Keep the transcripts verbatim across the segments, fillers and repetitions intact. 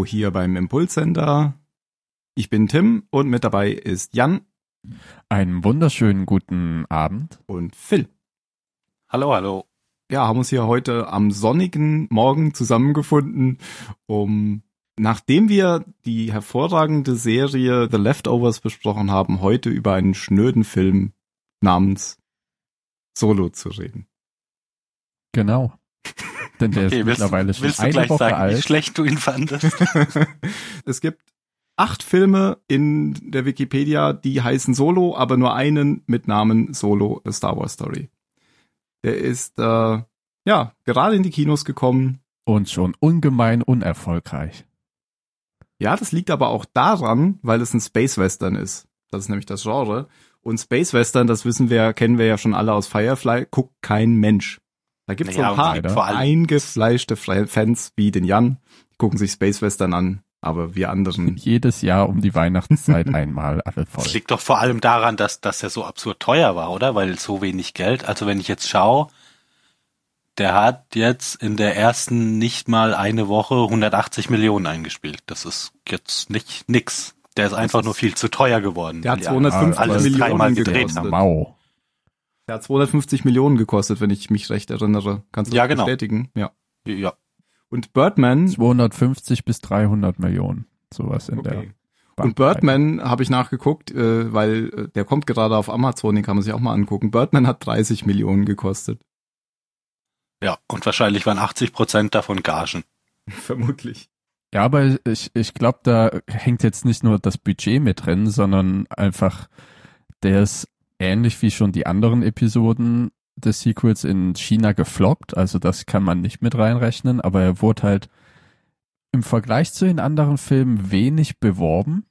Hallo hier beim Impulssender. Ich bin Tim und mit dabei ist Jan. Einen wunderschönen guten Abend. Und Phil. Hallo, hallo. Ja, haben uns hier heute am sonnigen Morgen zusammengefunden, um, nachdem wir die hervorragende Serie The Leftovers besprochen haben, heute über einen schnöden Film namens Solo zu reden. Genau. Denn der okay, ist willst, mittlerweile schon willst du eine gleich Woche sagen, alt. wie schlecht du ihn fandest? Es gibt acht Filme in der Wikipedia, die heißen Solo, aber nur einen mit Namen Solo, A Star Wars Story. Der ist, äh, ja, gerade in die Kinos gekommen. Und schon ungemein unerfolgreich. Ja, das liegt aber auch daran, weil es ein Space Western ist. Das ist nämlich das Genre. Und Space Western, das wissen wir, kennen wir ja schon alle aus Firefly, guckt kein Mensch. Da gibt es naja, so ein paar eingefleischte Fans wie den Jan, die gucken sich Space Western an, aber wir anderen. Jedes Jahr um die Weihnachtszeit einmal alle voll. Das liegt doch vor allem daran, dass, dass er so absurd teuer war, oder? Weil so wenig Geld. Also wenn ich jetzt schaue, der hat jetzt in der ersten nicht mal eine Woche hundertachtzig Millionen eingespielt. Das ist jetzt nicht nix. Der ist einfach nur viel zu teuer geworden. Der hat zweihundertfünfzig alles Millionen dreimal gedreht gekostet. Wow. Der hat zweihundertfünfzig Millionen gekostet, wenn ich mich recht erinnere. Kannst du Ja, das genau. bestätigen? Ja. Ja. Und Birdman. zweihundertfünfzig bis dreihundert Millionen. Sowas in Okay. der Und Birdman habe ich nachgeguckt, äh, weil äh, der kommt gerade auf Amazon, den kann man sich auch mal angucken. Birdman hat dreißig Millionen gekostet. Ja, und wahrscheinlich waren achtzig Prozent davon Gagen. Vermutlich. Ja, aber ich, ich glaube, da hängt jetzt nicht nur das Budget mit drin, sondern einfach, der ist ähnlich wie schon die anderen Episoden des Sequels in China gefloppt. Also das kann man nicht mit reinrechnen, aber er wurde halt im Vergleich zu den anderen Filmen wenig beworben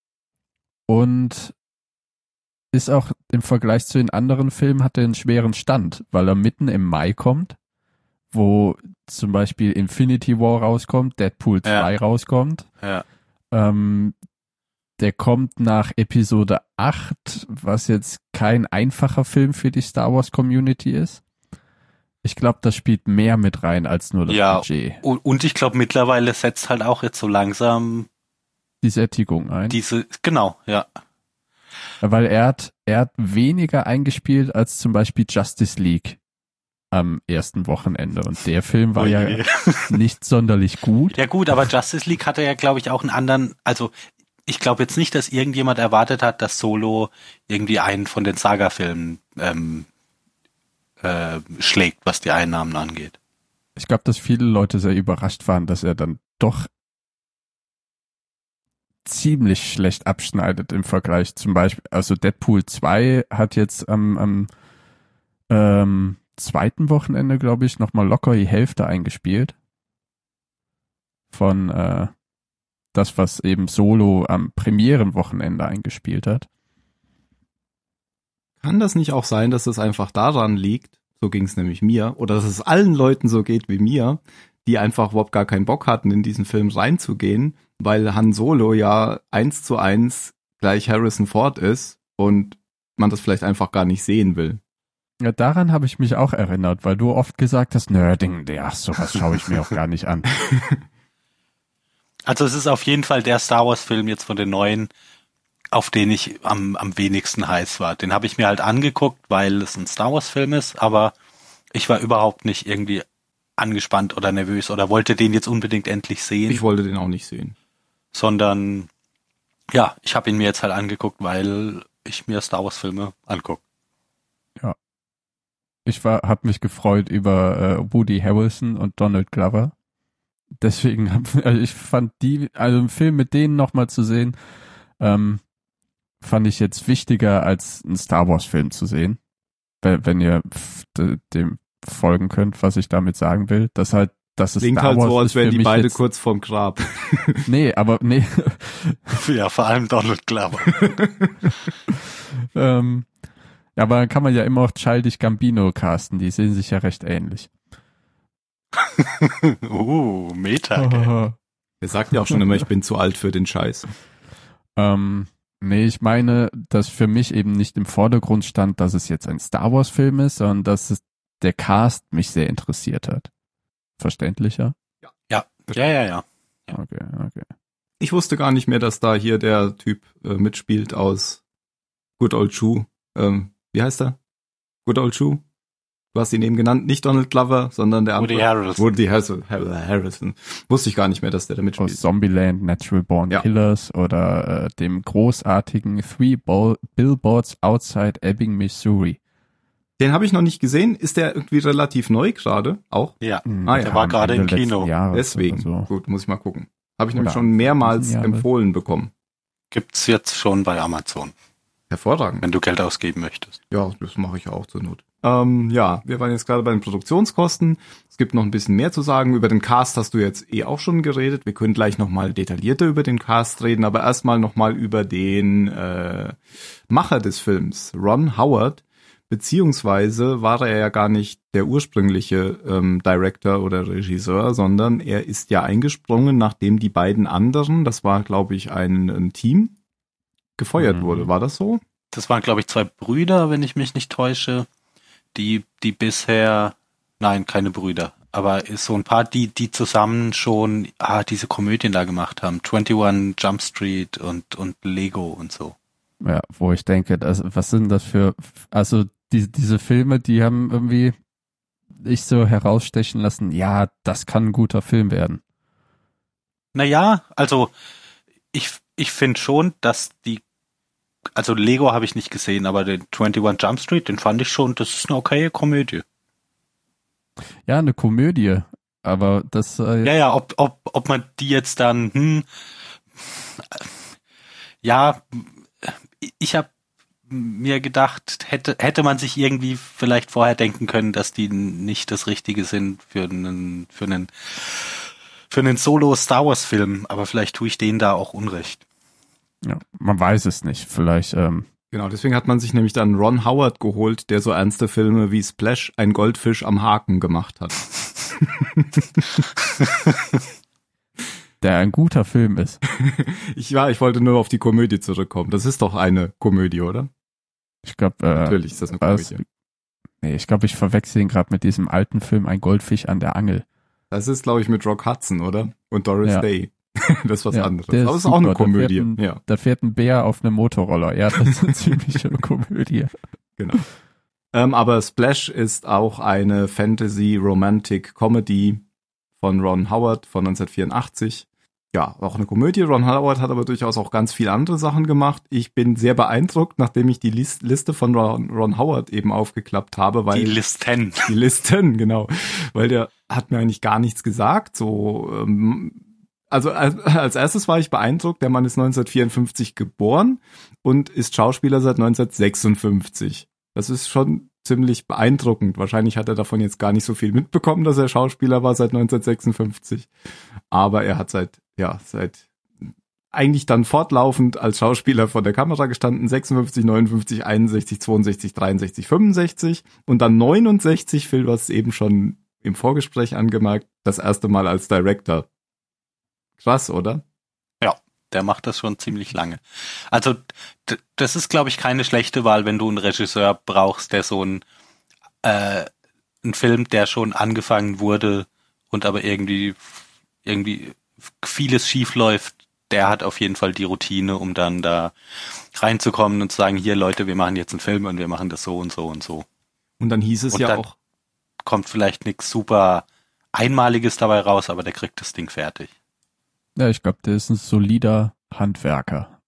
und ist auch im Vergleich zu den anderen Filmen hat er einen schweren Stand, weil er mitten im Mai kommt, wo zum Beispiel Infinity War rauskommt, Deadpool zwei Ja. rauskommt. Ja. Ähm, der kommt nach Episode acht, was jetzt kein einfacher Film für die Star Wars Community ist. Ich glaube, das spielt mehr mit rein als nur das Ja, Budget. und, und ich glaube mittlerweile setzt halt auch jetzt so langsam Die Sättigung ein. diese, genau, ja. Weil er hat, er hat weniger eingespielt als zum Beispiel Justice League am ersten Wochenende. Und der Film war Oh ja je. nicht sonderlich gut. Ja gut, aber Justice League hatte ja, glaube ich, auch einen anderen, also ich glaube jetzt nicht, dass irgendjemand erwartet hat, dass Solo irgendwie einen von den Saga-Filmen ähm, äh, schlägt, was die Einnahmen angeht. Ich glaube, dass viele Leute sehr überrascht waren, dass er dann doch ziemlich schlecht abschneidet im Vergleich zum Beispiel, also Deadpool zwei hat jetzt am, am ähm, zweiten Wochenende, glaube ich, nochmal locker die Hälfte eingespielt von äh, das, was eben Solo am Premierenwochenende eingespielt hat. Kann das nicht auch sein, dass es einfach daran liegt, so ging es nämlich mir, oder dass es allen Leuten so geht wie mir, die einfach überhaupt gar keinen Bock hatten, in diesen Film reinzugehen, weil Han Solo ja eins zu eins gleich Harrison Ford ist und man das vielleicht einfach gar nicht sehen will. Ja, daran habe ich mich auch erinnert, weil du oft gesagt hast, nö, Ding, ja, sowas schaue ich mir auch gar nicht an. Also es ist auf jeden Fall der Star Wars Film jetzt von den neuen, auf den ich am, am wenigsten heiß war. Den habe ich mir halt angeguckt, weil es ein Star Wars Film ist, aber ich war überhaupt nicht irgendwie angespannt oder nervös oder wollte den jetzt unbedingt endlich sehen. Ich wollte den auch nicht sehen. Sondern, ja, ich habe ihn mir jetzt halt angeguckt, weil ich mir Star Wars Filme angucke. Ja. Ich war, habe mich gefreut über äh, Woody Harrelson und Donald Glover. Deswegen, hab, also ich fand die, also einen Film mit denen nochmal zu sehen, ähm, fand ich jetzt wichtiger als einen Star Wars Film zu sehen. Wenn, wenn ihr pf, de, dem folgen könnt, was ich damit sagen will, dass halt, dass es Klingt Star halt Wars so, als ist wären für die mich beide jetzt, kurz vorm Grab. Nee, aber nee. Ja, vor allem Donald Glover. ähm, aber dann kann man ja immer auch Childish Gambino casten, die sehen sich ja recht ähnlich. uh, Meta. Er sagt ja auch schon immer, ich bin zu alt für den Scheiß. ähm, nee, ich meine, dass für mich eben nicht im Vordergrund stand, dass es jetzt ein Star Wars Film ist, sondern dass es der Cast mich sehr interessiert hat. Verständlicher? Ja, ja, ja, ja. Okay, okay. Ich wusste gar nicht mehr, dass da hier der Typ äh, mitspielt aus Good Old Shoe. Ähm, wie heißt er? Good Old Shoe? Du hast ihn eben genannt, nicht Donald Glover, sondern der andere. Woody Harrelson. Woody Harrelson. Harrelson. Wusste ich gar nicht mehr, dass der da mitspielt. Aus Zombieland, Natural Born Ja. Killers oder äh, dem großartigen Three Ball Billboards Outside Ebbing, Missouri. Den habe ich noch nicht gesehen. Ist der irgendwie relativ neu gerade? Auch? Ja, Hm, Ah, ja. der war am gerade Ende im Kino. letzten Jahres Deswegen. oder so. Gut, muss ich mal gucken. Habe ich nämlich Oder schon mehrmals diesen Jahre. empfohlen bekommen. Gibt's jetzt schon bei Amazon, Hervorragend. wenn du Geld ausgeben möchtest. Ja, das mache ich auch zur Not. Ähm, ja, wir waren jetzt gerade bei den Produktionskosten. Es gibt noch ein bisschen mehr zu sagen. Über den Cast hast du jetzt eh auch schon geredet. Wir können gleich nochmal detaillierter über den Cast reden, aber erstmal nochmal über den äh, Macher des Films, Ron Howard. Beziehungsweise war er ja gar nicht der ursprüngliche ähm, Director oder Regisseur, sondern er ist ja eingesprungen, nachdem die beiden anderen, das war glaube ich ein, ein Team, gefeuert Mhm. wurde. War das so? Das waren, glaube ich, zwei Brüder, wenn ich mich nicht täusche, die, die bisher, nein, keine Brüder, aber ist so ein paar, die, die zusammen schon, ah, diese Komödien da gemacht haben. einundzwanzig Jump Street und, und Lego und so. Ja, wo ich denke, das, was sind das für, also die, diese Filme, die haben irgendwie nicht so herausstechen lassen, ja, das kann ein guter Film werden. Naja, also ich, ich finde schon, dass die, also Lego habe ich nicht gesehen, aber den einundzwanzig Jump Street, den fand ich schon, das ist eine okaye Komödie. Ja, eine Komödie, aber das, äh, Ja, ja, ob, ob, ob man die jetzt dann, hm, ja, ich habe mir gedacht, hätte, hätte man sich irgendwie vielleicht vorher denken können, dass die nicht das Richtige sind für einen, für einen, für einen Solo-Star Wars-Film, aber vielleicht tue ich denen da auch Unrecht. ja, man weiß es nicht, vielleicht, ähm, Genau, deswegen hat man sich nämlich dann Ron Howard geholt, der so ernste Filme wie Splash, ein Goldfisch am Haken gemacht hat. der ein guter Film ist. Ich war, ich wollte nur auf die Komödie zurückkommen. Das ist doch eine Komödie, oder? Ich glaube, äh, Natürlich ist das eine was, Komödie. nee, ich glaube, ich verwechsel ihn gerade mit diesem alten Film Ein Goldfisch an der Angel. Das ist, glaube ich, mit Rock Hudson, oder? Und Doris Ja. Day. Das ist was Ja, anderes. der Aber es ist ist auch eine super. Da Komödie. fährt ein- Ja, Da fährt ein Bär auf einem Motorroller. Ja, das ist eine ziemliche Komödie. genau. Ähm, aber Splash ist auch eine Fantasy-Romantic-Comedy von Ron Howard von neunzehnhundertvierundachtzig. Ja, auch eine Komödie. Ron Howard hat aber durchaus auch ganz viele andere Sachen gemacht. Ich bin sehr beeindruckt, nachdem ich die Lis- Liste von Ron, Ron Howard eben aufgeklappt habe, weil Die Listen. die Listen, genau, weil der hat mir eigentlich gar nichts gesagt. So, ähm, also als, als erstes war ich beeindruckt. Der Mann ist neunzehnhundertvierundfünfzig geboren und ist Schauspieler seit neunzehnhundertsechsundfünfzig. Das ist schon ziemlich beeindruckend. Wahrscheinlich hat er davon jetzt gar nicht so viel mitbekommen, dass er Schauspieler war seit neunzehnhundertsechsundfünfzig. Aber er hat seit, ja, seit eigentlich dann fortlaufend als Schauspieler vor der Kamera gestanden, sechsundfünfzig, neunundfünfzig, einundsechzig, zweiundsechzig, dreiundsechzig, fünfundsechzig und dann neunundsechzig, Phil, du hast es eben schon im Vorgespräch angemerkt, das erste Mal als Director. Krass, oder? Der macht das schon ziemlich lange. Also d- das ist, glaube ich, keine schlechte Wahl, wenn du einen Regisseur brauchst, der so ein äh, ein Film, der schon angefangen wurde und aber irgendwie irgendwie vieles schief läuft, der hat auf jeden Fall die Routine, um dann da reinzukommen und zu sagen, hier Leute, wir machen jetzt einen Film und wir machen das so und so und so. Und dann hieß es Und ja dann- auch, Kommt vielleicht nichts super Einmaliges dabei raus, aber der kriegt das Ding fertig. Ja, ich glaube, der ist ein solider Handwerker.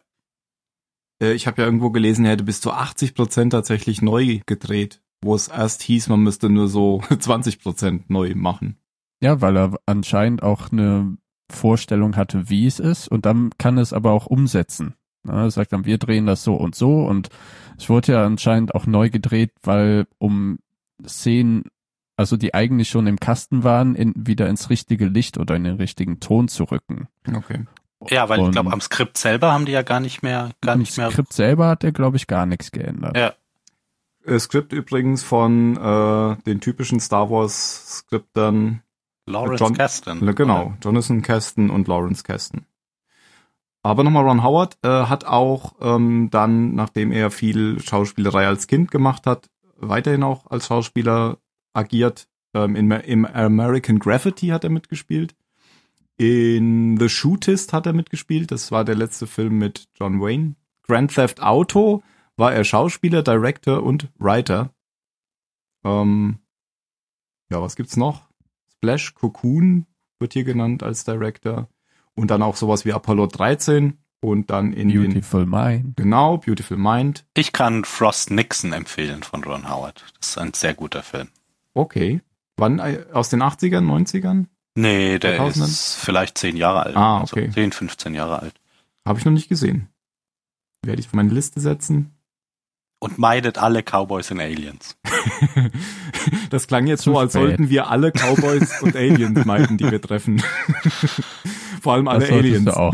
äh, ich habe ja irgendwo gelesen, er hätte bis zu achtzig Prozent tatsächlich neu gedreht, wo es erst hieß, man müsste nur so zwanzig Prozent neu machen. Ja, weil er anscheinend auch eine Vorstellung hatte, wie es ist, und dann kann es aber auch umsetzen. Ja, er sagt dann, wir drehen das so und so, und es wurde ja anscheinend auch neu gedreht, weil um Szenen, also die eigentlich schon im Kasten waren, in, wieder ins richtige Licht oder in den richtigen Ton zu rücken. Okay. Ja, weil ich Und glaube, am Skript selber haben die ja gar nicht mehr, gar im nicht mehr. Skript selber hat er, glaube ich, gar nichts geändert. Ja, Äh, Skript übrigens von äh, den typischen Star Wars Skriptern, Lawrence John- Kasdan. genau, Jonathan Kasdan und Lawrence Kasdan. Aber nochmal, Ron Howard äh, hat auch ähm, dann, nachdem er viel Schauspielerei als Kind gemacht hat, weiterhin auch als Schauspieler agiert. Ähm, in, Im American Graffiti hat er mitgespielt. In The Shootist hat er mitgespielt. Das war der letzte Film mit John Wayne. Grand Theft Auto war er Schauspieler, Director und Writer. Ähm, ja, was gibt's noch? Splash Cocoon wird hier genannt als Director. Und dann auch sowas wie Apollo dreizehn. Und dann in Beautiful den, Mind. Genau, Beautiful Mind. Ich kann Frost Nixon empfehlen von Ron Howard. Das ist ein sehr guter Film. Okay. Wann? Aus den achtzigern, neunzigern? Nee, der zweitausenden? ist vielleicht zehn Jahre alt. Ah, okay. Also zehn, fünfzehn Jahre alt. Habe ich noch nicht gesehen. Werde ich auf meine Liste setzen. Und meidet alle Cowboys und Aliens. Das klang jetzt Zu so, als spät. sollten wir alle Cowboys und Aliens meiden, die wir treffen. Vor allem alle Das solltest Aliens. du auch.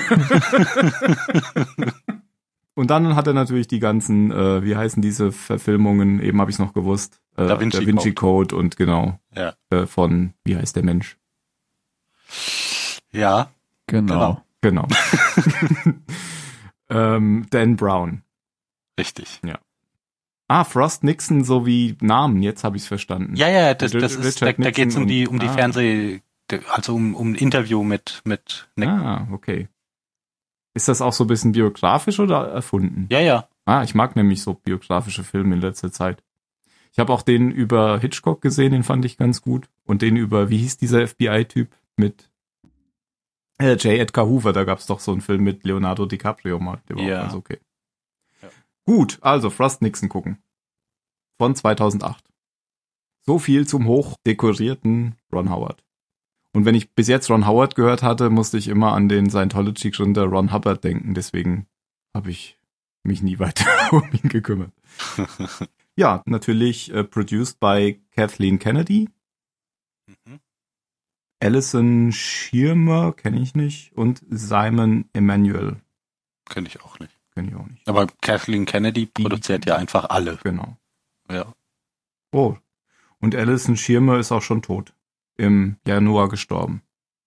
Und dann hat er natürlich die ganzen, äh, wie heißen diese Verfilmungen, eben habe ich es noch gewusst. Äh, Da Vinci der Vinci Code. und genau, Ja. äh, von, wie heißt der Mensch? Ja. Genau. Genau. Genau. ähm, Dan Brown. Richtig. Ah, Frost Nixon sowie Namen, jetzt habe ich es verstanden. Ja, ja, das, Richard das ist, da, da geht's um Nixon die, und- um die ah. Fernseh, also um, um ein Interview mit, mit Nick. Ah, okay. Ist das auch so ein bisschen biografisch oder erfunden? Ja, ja. Ah, ich mag nämlich so biografische Filme in letzter Zeit. Ich habe auch den über Hitchcock gesehen, den fand ich ganz gut. Und den über, wie hieß dieser F B I-Typ mit äh, J. Edgar Hoover, da gab's doch so einen Film mit Leonardo DiCaprio mal, der war Ja. auch ganz okay. Ja. Gut, also Frost Nixon gucken. Von zweitausendacht. So viel zum hochdekorierten Ron Howard. Und wenn ich bis jetzt Ron Howard gehört hatte, musste ich immer an den Scientology-Gründer Ron Hubbard denken. Deswegen habe ich mich nie weiter um ihn gekümmert. Ja, natürlich äh, produced by Kathleen Kennedy. Mhm. Alison Schirmer, kenne ich nicht. Und Simon Emanuel, Kenn ich auch nicht. kenne ich auch nicht. Aber Kathleen Kennedy produziert ja einfach alle. Genau. Ja. Oh, und Alison Schirmer ist auch schon tot. Im Januar gestorben.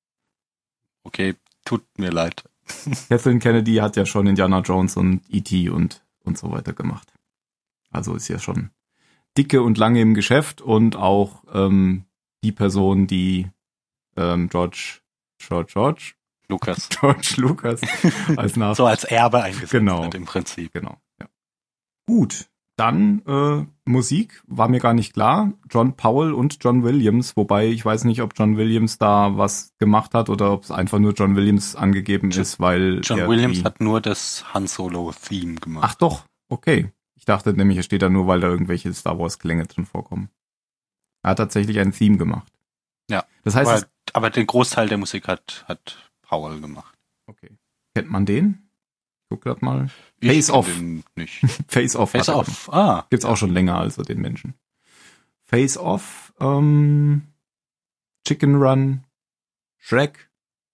Okay, tut mir leid. Kathleen Kennedy hat ja schon Indiana Jones und E T und, und so weiter gemacht. Also ist ja schon dicke und lange im Geschäft und auch ähm, die Person, die ähm, George, George, George, Lukas. George Lucas als Nach So als Erbe eingesetzt Genau. hat im Prinzip. Genau, ja. Gut, dann äh, Musik war mir gar nicht klar. John Powell und John Williams, wobei ich weiß nicht, ob John Williams da was gemacht hat oder ob es einfach nur John Williams angegeben John- ist, weil John er Williams die, hat nur das Han Solo-Theme gemacht. Ach doch, okay. Ich dachte nämlich, er steht da nur, weil da irgendwelche Star Wars Klänge drin vorkommen. Er hat tatsächlich ein Theme gemacht. Ja, Das heißt, aber, es, aber den Großteil der Musik hat, hat Powell gemacht. okay. Kennt man den? Guck grad mal. Ich Face kenn Off. den nicht. Face Off. Face hat er Off. Ah. Gibt's auch schon länger, also den Menschen. Face Off, ähm, Chicken Run, Shrek,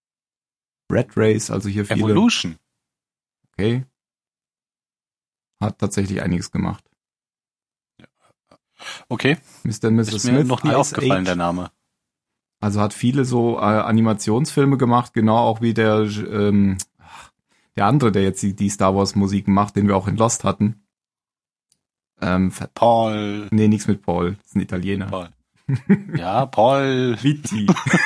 Red Race, also hier viele. Evolution. Okay. Hat tatsächlich einiges gemacht. Okay. Mister und Misses Ist mir Smith, noch nie Ice aufgefallen, Age. der Name. Also hat viele so äh, Animationsfilme gemacht, genau auch wie der ähm, der andere, der jetzt die, die Star Wars Musiken macht, den wir auch in Lost hatten. Ähm, ver- Paul. nee, nichts mit Paul, das ist ein Italiener. Paul. Ja, Paul. Vitti.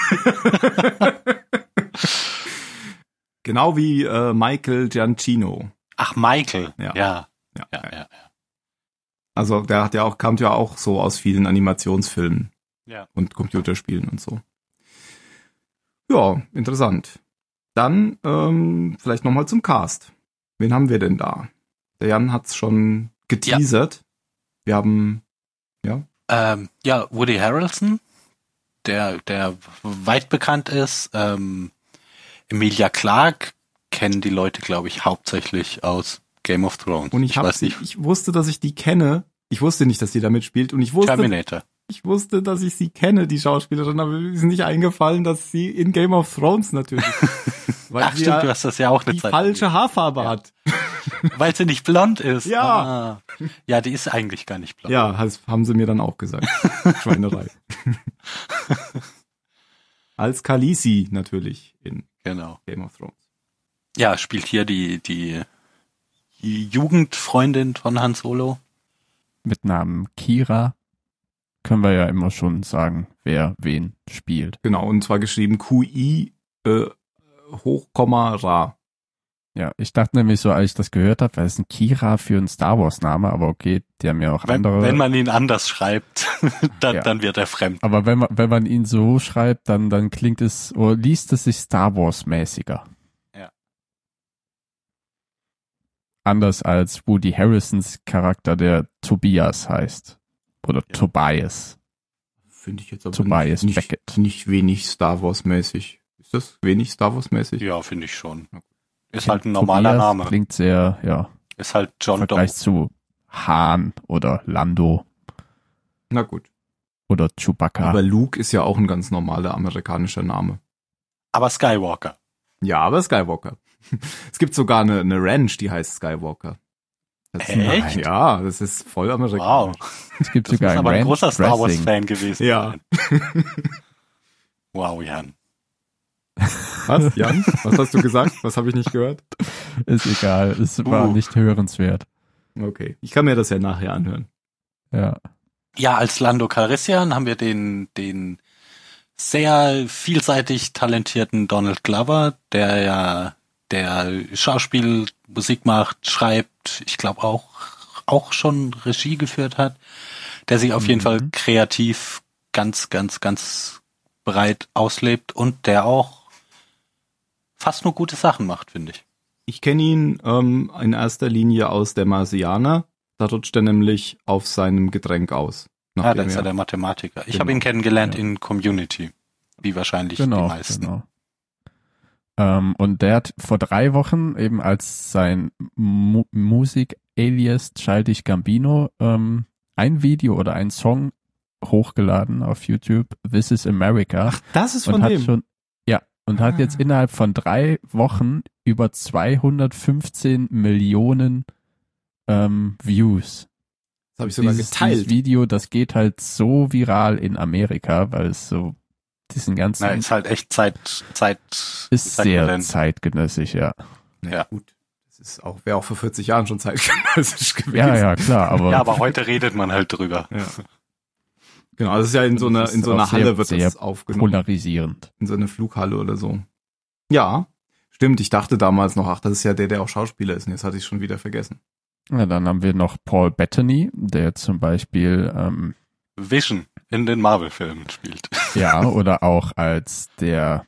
Genau wie äh, Michael Giancino. Ach, Michael. Ja. Ja. Ja, Ja, ja, ja. Also der hat ja auch, kam ja auch so aus vielen Animationsfilmen Ja. und Computerspielen und so. Ja, interessant. Dann ähm, vielleicht nochmal zum Cast. Wen haben wir denn da? Der Jan hat's schon geteasert. Wir haben, ja, Ähm, ja, Woody Harrelson, der, der weit bekannt ist. Ähm, Emilia Clarke kennen die Leute, glaube ich, hauptsächlich aus Game of Thrones. und ich, hab weiß sie, nicht. ich wusste, dass ich die kenne. Ich wusste nicht, dass die da mitspielt und ich wusste, Terminator. ich wusste, dass ich sie kenne, die Schauspielerin, aber mir ist nicht eingefallen, dass sie in Game of Thrones natürlich, weil Ach sie stimmt, ja du hast das ja auch eine die Zeit. falsche Haarfarbe Ja. hat. Weil sie nicht blond ist. Ja. Ah. Ja, die ist eigentlich gar nicht blond. Ja, das haben sie mir dann auch gesagt. Schweinerei. Als Khaleesi natürlich in Genau. Game of Thrones. Ja, spielt hier die, die, die Jugendfreundin von Han Solo. Mit Namen Kira können wir ja immer schon sagen, wer wen spielt. Genau, und zwar geschrieben Q I äh, Hochkomma Ra. Ja, ich dachte nämlich so, als ich das gehört habe, weil es ein Kira für einen Star Wars Name, aber okay, die haben ja auch Wenn, andere. wenn man ihn anders schreibt, dann, Ja. dann wird er fremd. Aber wenn man, wenn man ihn so schreibt, dann, dann klingt es, oder liest es sich Star Wars mäßiger. Ja. Anders als Woody Harrisons Charakter, der Tobias heißt. Oder Ja. Tobias. Finde ich jetzt aber Tobias nicht, Beckett. nicht wenig Star Wars mäßig. Ist das wenig Star Wars mäßig? Ja, finde ich schon. Ist halt ein normaler Tobias Name. Klingt sehr, ja, Ist halt im John Doe. Vergleich zu Han oder Lando Na gut. oder Chewbacca. Aber Luke ist ja auch ein ganz normaler amerikanischer Name. Aber Skywalker. Ja, aber Skywalker. Es gibt sogar eine, eine Ranch, die heißt Skywalker. Das ist, Echt? Ja, das ist voll Wow. amerikanisch. Es gibt Das sogar muss ein aber ein Ranch großer Star Wars Dressing. Fan gewesen Ja. sein. Wow, Jan. Was, Jan? Was hast du gesagt? Was habe ich nicht gehört? Ist egal, es war Uh. nicht hörenswert. Okay, ich kann mir das ja nachher anhören. Ja. Ja, als Lando Calrissian haben wir den, den sehr vielseitig talentierten Donald Glover, der ja, der Schauspiel, Musik macht, schreibt, ich glaube auch, auch schon Regie geführt hat, der sich auf jeden Mhm. Fall kreativ ganz, ganz, ganz breit auslebt und der auch fast nur gute Sachen macht, finde ich. Ich kenne ihn ähm, in erster Linie aus der Marsianer. Da rutscht er nämlich auf seinem Getränk aus. Ja, nachdem das ist ja er- der Mathematiker. Ich Genau. habe ihn kennengelernt Ja. in Community, wie wahrscheinlich die Genau, meisten. genau. Ähm, und der hat vor drei Wochen eben als sein Mu Musik-Alias Childish Gambino ähm, ein Video oder ein Song hochgeladen auf YouTube, This is America. Ach, das ist und von hat dem. schon, ja, und hat Ah. jetzt innerhalb von drei Wochen über zweihundertfünfzehn Millionen ähm, Views. Das habe ich sogar dieses, geteilt. Dieses Video, das geht halt so viral in Amerika, weil es so diesen ganzen Na, ist halt echt Zeit, Zeit, ist sehr Zeitmodell. zeitgenössisch, ja. Ja, gut. Das ist auch, wäre auch vor vierzig Jahren schon zeitgenössisch gewesen. Ja, ja, klar, aber, Ja, aber heute redet man halt drüber. Ja. Genau, das ist ja in so Das einer, ist in so auch einer sehr, Halle wird sehr das aufgenommen. polarisierend. In so einer Flughalle oder so. Ja, stimmt. Ich dachte damals noch, ach, das ist ja der, der auch Schauspieler ist. Und jetzt hatte ich schon wieder vergessen. Ja, dann haben wir noch Paul Bettany, der zum Beispiel, ähm, Vision in den Marvel-Filmen spielt. ja, oder auch als der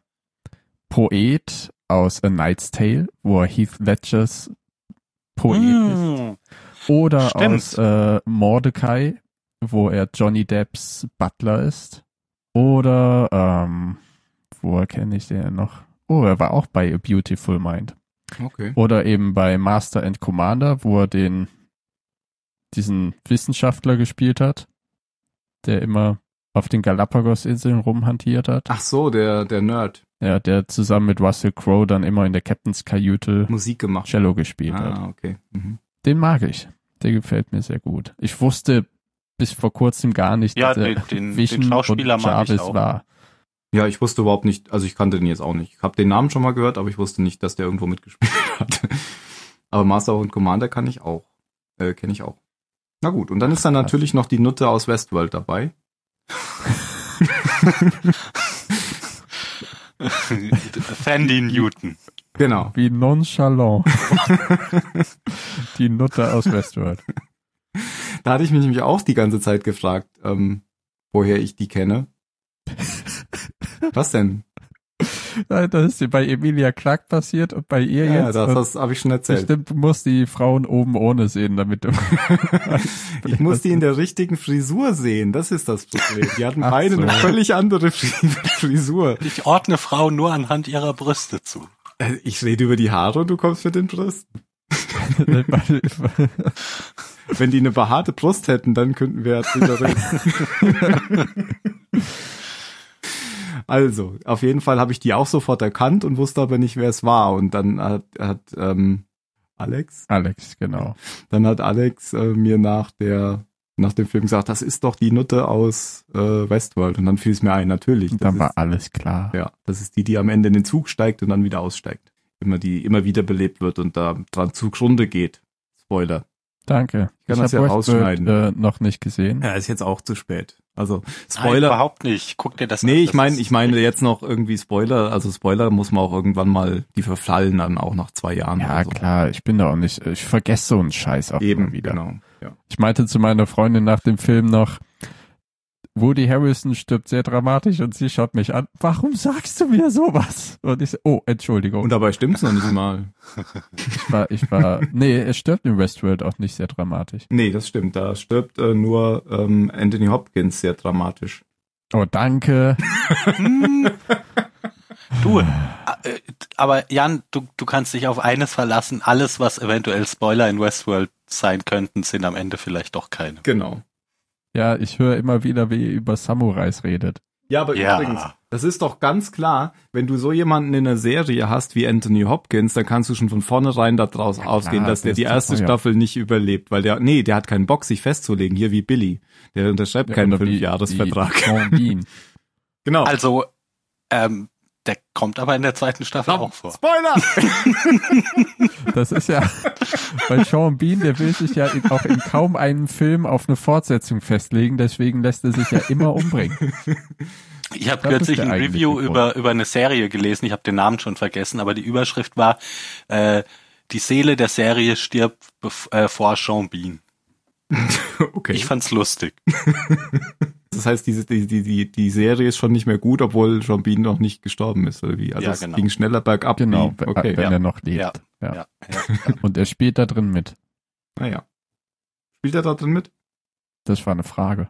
Poet aus A Knight's Tale, wo er Heath Ledgers Poet ist. Mm. Oder Stimmt. aus äh, Mordecai, wo er Johnny Depps Butler ist. Oder, ähm, woher kenne ich den noch? Oh, er war auch bei A Beautiful Mind. Okay. Oder eben bei Master and Commander, wo er den, diesen Wissenschaftler gespielt hat, der immer auf den Galapagos-Inseln rumhantiert hat. Ach so, der, der Nerd. Ja, der zusammen mit Russell Crowe dann immer in der Captain's Kajüte Musik gemacht. Cello gespielt hat. Ah, okay. Mhm. Den mag ich. Der gefällt mir sehr gut. Ich wusste bis vor kurzem gar nicht, Ja, dass er den, den, Vision den Schauspieler und mag ich Jarvis auch. war. Ja, ich wusste überhaupt nicht, also ich kannte den jetzt auch nicht. Ich habe den Namen schon mal gehört, aber ich wusste nicht, dass der irgendwo mitgespielt hat. Aber Master und Commander kann ich auch. Äh, kenne ich auch. Na gut, und dann ist da natürlich noch die Nutte aus Westworld dabei. Sandy Newton. Genau. Wie nonchalant. Die Nutte aus Westworld. Da hatte ich mich nämlich auch die ganze Zeit gefragt, ähm, woher ich die kenne. Was denn? Das ist bei Emilia Clarke passiert und bei ihr Ja, jetzt. das, Und das habe ich schon erzählt. bestimmt, du musst die Frauen oben ohne sehen, damit du. Ich muss die in der richtigen Frisur sehen, das ist das Problem. Die hatten Ach beide so. eine völlig andere Frisur. Ich ordne Frauen nur anhand ihrer Brüste zu. Äh, Ich rede über die Haare und du kommst mit den Brüsten. Wenn die eine behaarte Brust hätten, dann könnten wir ja drüber reden. Also, auf jeden Fall habe ich die auch sofort erkannt und wusste aber nicht, wer es war. Und dann hat, hat ähm, Alex, Alex, genau. dann hat Alex äh, mir nach der nach dem Film gesagt, das ist doch die Nutte aus äh, Westworld. Und dann fiel es mir ein, natürlich. Und das dann war ist, alles klar. ja, das ist die, die am Ende in den Zug steigt und dann wieder aussteigt. Immer die immer wieder belebt wird und da dran zugrunde geht. Spoiler. Danke. Ich kann ich das habe ja Westworld rausschneiden. äh, noch nicht gesehen. Ja, ist jetzt auch zu spät. Also Nein, Spoiler. überhaupt nicht. Guck dir das an. Nee, ich Das meine, ist ich meine echt- jetzt noch irgendwie Spoiler, also Spoiler muss man auch irgendwann mal, die verfallen dann auch nach zwei Jahren Ja, oder so. klar, ich bin da auch nicht, ich vergesse so einen Scheiß auch Eben, immer wieder. genau. Ja. Ich meinte zu meiner Freundin nach dem Film noch, Woody Harrelson stirbt sehr dramatisch und sie schaut mich an, warum sagst du mir sowas? Und ich so, oh, Entschuldigung. Und dabei stimmt's noch nicht mal. ich war, ich war, nee, er stirbt in Westworld auch nicht sehr dramatisch. Nee, das stimmt. Da stirbt äh, nur ähm, Anthony Hopkins sehr dramatisch. Oh, danke. Du, äh, aber Jan, du, du kannst dich auf eines verlassen. Alles, was eventuell Spoiler in Westworld sein könnten, sind am Ende vielleicht doch keine. Genau. Ja, ich höre immer wieder, wie ihr über Samurais redet. Ja, aber Ja. übrigens, das ist doch ganz klar, wenn du so jemanden in einer Serie hast wie Anthony Hopkins, dann kannst du schon von vornherein daraus Ja, ausgehen, klar, dass der der die ist zu erste teuer. Staffel nicht überlebt, weil der, nee, der hat keinen Bock, sich festzulegen, hier wie Billy. Der unterschreibt keinen Oder wie- Fünfjahresvertrag. wie Sean Bean. Genau. Also, ähm, der kommt aber in der zweiten Staffel auch vor. Spoiler! Das ist ja, weil Sean Bean, der will sich ja in, auch in kaum einem Film auf eine Fortsetzung festlegen, deswegen lässt er sich ja immer umbringen. Ich habe Das kürzlich ist der ein eigentliche Review Grund. über über eine Serie gelesen. Ich habe den Namen schon vergessen, aber die Überschrift war: äh, Die Seele der Serie stirbt bev- äh, vor Sean Bean. Okay. Ich fand's lustig. Das heißt, diese, die, die, die, die Serie ist schon nicht mehr gut, obwohl Sean Bean noch nicht gestorben ist, oder wie? Also Ja, es genau. ging schneller bergab. Genau, wie, wenn, okay, wenn ja. er noch lebt. Ja, Ja. Ja, ja. Und er spielt da drin mit. Naja. Spielt er da drin mit? Das war eine Frage.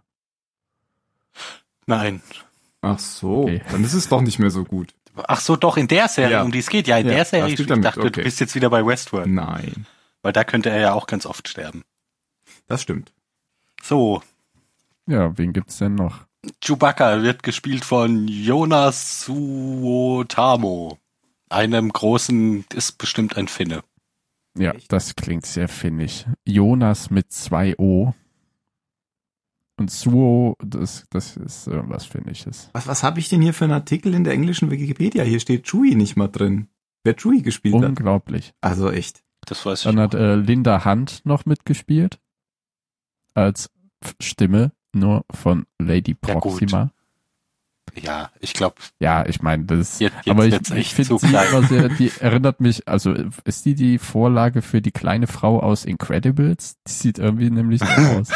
Nein. Ach so, Okay. dann ist es doch nicht mehr so gut. Ach so, doch in der Serie, Ja. um die es geht. Ja, in Ja, der da Serie. spielt Ich er mit, dachte, okay. du bist jetzt wieder bei Westworld, Nein. weil da könnte er ja auch ganz oft sterben. Das stimmt. So, Ja, wen gibt's denn noch? Chewbacca wird gespielt von Jonas Suotamo, einem großen, ist bestimmt ein Finne. Ja, das klingt sehr finnisch. Jonas mit zwei O. Und Suo, das, das ist irgendwas Finnisches. Was, was habe ich denn hier für einen Artikel in der englischen Wikipedia? Hier steht Chewie nicht mal drin. Wer Chewie gespielt hat. Unglaublich. Also echt. Das weiß ich Dann auch. hat äh, Linda Hunt noch mitgespielt. Als F- Stimme nur von Lady Ja, gut. Proxima. Ja, ich glaube, Ja, ich meine, das jetzt, jetzt aber ich, wird's ich echt finde zu sie klein. immer sehr, die erinnert mich, also ist die die Vorlage für die kleine Frau aus Incredibles? Die sieht irgendwie nämlich so aus.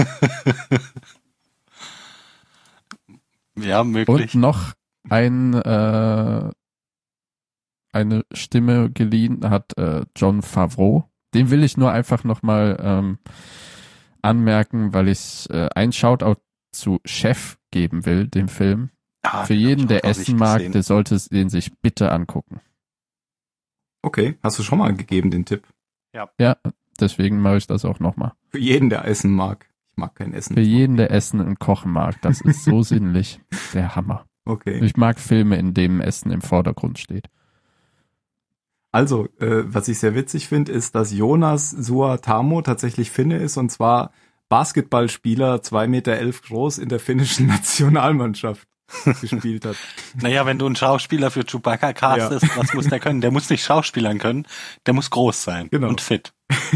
Ja, möglich. Und noch ein, äh, eine Stimme geliehen hat äh, Jon Favreau. Den will ich nur einfach nochmal ähm, anmerken, weil ich äh, ein Shoutout zu Chef geben will, dem Film. Ah, Für den hab jeden, ich der auch noch nicht essen mag, gesehen. der sollte den sich bitte angucken. Okay, hast du schon mal gegeben, den Tipp? Ja, deswegen mache ich das auch nochmal. Für jeden, der essen mag. Ich mag kein Essen. Für jeden, der Essen und Kochen mag. Das ist so sinnlich. Der Hammer. Okay. Ich mag Filme, in denen Essen im Vordergrund steht. Also, äh, was ich sehr witzig finde, ist, dass Jonas Suotamo tatsächlich Finne ist, und zwar Basketballspieler, zwei Meter elf groß, in der finnischen Nationalmannschaft gespielt hat. Naja, wenn du einen Schauspieler für Chewbacca castest, was muss der können? Der muss nicht schauspielern können, der muss groß sein Genau. und fit.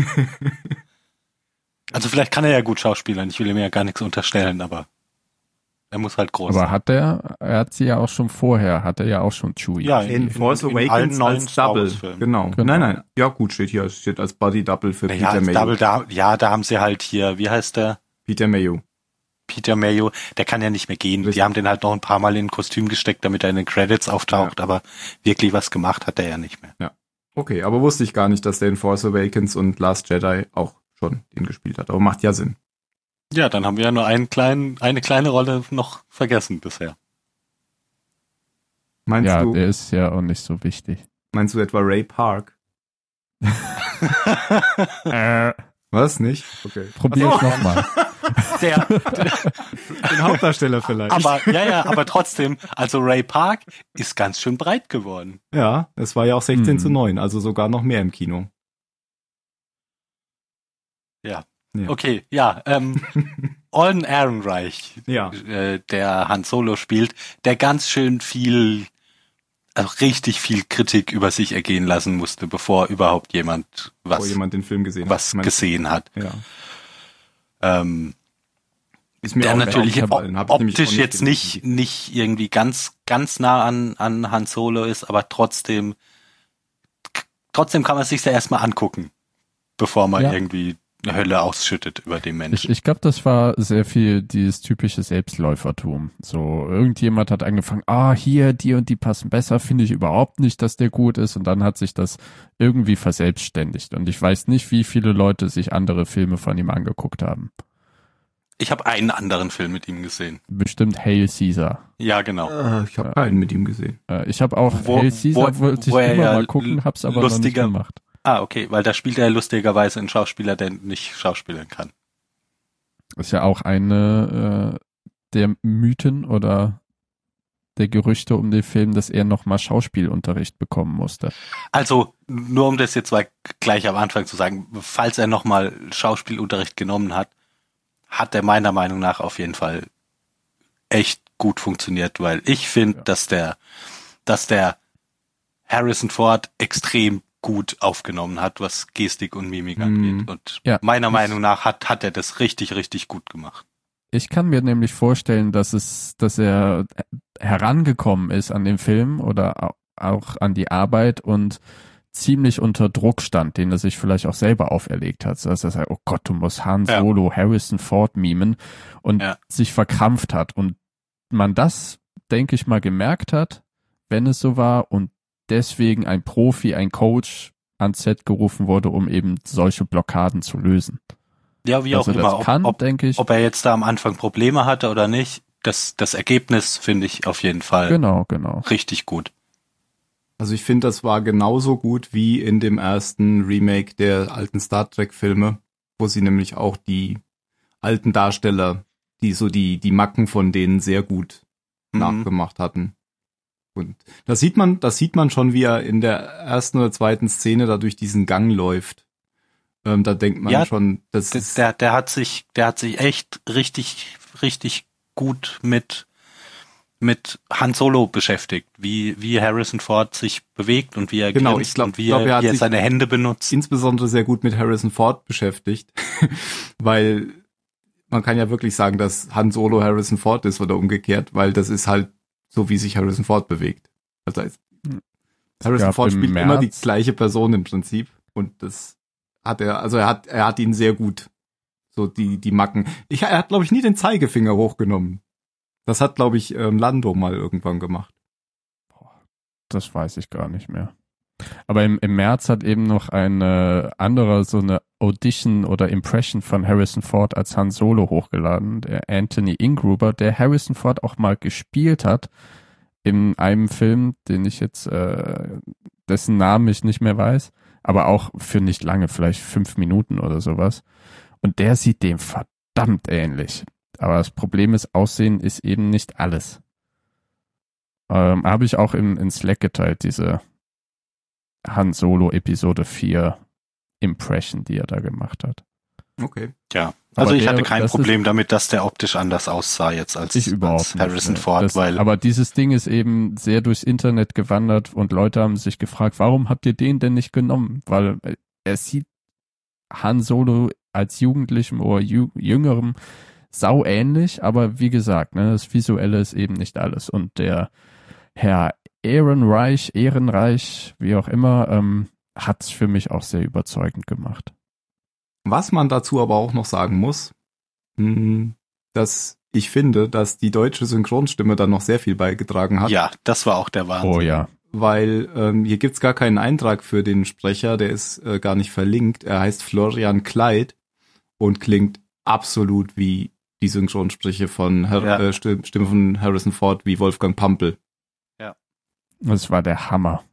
Also vielleicht kann er ja gut schauspielern, ich will ihm ja gar nichts unterstellen, aber er muss halt groß Aber sein. hat er, er hat sie ja auch schon vorher, hat er ja auch schon Chewie. Ja, In Force in allen Awakens neuen als Star Double. Wars Filmen. Genau. Genau. Nein, nein. Ja, gut, steht hier. Steht als Buddy Double für Naja, Peter als Mayo. Double da, ja, da haben sie halt hier, wie heißt der? Peter Mayo. Peter Mayo, der kann ja nicht mehr gehen. Richtig. Die haben den halt noch ein paar Mal in ein Kostüm gesteckt, damit er in den Credits auftaucht, aber wirklich was gemacht hat er ja nicht mehr. Okay, aber wusste ich gar nicht, dass der in Force Awakens und Last Jedi auch schon den gespielt hat. Aber macht ja Sinn. Ja, dann haben wir ja nur einen kleinen, eine kleine Rolle noch vergessen bisher. Meinst Ja, du, der ist ja auch nicht so wichtig. meinst du etwa Ray Park? Äh, Was, nicht? Okay. probier es nochmal. Der, Den Hauptdarsteller vielleicht. aber, ja, ja, aber trotzdem, also Ray Park ist ganz schön breit geworden. Ja, es war ja auch sechzehn Hm. zu neun, also sogar noch mehr im Kino. Ja. Ja. Okay, ja, ähm, Alden Ehrenreich, Ja. äh, der Han Solo spielt, der ganz schön viel, also richtig viel Kritik über sich ergehen lassen musste, bevor überhaupt jemand Wo was, jemand den Film gesehen was hat. Meinst du? gesehen hat. Ja. Ähm, Ist mir der auch natürlich nicht op- gefallen. Hab ich nämlich auch optisch jetzt gelesen. nicht, nicht irgendwie ganz, ganz nah an, an Han Solo ist, aber trotzdem, trotzdem kann man es sich ja erstmal angucken, bevor man Ja. irgendwie eine Hölle ausschüttet über den Ich, Menschen. ich glaube, das war sehr viel dieses typische Selbstläufertum. So, irgendjemand hat angefangen, ah, hier, die und die passen besser, finde ich überhaupt nicht, dass der gut ist. Und dann hat sich das irgendwie verselbstständigt. Und ich weiß nicht, wie viele Leute sich andere Filme von ihm angeguckt haben. Ich habe einen anderen Film mit ihm gesehen. Bestimmt Hail Caesar. Ja, genau. Äh, ich habe keinen mit ihm gesehen. Äh, ich habe auch Wo- Hail Caesar, wo- wollte ich wo er immer ja mal gucken, hab's aber lustiger- noch nicht gemacht. Ah, okay, weil da spielt er lustigerweise einen Schauspieler, der nicht schauspielern kann. Ist ja auch eine äh, der Mythen oder der Gerüchte um den Film, dass er nochmal Schauspielunterricht bekommen musste. Also, nur um das jetzt mal gleich am Anfang zu sagen, falls er nochmal Schauspielunterricht genommen hat, hat er meiner Meinung nach auf jeden Fall echt gut funktioniert, weil ich finde, Ja. dass der, dass der Harrison Ford extrem gut aufgenommen hat, was Gestik und Mimik Mhm. angeht. Und Ja. meiner Ich- Meinung nach hat, hat er das richtig, richtig gut gemacht. Ich kann mir nämlich vorstellen, dass es, dass er herangekommen ist an den Film oder au- auch an die Arbeit und ziemlich unter Druck stand, den er sich vielleicht auch selber auferlegt hat. Dass er sagt, oh Gott, du musst Han Ja. Solo, Harrison Ford mimen und Ja. sich verkrampft hat. Und man das, denke ich mal, gemerkt hat, wenn es so war und deswegen ein Profi, ein Coach ans Set gerufen wurde, um eben solche Blockaden zu lösen. Ja, wie Dass auch er immer. das Ob, kann, ob, denke ich. ob er jetzt da am Anfang Probleme hatte oder nicht, das, das Ergebnis finde ich auf jeden Fall Genau, genau. richtig gut. Also ich finde, das war genauso gut wie in dem ersten Remake der alten Star Trek Filme, wo sie nämlich auch die alten Darsteller, die so die, die Macken von denen sehr gut Mhm. nachgemacht hatten. Und das sieht man, das sieht man schon, wie er in der ersten oder zweiten Szene da durch diesen Gang läuft. Ähm, da denkt man Ja, schon, das Der, ist, der, der hat sich, der hat sich echt richtig, richtig gut mit, mit Han Solo beschäftigt, wie, wie Harrison Ford sich bewegt und wie er Genau, grinst ich glaub- und wie, glaub, er, er hat wie er sich- seine Hände benutzt. insbesondere sehr gut mit Harrison Ford beschäftigt, weil man kann ja wirklich sagen, dass Han Solo Harrison Ford ist oder umgekehrt, weil das ist halt so, wie sich Harrison Ford bewegt. Also es- Harrison gab Ford im spielt immer die März- gleiche Person im Prinzip und das hat er, also er hat, er hat ihn sehr gut, so die, die Macken. Ich, er hat, glaube ich, nie den Zeigefinger hochgenommen. Das hat, glaube ich, ähm, Lando mal irgendwann gemacht. Das weiß ich gar nicht mehr. Aber im, im März hat eben noch eine andere, so eine Audition oder Impression von Harrison Ford als Han Solo hochgeladen, der Anthony Ingruber, der Harrison Ford auch mal gespielt hat in einem Film, den ich jetzt, äh, dessen Namen ich nicht mehr weiß, aber auch für nicht lange, vielleicht fünf Minuten oder sowas. Und der sieht dem verdammt ähnlich. Aber das Problem ist, Aussehen ist eben nicht alles. Ähm, habe ich auch in, in Slack geteilt, diese Han Solo Episode vier Impression, die er da gemacht hat. Okay. Ja, Aber also ich der- hatte kein das Problem damit, dass der optisch anders aussah jetzt als, Ich überhaupt als nicht. Harrison ne. Ford, das, weil aber dieses Ding ist eben sehr durchs Internet gewandert und Leute haben sich gefragt, warum habt ihr den denn nicht genommen? Weil äh, er sieht Han Solo als Jugendlichem oder Ju Jüngerem sau ähnlich, aber wie gesagt, ne, das Visuelle ist eben nicht alles. Und der Herr Ehrenreich, Ehrenreich, wie auch immer, ähm, hat's für mich auch sehr überzeugend gemacht. Was man dazu aber auch noch sagen muss, mh, dass ich finde, dass die deutsche Synchronstimme dann noch sehr viel beigetragen hat. ja, das war auch der Wahnsinn. Oh ja. Weil ähm, hier gibt's gar keinen Eintrag für den Sprecher, der ist äh, gar nicht verlinkt. Er heißt Florian Kleid und klingt absolut wie die Synchronspreche von Har Ja. äh, Stimme Stimme von Harrison Ford, wie Wolfgang Pampel. Das war der Hammer.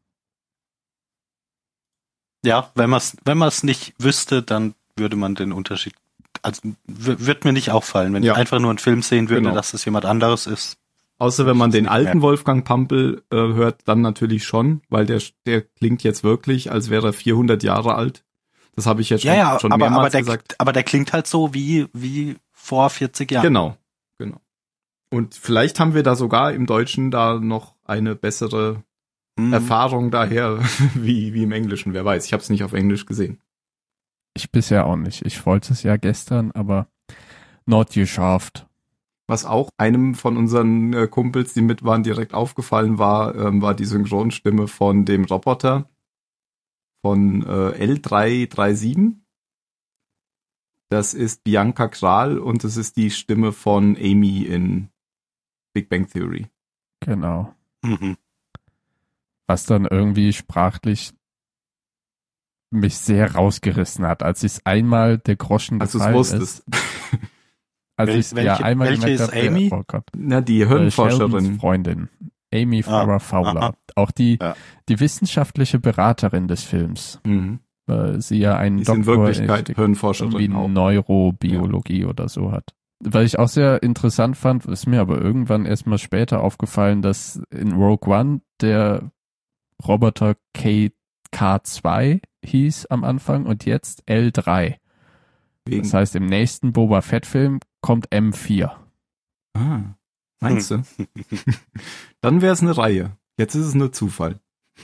Ja, wenn man es wenn man es nicht wüsste, dann würde man den Unterschied, also w- wird mir nicht auffallen, wenn Ja. ich einfach nur einen Film sehen würde, Genau. dass es jemand anderes ist. Außer wenn man den Nicht alten mehr. Wolfgang Pampel äh, hört, dann natürlich schon, weil der der klingt jetzt wirklich, als wäre er vierhundert Jahre alt. Das habe ich jetzt schon, Ja, ja, schon aber, mehrmals aber, der, gesagt. aber der klingt halt so wie, wie vor vierzig Jahren. Genau, genau. Und vielleicht haben wir da sogar im Deutschen da noch eine bessere Hm. Erfahrung daher, wie, wie im Englischen, wer weiß. Ich habe es nicht auf Englisch gesehen. Ich bisher auch nicht. Ich wollte es ja gestern, aber not geschafft. Was auch einem von unseren äh, Kumpels, die mit waren, direkt aufgefallen war, ähm, war die Synchronstimme von dem Roboter von äh, L drei drei sieben. Das ist Bianca Kral und das ist die Stimme von Amy in Big Bang Theory. Genau. Mhm. Was dann irgendwie sprachlich mich sehr rausgerissen hat, als ich es einmal der Groschen Als du es gefallen wusstest. ist. Als Wel- ich ja welche- einmal welche gemerkt ist habe, wer- Amy? oh Gott, Na, die äh, Sheldons Hirnforscherin. Freundin, Amy Farrah Ah, Fowler. aha. Auch die, Ja. die wissenschaftliche Beraterin des Films, Mhm. weil sie ja einen Die ist in Doktor Wirklichkeit irgendwie Hirnforscherin auch. Neurobiologie oder so hat. Weil ich auch sehr interessant fand, ist mir aber irgendwann erstmal später aufgefallen, dass in Rogue One der Roboter K K zwei hieß am Anfang und jetzt L drei. Wegen. Das heißt, im nächsten Boba Fett-Film kommt M vier. Ah, meinst du? Dann wäre es eine Reihe. Jetzt ist es nur Zufall.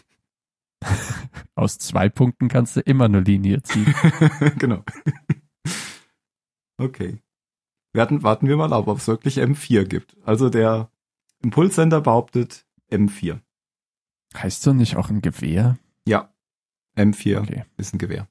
Aus zwei Punkten kannst du immer eine Linie ziehen. Genau. Okay. Warten, warten wir mal ab, ob es wirklich M vier gibt. Also der Impulssender behauptet M vier. Heißt so nicht auch ein Gewehr? Ja, M vier Okay. ist ein Gewehr.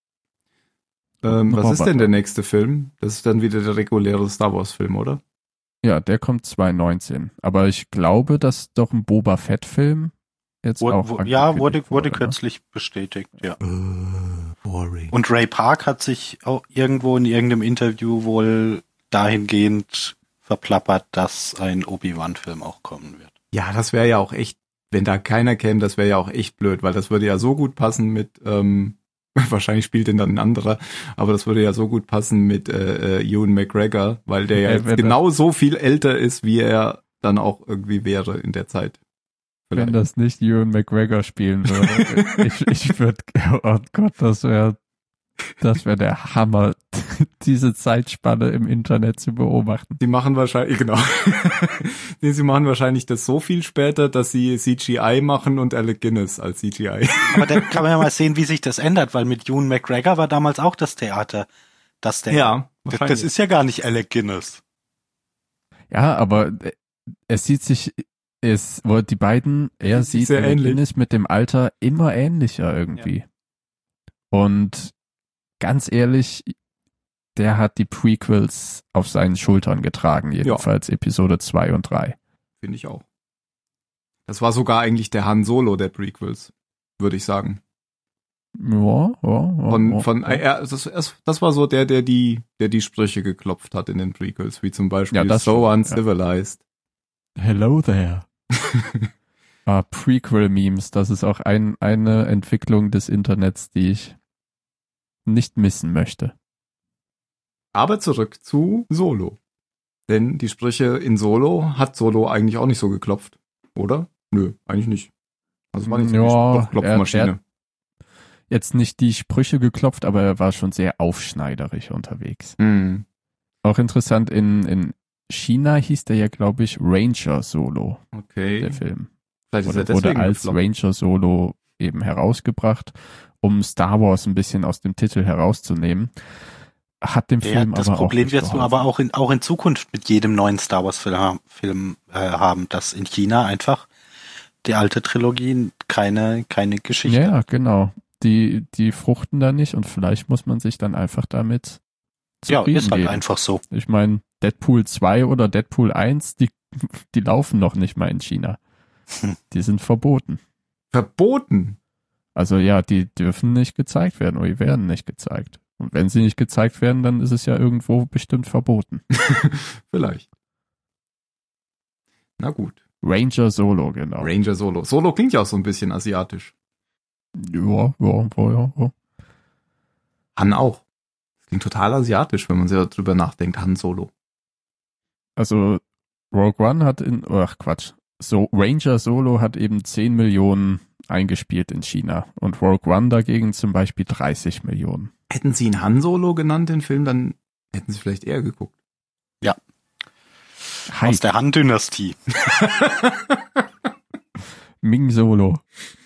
Ähm, Ein was ist denn Roboter. der nächste Film? Das ist dann wieder der reguläre Star Wars Film, oder? Ja, der kommt zwanzig neunzehn. Aber ich glaube, dass doch ein Boba Fett-Film jetzt Wo, auch wo, ja, angekündigt wurde, wurde ne? kürzlich bestätigt, ja. Uh, boring. Und Ray Park hat sich auch irgendwo in irgendeinem Interview wohl dahingehend verplappert, dass ein Obi-Wan-Film auch kommen wird. Ja, das wäre ja auch echt, wenn da keiner käme, das wäre ja auch echt blöd, weil das würde ja so gut passen mit, ähm, wahrscheinlich spielt den dann ein anderer, aber das würde ja so gut passen mit äh, äh, Ewan McGregor, weil der ja Er jetzt wird genau so viel älter ist, wie er dann auch irgendwie wäre in der Zeit. Wenn Vielleicht. das nicht Ewan McGregor spielen würde. ich ich würde, oh Gott, das wäre das wäre der Hammer, diese Zeitspanne im Internet zu beobachten. Die machen wahrscheinlich, genau. Nee, sie machen wahrscheinlich das so viel später, dass sie C G I machen und Alec Guinness als C G I. Aber da kann man ja mal sehen, wie sich das ändert, weil mit Ewan McGregor war damals auch das Theater. Das der, Ja, das, das ist ja gar nicht Alec Guinness. Ja, aber es sieht sich, es, wo die beiden, er sieht sich sieht sehr Alec ähnlich. Guinness mit dem Alter immer ähnlicher irgendwie. Und ganz ehrlich, der hat die Prequels auf seinen Schultern getragen, jedenfalls Episode zwei und drei. finde ich auch. Das war sogar eigentlich der Han Solo der Prequels, würde ich sagen. Ja, ja, ja, Von, ja, von, ja. er, das, das war so der, der die, der die Sprüche geklopft hat in den Prequels, wie zum Beispiel Ja, das So stimmt, ja. Uncivilized. Hello there. ah, Prequel-Memes, das ist auch ein, eine Entwicklung des Internets, die ich nicht missen möchte. Aber zurück zu Solo. Denn die Sprüche in Solo hat Solo eigentlich auch nicht so geklopft, oder? Nö, eigentlich nicht. Also es war nicht so Ja, eine Klopfmaschine. er- er- Jetzt nicht die Sprüche geklopft, aber er war schon sehr aufschneiderisch unterwegs. Hm. Auch interessant, in, in China hieß der ja, glaube ich, Ranger Solo, Okay. der Film. Vielleicht ist er Oder wurde deswegen als gefloppt. Ranger Solo eben herausgebracht, um Star Wars ein bisschen aus dem Titel herauszunehmen. Hat dem Ja, Film das aber Problem auch nicht wirst du geholfen. aber auch in, auch in Zukunft mit jedem neuen Star Wars Film, ha- Film äh, haben, dass in China einfach die alte Trilogie keine, keine Geschichte Ja, genau. Die, die fruchten da nicht und vielleicht muss man sich dann einfach damit Ja, zufrieden ist halt geben. einfach so. Ich meine, Deadpool zwei oder Deadpool eins, die, die laufen noch nicht mal in China. Hm. Die sind verboten. Verboten. Also ja, die dürfen nicht gezeigt werden oder die werden nicht gezeigt. Und wenn sie nicht gezeigt werden, dann ist es ja irgendwo bestimmt verboten. Vielleicht. Na gut. Ranger Solo, genau. Ranger Solo. Solo klingt ja auch so ein bisschen asiatisch. Ja, ja, ja, ja, ja. Han auch. Das klingt total asiatisch, wenn man sich darüber nachdenkt. Han Solo. Also Rogue One hat in, ach Quatsch, so Ranger Solo hat eben zehn Millionen eingespielt in China und Rogue One dagegen zum Beispiel dreißig Millionen. Hätten sie ihn Han Solo genannt, den Film, dann hätten sie vielleicht eher geguckt. Aus Hype, der Han-Dynastie. Ming Solo.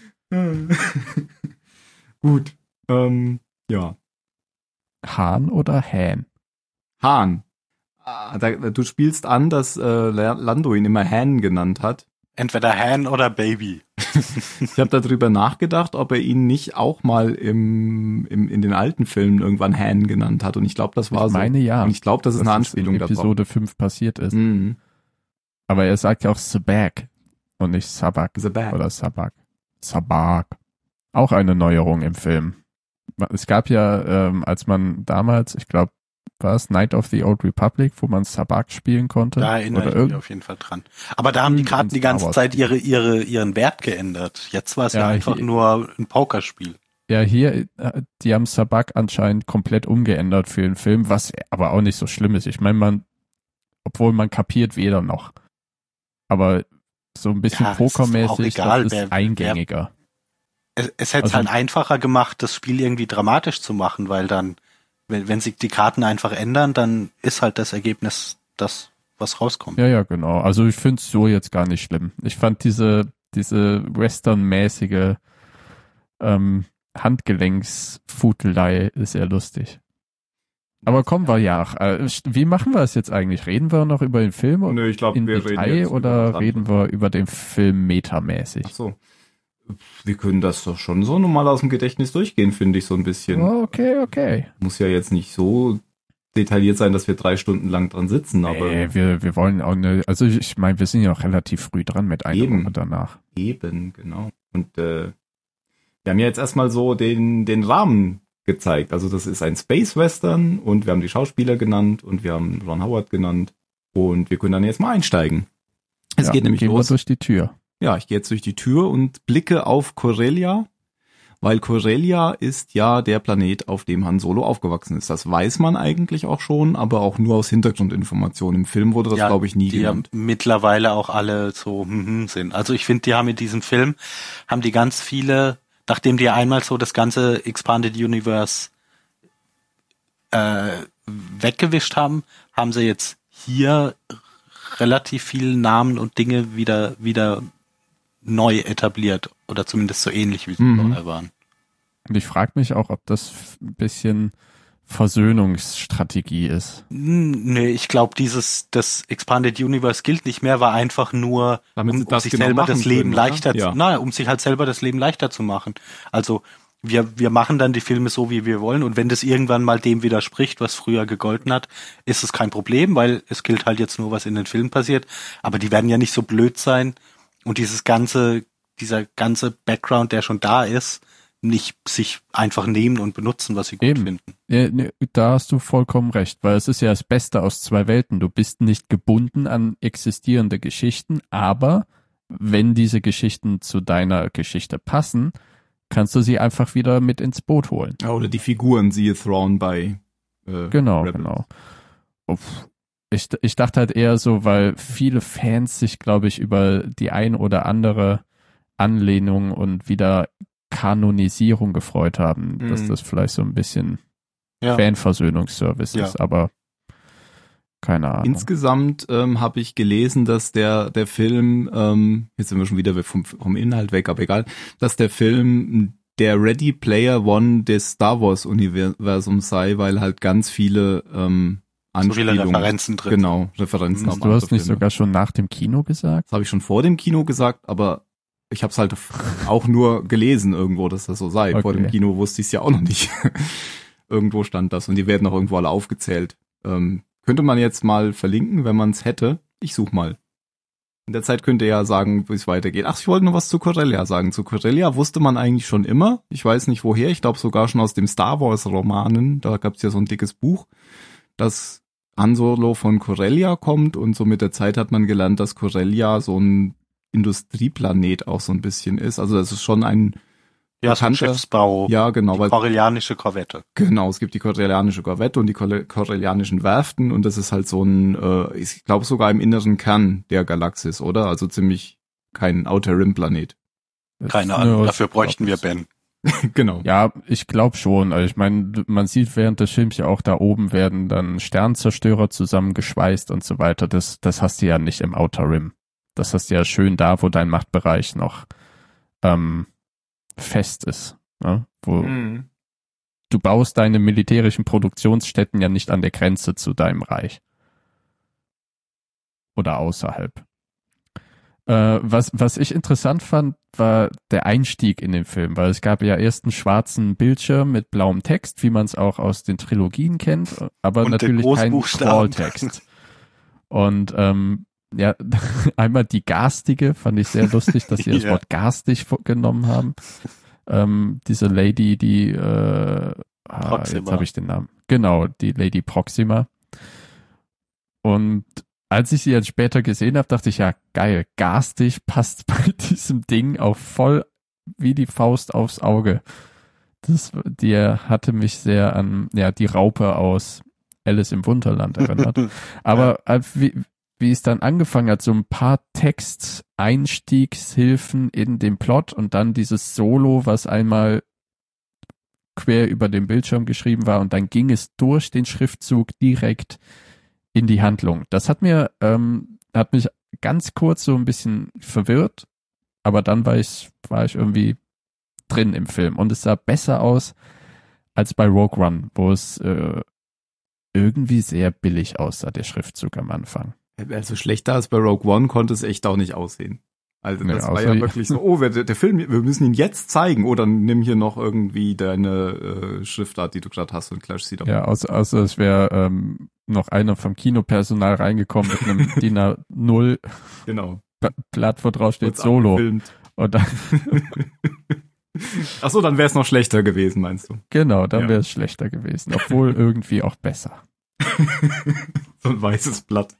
Gut. Ähm, ja. Han oder Han? Han. Ah, da, du spielst an, dass äh, Lando ihn immer Han genannt hat. Entweder Han oder Baby. Ich habe darüber nachgedacht, ob er ihn nicht auch mal im, im in den alten Filmen irgendwann Han genannt hat. Und ich glaube, das war ich so. meine, ja. Und ich glaube, das ist eine Anspielung darauf. Episode fünf passiert ist. Mhm. Aber er sagt ja auch Sabak und nicht Sabak. Sabak. Oder Sabak. Sabak. Auch eine Neuerung im Film. Es gab ja, ähm, als man damals, ich glaube, war es Night of the Old Republic, wo man Sabak spielen konnte? Da erinnere oder ich mich auf jeden Fall dran. Aber da haben die Karten die ganze Zeit ihre, ihre, ihren Wert geändert. Jetzt war es ja, ja einfach hier, nur ein Pokerspiel. Ja, hier, die haben Sabak anscheinend komplett umgeändert für den Film, was aber auch nicht so schlimm ist. Ich meine, man, obwohl man kapiert weder noch. Aber so ein bisschen ja, pokermäßig ist, egal, das ist wer, eingängiger. Wer, es es hätte es also, halt einfacher gemacht, das Spiel irgendwie dramatisch zu machen, weil dann Wenn, wenn sich die Karten einfach ändern, dann ist halt das Ergebnis das, was rauskommt. Ja, ja, genau. Also ich finde es so jetzt gar nicht schlimm. Ich fand diese, diese Western-mäßige ähm, Handgelenksfutelei sehr lustig. Aber kommen wir ja. Äh, wie machen wir es jetzt eigentlich? Reden wir noch über den Film Nö, ich glaub, in wir Detail reden oder reden wir über den Film metamäßig? Ach so. Wir können das doch schon so normal aus dem Gedächtnis durchgehen, finde ich so ein bisschen. Oh, okay, okay. Muss ja jetzt nicht so detailliert sein, dass wir drei Stunden lang dran sitzen, aber. Nee, wir, wir wollen auch eine, also ich meine, wir sind ja auch relativ früh dran mit einer Eben. Woche danach. Eben, genau. Und äh, wir haben ja jetzt erstmal so den, den Rahmen gezeigt. Also das ist ein Space Western und wir haben die Schauspieler genannt und wir haben Ron Howard genannt und wir können dann jetzt mal einsteigen. Es ja, geht nämlich gehen los. Wir durch die Tür. Ja, ich gehe jetzt durch die Tür und blicke auf Corellia, weil Corellia ist ja der Planet, auf dem Han Solo aufgewachsen ist. Das weiß man eigentlich auch schon, aber auch nur aus Hintergrundinformationen. Im Film wurde das, ja, glaube ich, nie die genannt. Ja mittlerweile auch alle so hm, hm, sind. Also ich finde, die haben in diesem Film, haben die ganz viele, nachdem die einmal so das ganze Expanded Universe äh, weggewischt haben, haben sie jetzt hier relativ viele Namen und Dinge wieder wieder neu etabliert oder zumindest so ähnlich wie sie Mhm. vorher waren. Und ich frage mich auch, ob das ein bisschen Versöhnungsstrategie ist. Nee, ich glaube, dieses das Expanded Universe gilt nicht mehr, war einfach nur, Damit um, sie um das sich genau selber machen das Leben können, oder? leichter Ja. zu, na, um sich halt selber das Leben leichter zu machen. Also wir wir machen dann die Filme so, wie wir wollen, und wenn das irgendwann mal dem widerspricht, was früher gegolten hat, ist es kein Problem, weil es gilt halt jetzt nur, was in den Filmen passiert. Aber die werden ja nicht so blöd sein und dieses ganze dieser ganze Background, der schon da ist, nicht sich einfach nehmen und benutzen, was sie gut Eben. finden. Ja, ne, da hast du vollkommen recht, weil es ist ja das Beste aus zwei Welten. Du bist nicht gebunden an existierende Geschichten, aber wenn diese Geschichten zu deiner Geschichte passen, kannst du sie einfach wieder mit ins Boot holen. Ja, oder die Figuren, siehe Thrawn bei äh, Genau, Rebels. genau. Uff. Ich, ich dachte halt eher so, weil viele Fans sich, glaube ich, über die ein oder andere Anlehnung und wieder Kanonisierung gefreut haben, Mhm. dass das vielleicht so ein bisschen Ja. Fanversöhnungsservice Ja. ist, aber keine Ahnung. Insgesamt ähm, habe ich gelesen, dass der der Film, ähm, jetzt sind wir schon wieder vom, vom Inhalt weg, aber egal, dass der Film der Ready Player One des Star Wars Universums sei, weil halt ganz viele ähm, So viele Anspielungen, Referenzen drin. genau, Referenzen auf du hast andere nicht Filme. sogar schon nach dem Kino gesagt? Das habe ich schon vor dem Kino gesagt, aber ich habe es halt auch nur gelesen irgendwo, dass das so sei. Vor Okay. dem Kino wusste ich es ja auch noch nicht. Irgendwo stand das und die werden auch irgendwo alle aufgezählt. Ähm, könnte man jetzt mal verlinken, wenn man es hätte. Ich suche mal. In der Zeit könnt ihr ja sagen, wie es weitergeht. Ach, ich wollte noch was zu Corellia sagen. Zu Corellia wusste man eigentlich schon immer. Ich weiß nicht woher. Ich glaube sogar schon aus dem Star Wars Romanen. Da gab es ja so ein dickes Buch, dass Han Solo von Corellia kommt und so mit der Zeit hat man gelernt, dass Corellia so ein Industrieplanet auch so ein bisschen ist. Also das ist schon ein Ja, so ein bekannter- Schiffsbau. Ja, genau, Die weil Corellianische Korvette. genau, es gibt die korellianische Korvette und die Kore- korellianischen Werften und das ist halt so ein, äh, ich glaube sogar im inneren Kern der Galaxis, oder? Also ziemlich kein Outer Rim Planet. Keine Ja, Ahnung, ich dafür bräuchten wir glaub, Ben. Genau. Ja, ich glaube schon. Also ich meine, man sieht während des Films ja auch, da oben werden dann Sternzerstörer zusammengeschweißt und so weiter. Das, das hast du ja nicht im Outer Rim. Das hast du ja schön da, wo dein Machtbereich noch ähm, fest ist. Ne? Wo Mhm. du baust deine militärischen Produktionsstätten ja nicht an der Grenze zu deinem Reich. oder außerhalb. Äh, was, was ich interessant fand, war der Einstieg in den Film, weil es gab ja erst einen schwarzen Bildschirm mit blauem Text, wie man es auch aus den Trilogien kennt, aber Und natürlich kein Scrolltext. Und ähm, ja, einmal die garstige, fand ich sehr lustig, dass sie das Ja. Wort garstig genommen haben. Ähm, diese Lady, die äh, ah, Proxima. jetzt habe ich den Namen. Genau, die Lady Proxima. Und als ich sie jetzt später gesehen habe, dachte ich, ja, geil, garstig passt bei diesem Ding auch voll wie die Faust aufs Auge. Das, die hatte mich sehr an, ja, die Raupe aus Alice im Wunderland erinnert. Aber ja. wie, wie es dann angefangen hat, so ein paar Text-Einstiegshilfen in den Plot und dann dieses Solo, was einmal quer über den Bildschirm geschrieben war und dann ging es durch den Schriftzug direkt in die Handlung. Das hat mir, ähm, hat mich ganz kurz so ein bisschen verwirrt, aber dann war ich, war ich irgendwie drin im Film und es sah besser aus als bei Rogue One, wo es äh, irgendwie sehr billig aussah, der Schriftzug am Anfang. Also schlechter als bei Rogue One konnte es echt auch nicht aussehen. Also das ja, war ja wirklich so, oh, der, der Film, wir müssen ihn jetzt zeigen. Oder nimm hier noch irgendwie deine äh, Schriftart, die du gerade hast und klatsch sie doch. Ja, außer, außer es wäre ähm, noch einer vom Kinopersonal reingekommen mit einem D I N A null genau. Blatt, wo drauf steht Solo. Und dann Ach so, dann wäre es noch schlechter gewesen, meinst du? Genau, dann ja. wäre es schlechter gewesen, obwohl irgendwie auch besser. So ein weißes Blatt.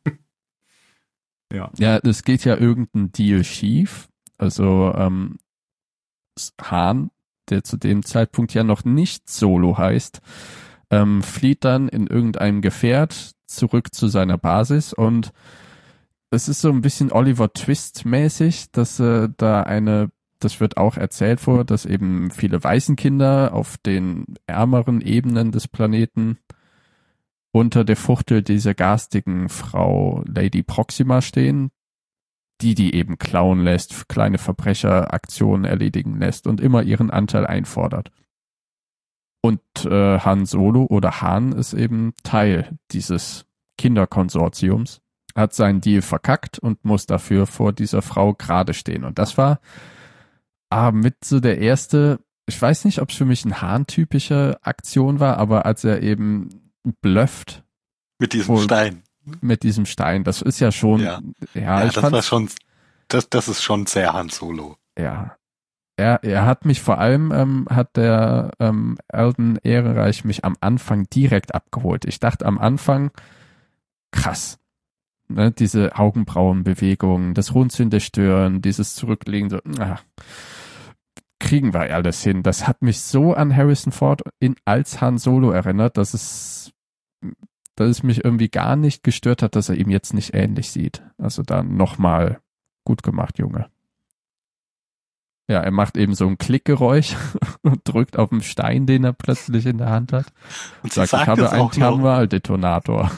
Ja. Ja, es geht ja irgendein Deal schief. Also ähm, Han, der zu dem Zeitpunkt ja noch nicht Solo heißt, ähm, flieht dann in irgendeinem Gefährt zurück zu seiner Basis und es ist so ein bisschen Oliver Twist-mäßig, dass äh, da eine, das wird auch erzählt vor, dass eben viele Waisenkinder auf den ärmeren Ebenen des Planeten unter der Fuchtel dieser garstigen Frau Lady Proxima stehen, die die eben klauen lässt, kleine Verbrecheraktionen erledigen lässt und immer ihren Anteil einfordert. Und äh, Han Solo oder Han ist eben Teil dieses Kinderkonsortiums, hat seinen Deal verkackt und muss dafür vor dieser Frau gerade stehen. Und das war ah, mit so der erste, ich weiß nicht, ob es für mich eine Han-typische Aktion war, aber als er eben blufft. Mit diesem wo, Stein. Mit diesem Stein. Das ist ja schon, ja, ja, ja ich das fand, war schon, das, das ist schon sehr Han Solo. Ja. Er, er hat mich vor allem, ähm, hat der ähm, Alden Ehrenreich mich am Anfang direkt abgeholt. Ich dachte am Anfang, krass, ne, diese Augenbrauenbewegungen, das Runzeln der Stirn, dieses Zurücklegen, so, ach, kriegen wir alles hin. Das hat mich so an Harrison Ford in, als Han Solo erinnert, dass es, dass es mich irgendwie gar nicht gestört hat, dass er ihm jetzt nicht ähnlich sieht. Also dann nochmal gut gemacht, Junge. Ja, er macht eben so ein Klickgeräusch und drückt auf den Stein, den er plötzlich in der Hand hat. Und sagt, sagt, ich habe einen Thermaldetonator.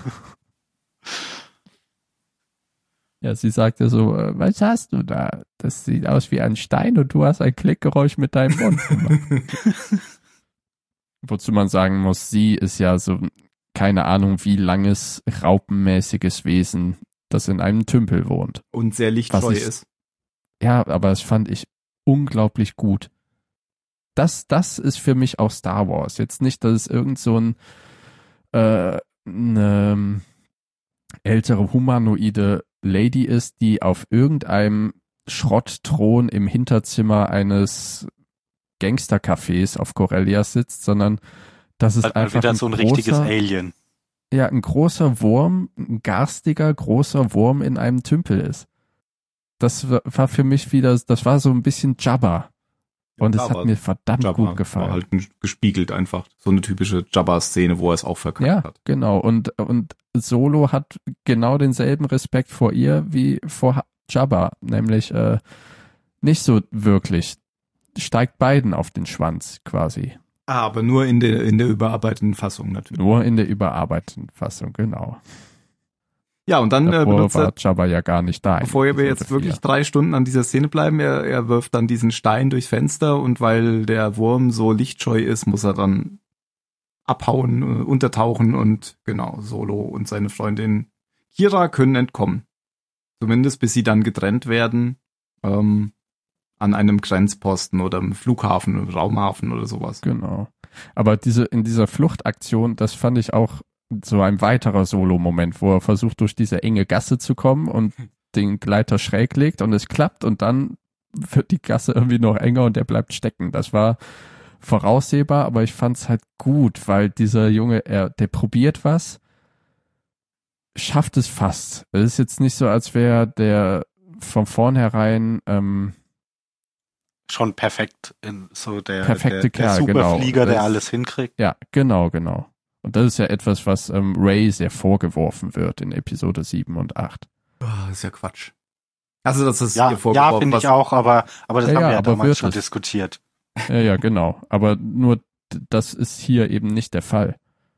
Ja, sie sagt ja so, was hast du da? Das sieht aus wie ein Stein und du hast ein Klickgeräusch mit deinem Mund gemacht. Wozu man sagen muss, sie ist ja so, keine Ahnung, wie langes, raupenmäßiges Wesen, das in einem Tümpel wohnt. Und sehr lichtscheu ich, ist. Ja, aber das fand ich unglaublich gut. Das, das ist für mich auch Star Wars. Jetzt nicht, dass es irgend so ein äh, eine ältere humanoide Lady ist, die auf irgendeinem Schrottthron im Hinterzimmer eines Gangstercafés auf Corellia sitzt, sondern das ist halt einfach wieder ein so ein großer, richtiges Alien. Ja, ein großer Wurm, ein garstiger, großer Wurm in einem Tümpel ist. Das war für mich wieder, das war so ein bisschen Jabba. Und es hat mir verdammt Jabba gut gefallen. War halt gespiegelt einfach. So eine typische Jabba-Szene, wo er es auch verkackt ja, hat. Ja, genau. Und, und Solo hat genau denselben Respekt vor ihr wie vor Jabba. Nämlich äh, nicht so wirklich. Steigt beiden auf den Schwanz quasi. Ah, aber nur in der, in der überarbeiteten Fassung natürlich. Nur in der überarbeiteten Fassung, genau. Ja, und dann äh, benutzt war Jabba ja gar nicht da. Bevor wir jetzt wirklich vier. drei Stunden an dieser Szene bleiben, er, er wirft dann diesen Stein durchs Fenster und weil der Wurm so lichtscheu ist, muss er dann abhauen, äh, untertauchen und genau, Solo und seine Freundin Kira können entkommen. Zumindest bis sie dann getrennt werden ähm, an einem Grenzposten oder im Flughafen, im Raumhafen oder sowas. Genau. Aber diese in dieser Fluchtaktion, das fand ich auch so ein weiterer Solo-Moment, wo er versucht, durch diese enge Gasse zu kommen und den Gleiter schräg legt und es klappt und dann wird die Gasse irgendwie noch enger und er bleibt stecken. Das war voraussehbar, aber ich fand es halt gut, weil dieser Junge, er, der probiert was, schafft es fast. Es ist jetzt nicht so, als wäre der von vornherein ähm, schon perfekt in so der, perfekte der, Kerl, der Superflieger, genau. der alles hinkriegt. Ja, genau, genau. Und das ist ja etwas, was ähm, Ray sehr vorgeworfen wird in Episode sieben und acht. Oh, das ist ja Quatsch. Also das ist Ja, ihr vorgeworfen. ja, finde ich auch, aber, aber das Ja, haben wir ja, ja aber damals schon wird es. diskutiert. Ja, ja, genau. Aber nur d- das ist hier eben nicht der Fall.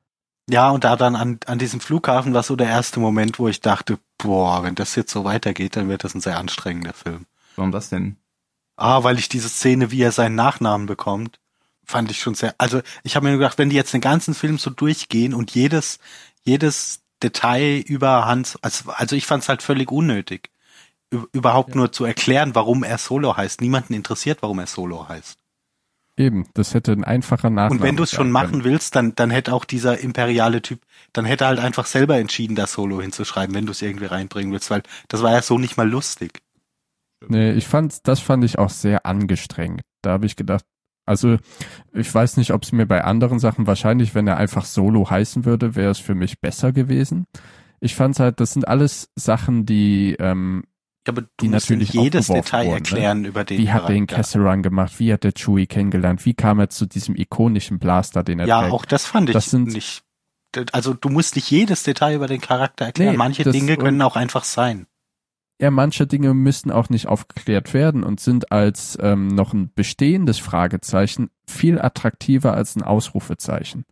Ja, und da dann an, an diesem Flughafen war so der erste Moment, wo ich dachte, boah, wenn das jetzt so weitergeht, dann wird das ein sehr anstrengender Film. Warum das denn? Ah, weil ich diese Szene, wie er seinen Nachnamen bekommt, fand ich schon sehr, also ich habe mir nur gedacht, wenn die jetzt den ganzen Film so durchgehen und jedes, jedes Detail über Hans, also, also ich fand es halt völlig unnötig, Ü- überhaupt Ja. nur zu erklären, warum er Solo heißt. Niemanden interessiert, warum er Solo heißt. Eben, das hätte ein einfacher Nachname Und wenn du es schon sein machen können. willst, dann, dann hätte auch dieser imperiale Typ, dann hätte er halt einfach selber entschieden, das Solo hinzuschreiben, wenn du es irgendwie reinbringen willst, weil das war ja so nicht mal lustig. Nee, ich fand, das fand ich auch sehr angestrengt. Da habe ich gedacht, also ich weiß nicht, ob es mir bei anderen Sachen, wahrscheinlich, wenn er einfach Solo heißen würde, wäre es für mich besser gewesen. Ich fand halt, das sind alles Sachen, die, ähm, Ja, aber du Die musst natürlich nicht jedes aufgeworfen Detail wurden, erklären über den wie hat er den Charakter. Kessel Run gemacht, wie hat der Chewie kennengelernt, wie kam er zu diesem ikonischen Blaster, den er Ja, trägt. auch das fand ich Das sind- nicht. Also du musst nicht jedes Detail über den Charakter erklären. Nee, Manche das- Dinge und- können auch einfach sein. Ja, manche Dinge müssten auch nicht aufgeklärt werden und sind als ähm, noch ein bestehendes Fragezeichen viel attraktiver als ein Ausrufezeichen.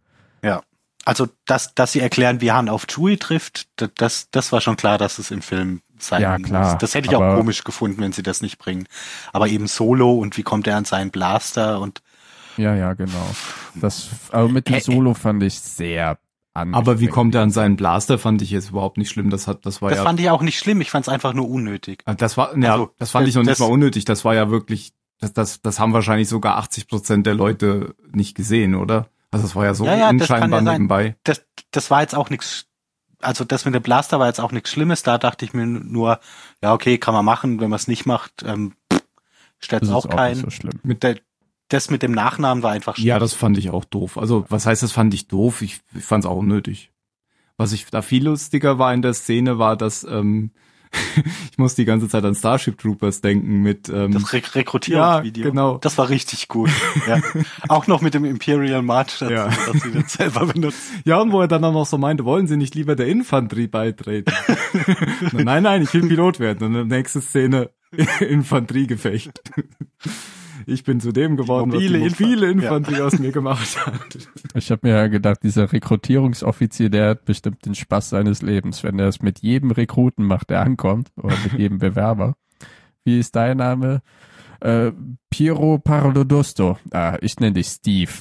Also dass, dass sie erklären, wie Han auf Chewie trifft, d- das, das war schon klar, dass es im Film sein Ja, klar, muss. Das hätte ich auch aber- komisch gefunden, wenn sie das nicht bringen. Aber eben Solo und wie kommt er an seinen Blaster und Ja, ja, genau. Das, aber mit dem Ä- Solo fand ich sehr anstrengend. Aber wie kommt er an seinen Blaster, fand ich jetzt überhaupt nicht schlimm. Das hat, das war das ja, fand ich auch nicht schlimm. Ich fand es einfach nur unnötig. das war, ja, also, das fand ich noch nicht das- mal unnötig. Das war ja wirklich, das, das, das haben wahrscheinlich sogar achtzig Prozent der Leute nicht gesehen, oder? Also das war ja so Ja, ja, das kann unscheinbar ja sein. nebenbei. Das, das war jetzt auch nichts, also das mit dem Blaster war jetzt auch nichts Schlimmes. Da dachte ich mir nur, ja okay, kann man machen. Wenn man es nicht macht, ähm, stellt das es ist auch auch nicht keinen. so schlimm. Mit der, das mit dem Nachnamen war einfach Ja, das fand ich auch doof. Also, was heißt, das fand ich doof? Ich, ich fand es auch unnötig. Was ich da viel lustiger war in der Szene, war, dass ähm, ich muss die ganze Zeit an Starship Troopers denken mit ähm, Das Re Rekrutierungsvideo. Ja, genau. Das war richtig gut. Ja. Auch noch mit dem Imperial March dazu, Ja. dass sie das selber benutzt. ja, und wo er dann auch noch so meinte, wollen Sie nicht lieber der Infanterie beitreten? nein, nein, ich will Pilot werden. Und dann nächste Szene, Infanteriegefecht. Ich bin zu dem geworden, Mobile was die mobile Infan- Infanterie aus mir gemacht hat. Ich habe mir ja gedacht, dieser Rekrutierungsoffizier, der hat bestimmt den Spaß seines Lebens, wenn er es mit jedem Rekruten macht, der ankommt, oder mit jedem Bewerber. Wie ist dein Name? Äh, Piero Parlodosto. Ah, ich nenne dich Steve.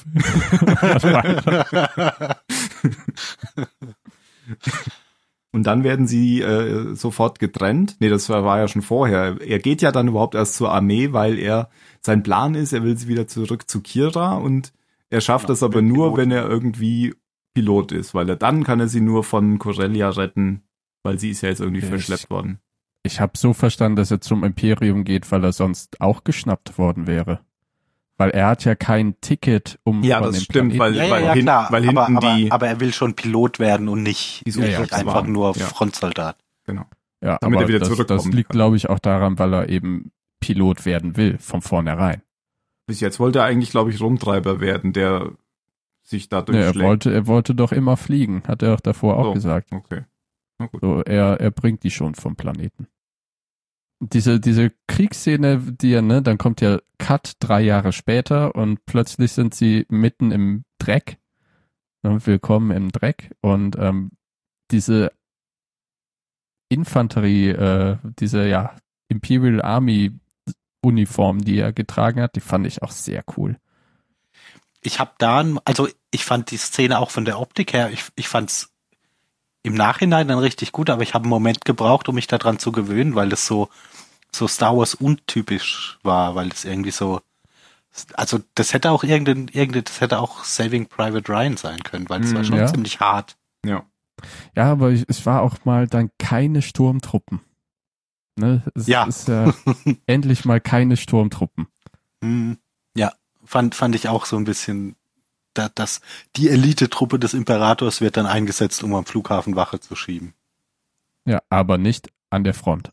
Und dann werden sie äh, sofort getrennt. Nee, das war, war ja schon vorher. Er geht ja dann überhaupt erst zur Armee, weil er, sein Plan ist, er will sie wieder zurück zu Kira und er schafft Genau, das aber mit nur, Pilot. wenn er irgendwie Pilot ist, weil er dann kann er sie nur von Corellia retten, weil sie ist ja jetzt irgendwie Ich- verschleppt worden. Ich habe so verstanden, dass er zum Imperium geht, weil er sonst auch geschnappt worden wäre. Weil er hat ja kein Ticket, um Ja, von das dem stimmt, Planeten- weil- Ja, ja, ja, hin- klar. weil aber, hinten aber, die- aber er will schon Pilot werden und nicht, Die Ja, ja, nicht klar. einfach nur Ja. Frontsoldat. Genau. Ja, damit aber er wieder das, das zurückkommen liegt, kann. glaube ich, auch daran, weil er eben Pilot werden will, von vornherein. Bis jetzt wollte er eigentlich, glaube ich, Rumtreiber werden, der sich dadurch Nee, er schlägt. wollte, er wollte doch immer fliegen, hat er auch davor auch So. gesagt. Okay. Na gut. So, er, er bringt die schon vom Planeten. Diese, diese Kriegsszene, die ja, ne, dann kommt ja Cut drei Jahre später und plötzlich sind sie mitten im Dreck. Ne, willkommen im Dreck. Und ähm, diese Infanterie, äh, diese ja Imperial Army Uniform, die er getragen hat, die fand ich auch sehr cool. Ich habe da, also ich fand die Szene auch von der Optik her, ich, ich fand's im Nachhinein dann richtig gut, aber ich habe einen Moment gebraucht, um mich daran zu gewöhnen, weil es so, so Star Wars untypisch war, weil es irgendwie so, also das hätte auch irgendein, irgendein, das hätte auch Saving Private Ryan sein können, weil es war schon ja. ziemlich hart. Ja. Ja, aber ich, es war auch mal dann keine Sturmtruppen. Ne? Es Ja. ist ja endlich mal keine Sturmtruppen. Hm, ja, fand, fand ich auch so ein bisschen, da, dass die Elite-Truppe des Imperators wird dann eingesetzt, um am Flughafen Wache zu schieben. Ja, aber nicht an der Front.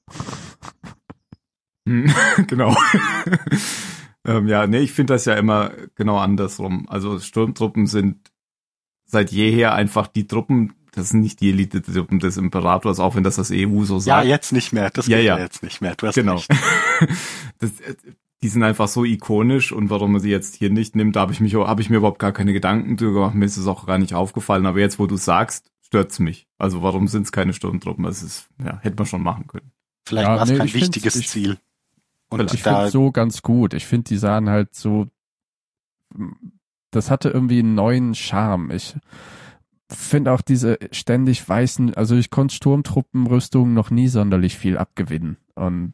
Genau. ähm, ja, nee, ich finde das ja immer genau andersrum. Also Sturmtruppen sind seit jeher einfach die Truppen, das sind nicht die Elite-Truppen des Imperators, auch wenn das das E U so sagt. Ja, jetzt nicht mehr, das ja, geht ja. ja jetzt nicht mehr, du hast genau. recht. das, die sind einfach so ikonisch und warum man sie jetzt hier nicht nimmt, da habe ich mich, habe ich mir überhaupt gar keine Gedanken drüber gemacht, mir ist es auch gar nicht aufgefallen, aber jetzt, wo du sagst, stört's mich. Also warum sind es keine Sturmtruppen? Das ist, ja, hätte man schon machen können. Vielleicht Ja, war es nee, kein ich find's- wichtiges ich- Ziel. Und Ich da, finde so ganz gut. Ich finde, die sahen halt so, das hatte irgendwie einen neuen Charme. Ich finde auch diese ständig weißen, also ich konnte Sturmtruppenrüstungen noch nie sonderlich viel abgewinnen. Und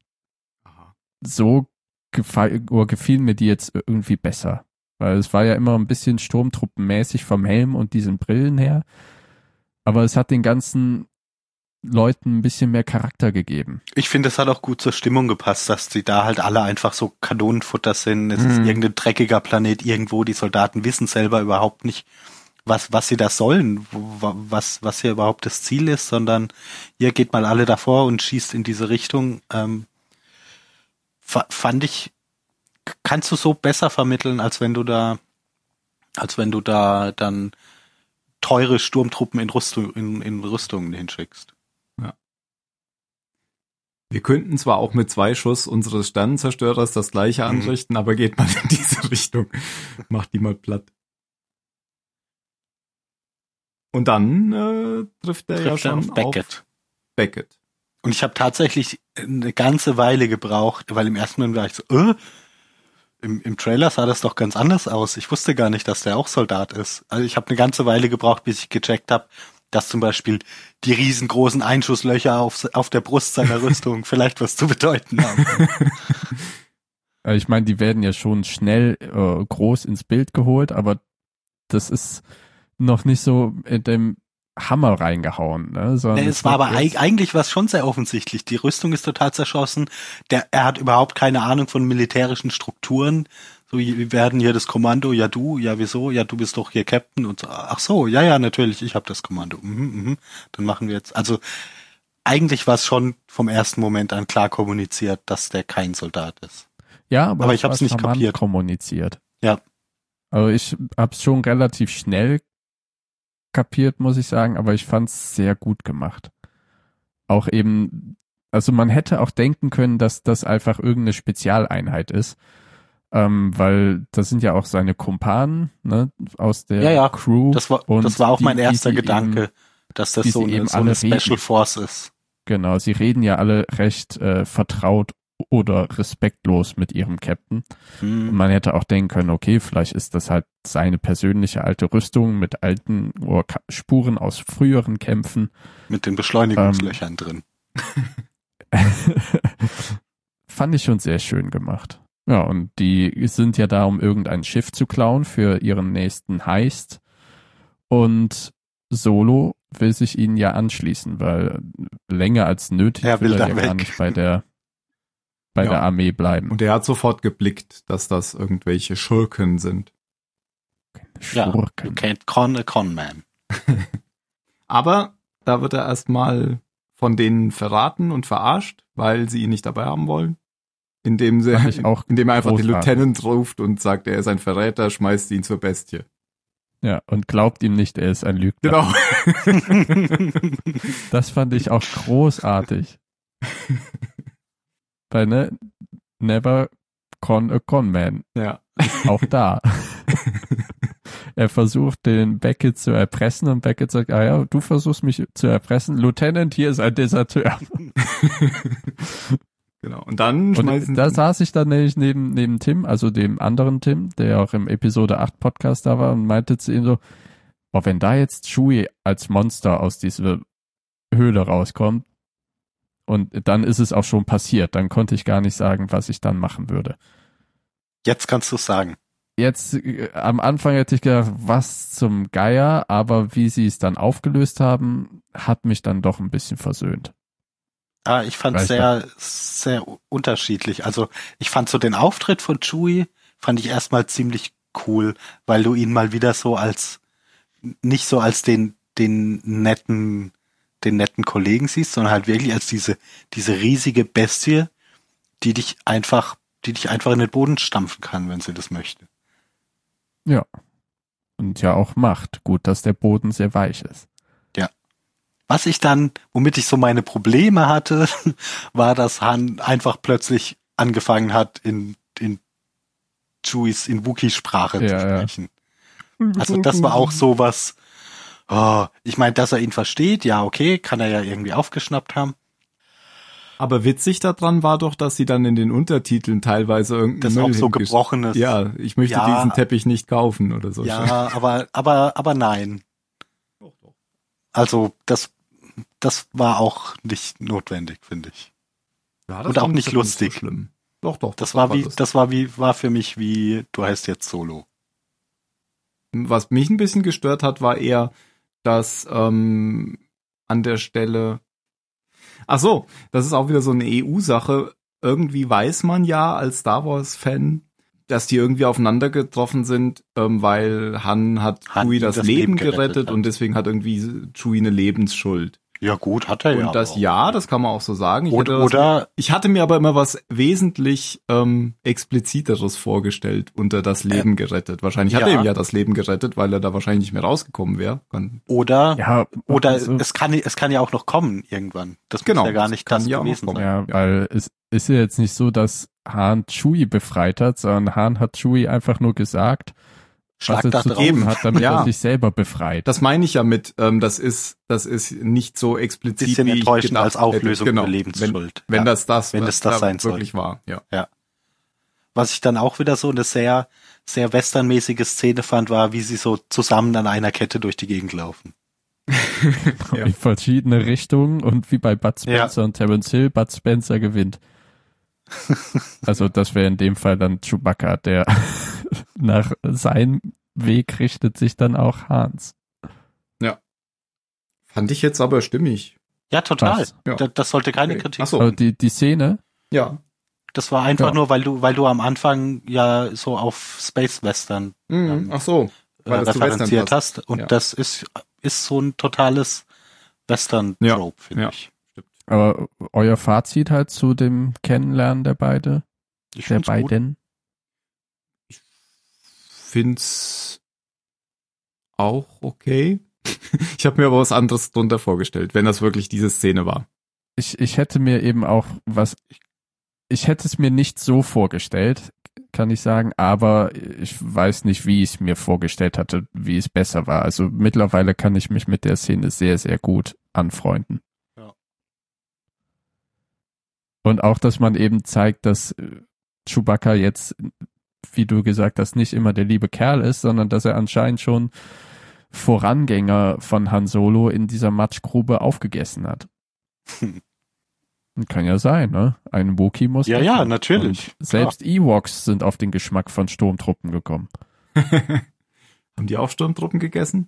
so gefall, oder gefielen mir die jetzt irgendwie besser. Weil es war ja immer ein bisschen sturmtruppenmäßig vom Helm und diesen Brillen her. Aber es hat den ganzen Leuten ein bisschen mehr Charakter gegeben. ich finde, es hat auch gut zur Stimmung gepasst, dass die da halt alle einfach so Kanonenfutter sind. Es ist Mhm. irgendein dreckiger Planet irgendwo. Die Soldaten wissen selber überhaupt nicht, was, was sie da sollen, wo- was, was hier überhaupt das Ziel ist, sondern ihr geht mal alle davor und schießt in diese Richtung. Ähm, fa- fand ich, kannst du so besser vermitteln, als wenn du da, als wenn du da dann teure Sturmtruppen in Rüstung, in, in Rüstungen hinschickst. Wir könnten zwar auch mit zwei Schuss unseres Sternenzerstörers das gleiche Mhm. anrichten, aber geht mal in diese Richtung. Macht die mal platt. Und dann äh, trifft er ja Trifft er schon auf auf Beckett. Beckett. Und ich habe tatsächlich eine ganze Weile gebraucht, weil im ersten Moment war ich so, äh, im, im Trailer sah das doch ganz anders aus. Ich wusste gar nicht, dass der auch Soldat ist. Also ich habe eine ganze Weile gebraucht, bis ich gecheckt habe, dass zum Beispiel die riesengroßen Einschusslöcher auf, auf der Brust seiner Rüstung vielleicht was zu bedeuten haben. Äh, Ich meine, die werden ja schon schnell äh, groß ins Bild geholt, aber das ist noch nicht so in dem Hammer reingehauen. Ne? Sondern Nee, es war wird aber jetzt- eig- eigentlich was schon sehr offensichtlich. Die Rüstung ist total zerschossen. Der, er hat überhaupt keine Ahnung von militärischen Strukturen. So, wir werden hier das Kommando, ja du, ja wieso, ja du bist doch hier Captain und so. Ach so, ja, ja, natürlich, ich habe das Kommando. Mhm, mhm. Dann machen wir jetzt, also eigentlich war es schon vom ersten Moment an klar kommuniziert, dass der kein Soldat ist. Ja, aber, Aber es ich hab's war nicht charmant kapiert. kommuniziert. Ja. Also ich hab's schon relativ schnell kapiert, muss ich sagen, aber ich fand's sehr gut gemacht. Auch eben, also man hätte auch denken können, dass das einfach irgendeine Spezialeinheit ist, ähm, weil das sind ja auch seine Kumpanen, ne, aus der Ja, ja, Crew. Das war, und das war auch die- mein die erster sie Gedanke, Eben, dass das die so sie eine, eben so eine alle Special reden. Force ist. genau, sie reden ja alle recht äh, vertraut oder respektlos mit ihrem Captain. Und Hm. man hätte auch denken können, okay, vielleicht ist das halt seine persönliche alte Rüstung mit alten oder Ka- Spuren aus früheren Kämpfen. Mit den Beschleunigungslöchern drin. Fand ich schon sehr schön gemacht. Ja, und die sind ja da, um irgendein Schiff zu klauen für ihren nächsten Heist. Und Solo will sich ihnen ja anschließen, weil länger als nötig Er will will er da ja weg. gar nicht bei der bei Ja. der Armee bleiben. Und er hat sofort geblickt, dass das irgendwelche Schurken sind. Ja, you Schurken. can't con a con man. Aber da wird er erstmal von denen verraten und verarscht, weil sie ihn nicht dabei haben wollen. Indem, sie, Fand ich auch indem er einfach den großartig. Lieutenant ruft und sagt, er ist ein Verräter, schmeißt ihn zur Bestie. Ja, und glaubt ihm nicht, er ist ein Lügner. Genau. Das fand ich auch großartig. Weil, ne, never con a con man. Ja. Auch da. Er versucht, den Beckett zu erpressen und Beckett sagt, ah ja, du versuchst mich zu erpressen. Lieutenant, hier ist ein Deserteur. Genau. Und dann schmeißen Und da saß ich dann nämlich neben, neben Tim, also dem anderen Tim, der auch im Episode acht Podcast da war und meinte zu ihm so, Oh, wenn da jetzt Chewie als Monster aus dieser Höhle rauskommt und dann ist es auch schon passiert, dann konnte ich gar nicht sagen, was ich dann machen würde. Jetzt kannst du es sagen. Jetzt, äh, am Anfang hätte ich gedacht, was zum Geier, aber wie sie es dann aufgelöst haben, hat mich dann doch ein bisschen versöhnt. Ah, ich fand es sehr, sehr unterschiedlich. Also ich fand so den Auftritt von Chewie, fand ich erstmal ziemlich cool, weil du ihn mal wieder so als, nicht so als den, den netten, den netten Kollegen siehst, sondern halt wirklich als diese, diese riesige Bestie, die dich einfach, die dich einfach in den Boden stampfen kann, wenn sie das möchte. Ja. Und ja auch macht. Gut, dass der Boden sehr weich ist. Ja. Was ich dann, womit ich so meine Probleme hatte, war, dass Han einfach plötzlich angefangen hat, in, in Chewies, in Wookie-Sprache Ja, zu ja. sprechen. Also das war auch so was, oh, ich meine, dass er ihn versteht, ja okay, kann er ja irgendwie aufgeschnappt haben. Aber witzig daran war doch, dass sie dann in den Untertiteln teilweise irgendein Das Müll auch so hingesch- gebrochenes. Ja, ich möchte Ja. diesen Teppich nicht kaufen oder so. Ja, aber, aber, aber nein. Also das, das war auch nicht notwendig, finde ich. Ja, Und auch fand ich nicht jetzt lustig. So schlimm. Doch, doch. Das war wie, lustig. das war wie, war für mich wie, du heißt jetzt Solo. Was mich ein bisschen gestört hat, war eher, dass ähm, an der Stelle. Ach so, das ist auch wieder so eine E U-Sache. Irgendwie weiß man ja als Star Wars-Fan, dass die irgendwie aufeinander getroffen sind, ähm, weil Han hat Han Chewie ihm das, das Leben Leben gerettet, gerettet hat. und deswegen hat irgendwie Chewie eine Lebensschuld. Ja gut, hat er ja. Und das, aber auch. ja, das kann man auch so sagen. Ich Oder, hätte das, oder ich hatte mir aber immer was wesentlich ähm, expliziteres vorgestellt unter das Leben gerettet. Wahrscheinlich hat ja. er ihm ja das Leben gerettet, weil er da wahrscheinlich nicht mehr rausgekommen wäre. Kann- Oder, Ja, oder also, es kann, es kann ja auch noch kommen irgendwann. Das Genau, muss ja gar das nicht kann das ja auch gewesen noch sein. ja, weil es ist ja jetzt nicht so, dass Han Chewie befreit hat, sondern Han hat Chewie einfach nur gesagt, Schlag was er da zu drauf. tun hat, damit Ja. er sich selber befreit. Das meine ich ja mit, ähm, das ist, das ist nicht so explizit, Bisschen wie ich enttäuschend gedacht als Auflösung hätte. Genau. der Lebensschuld. Wenn, wenn Ja. das das, Wenn was das das da sein soll. wirklich war, ja. Was ich dann auch wieder so eine sehr, sehr westernmäßige Szene fand, war, wie sie so zusammen an einer Kette durch die Gegend laufen. Ja. In verschiedene Richtungen und wie bei Bud Spencer und Terence Hill, Bud Spencer gewinnt. Also das wäre in dem Fall dann Chewbacca, der nach seinem Weg richtet sich dann auch Hans. Fand ich jetzt aber stimmig. Ja, total. Was? Ja. Das, das sollte keine Okay. Kritik Ach so. Aber die, die Szene, Ja. Das war einfach Ja. nur, weil du, weil du am Anfang ja so auf Space Western Mhm. Ähm, Ach so. äh, Weil das zu referenziert Western passt. hast. Und Ja. das ist, ist so ein totales Western-Trope, finde Ja. ich. aber euer Fazit halt zu dem Kennenlernen der beide, Ich der find's gut. beiden. Find's auch okay. Ich habe mir aber was anderes drunter vorgestellt, wenn das wirklich diese Szene war. Ich, ich hätte mir eben auch was, ich hätte es mir nicht so vorgestellt, kann ich sagen, aber ich weiß nicht, wie ich es mir vorgestellt hatte, wie es besser war. Also mittlerweile kann ich mich mit der Szene sehr, sehr gut anfreunden. Ja. Und auch, dass man eben zeigt, dass äh, Chewbacca jetzt, wie du gesagt hast, nicht immer der liebe Kerl ist, sondern dass er anscheinend schon Vorangänger von Han Solo in dieser Matschgrube aufgegessen hat. Kann ja sein, ne? Ein Wookie muss. Ja, essen. ja, natürlich. Und selbst Ewoks sind auf den Geschmack von Sturmtruppen gekommen. Haben die auch Sturmtruppen gegessen?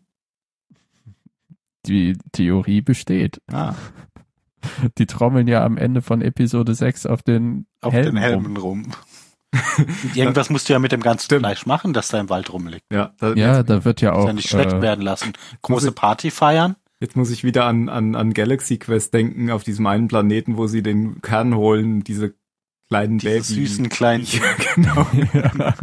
Die Theorie besteht. Ah. Die trommeln ja am Ende von Episode sechs auf den Auf Helmen den Helmen rum. Irgendwas musst du ja mit dem ganzen Stimmt. Fleisch machen, das da im Wald rumliegt. Ja, da, rum. Ja, jetzt, da wird ja Muss auch. ja nicht schlecht äh, werden lassen. Große muss ich- Party feiern. jetzt muss ich wieder an, an, an Galaxy Quest denken, auf diesem einen Planeten, wo sie den Kern holen, diese kleinen Diese Babys. süßen kleinen. Ja, genau. ja.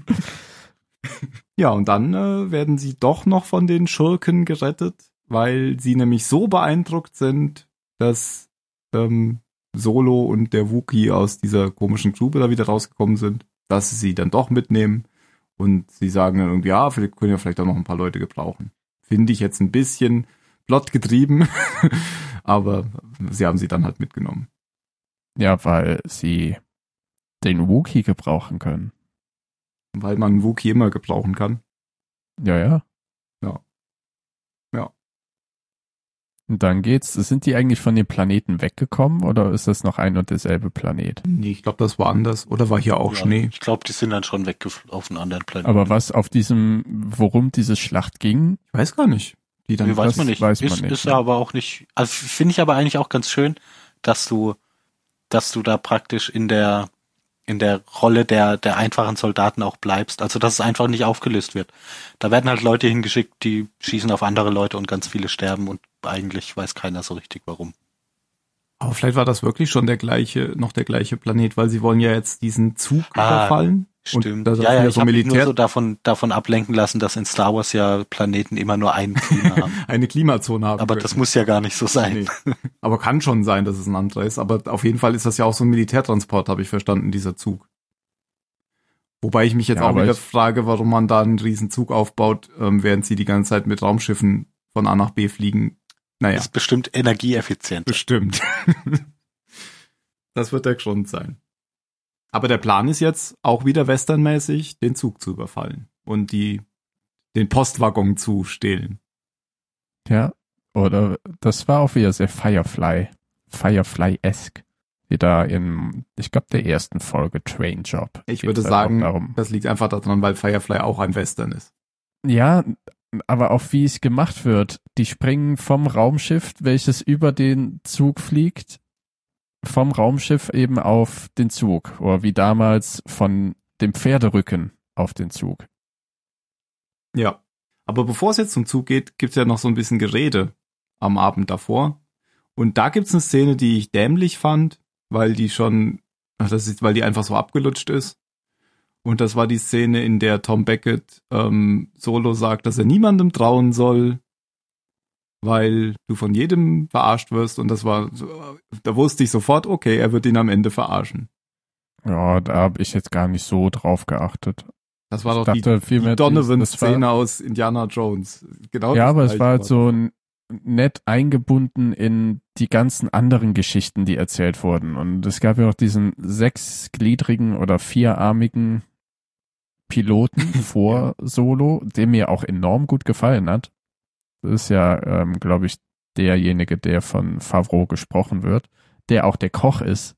Ja, und dann äh, werden sie doch noch von den Schurken gerettet, weil sie nämlich so beeindruckt sind, dass ähm, Solo und der Wookie aus dieser komischen Grube da wieder rausgekommen sind, dass sie sie dann doch mitnehmen. Und sie sagen dann irgendwie, ja, vielleicht können ja vielleicht auch noch ein paar Leute gebrauchen. Finde ich jetzt ein bisschen plotgetrieben, aber sie haben sie dann halt mitgenommen. ja, weil sie den Wookie gebrauchen können. Weil man einen Wookie immer gebrauchen kann. Ja, ja. Ja. Und dann geht's, sind die eigentlich von dem Planeten weggekommen oder ist das noch ein und derselbe Planet? Nee, ich glaube, das war anders. Oder war hier auch Ja, Schnee? Ich glaube, die sind dann schon weg auf einen anderen Planeten. Aber was auf diesem, worum diese Schlacht ging? Ich weiß gar nicht. Die dann Nee, weiß das man nicht. weiß man ist, nicht, ist ne? aber auch nicht, also finde ich aber eigentlich auch ganz schön, dass du, dass du da praktisch in der, in der Rolle der, der einfachen Soldaten auch bleibst. Also, dass es einfach nicht aufgelöst wird. Da werden halt Leute hingeschickt, die schießen auf andere Leute und ganz viele sterben und eigentlich weiß keiner so richtig warum. Aber vielleicht war das wirklich schon der gleiche, noch der gleiche Planet, weil sie wollen ja jetzt diesen Zug Ah, überfallen. Stimmt. Und da ja, ja, ich so habe mich Militär nur so davon, davon ablenken lassen, dass in Star Wars ja Planeten immer nur ein Klima haben. eine Klimazone haben. Aber können. das muss ja gar nicht so sein. Nee. Aber kann schon sein, dass es ein anderer ist. Aber auf jeden Fall ist das ja auch so ein Militärtransport, habe ich verstanden, dieser Zug. Wobei ich mich jetzt Ja, auch aber wieder ich- frage, warum man da einen riesen Zug aufbaut, ähm, während sie die ganze Zeit mit Raumschiffen von A nach B fliegen. Naja, Ist bestimmt energieeffizient. bestimmt. Das wird der Grund sein. Aber der Plan ist jetzt, auch wieder westernmäßig, den Zug zu überfallen und die den Postwaggon zu stehlen. Ja, oder das war auch wieder sehr Firefly, Firefly-esque. Wie da in, ich glaube, der ersten Folge Train Job. Ich Geht's würde halt sagen, auch darum. das liegt einfach daran, weil Firefly auch ein Western ist. Ja, aber auch wie es gemacht wird. Die springen vom Raumschiff, welches über den Zug fliegt, vom Raumschiff eben auf den Zug. Oder wie damals von dem Pferderücken auf den Zug. Ja. Aber bevor es jetzt zum Zug geht, gibt's ja noch so ein bisschen Gerede am Abend davor. Und da gibt's eine Szene, die ich dämlich fand, weil die schon, ach, das ist, weil die einfach so abgelutscht ist. Und das war die Szene, in der Tom Beckett ähm, Solo sagt, dass er niemandem trauen soll, weil du von jedem verarscht wirst. Und das war, so, da wusste ich sofort, okay, er wird ihn am Ende verarschen. Ja, da habe ich jetzt gar nicht so drauf geachtet. Das war Ich doch die, dachte vielmehr, die Donovan-Szene das war- aus Indiana Jones. Genau Ja, das aber es Gleiche war halt das. so n- nett eingebunden in die ganzen anderen Geschichten, die erzählt wurden. Und es gab ja auch diesen sechsgliedrigen oder vierarmigen Piloten vor Solo, der mir auch enorm gut gefallen hat. Das ist ja, ähm, glaube ich, derjenige, der von Favreau gesprochen wird, der auch der Koch ist.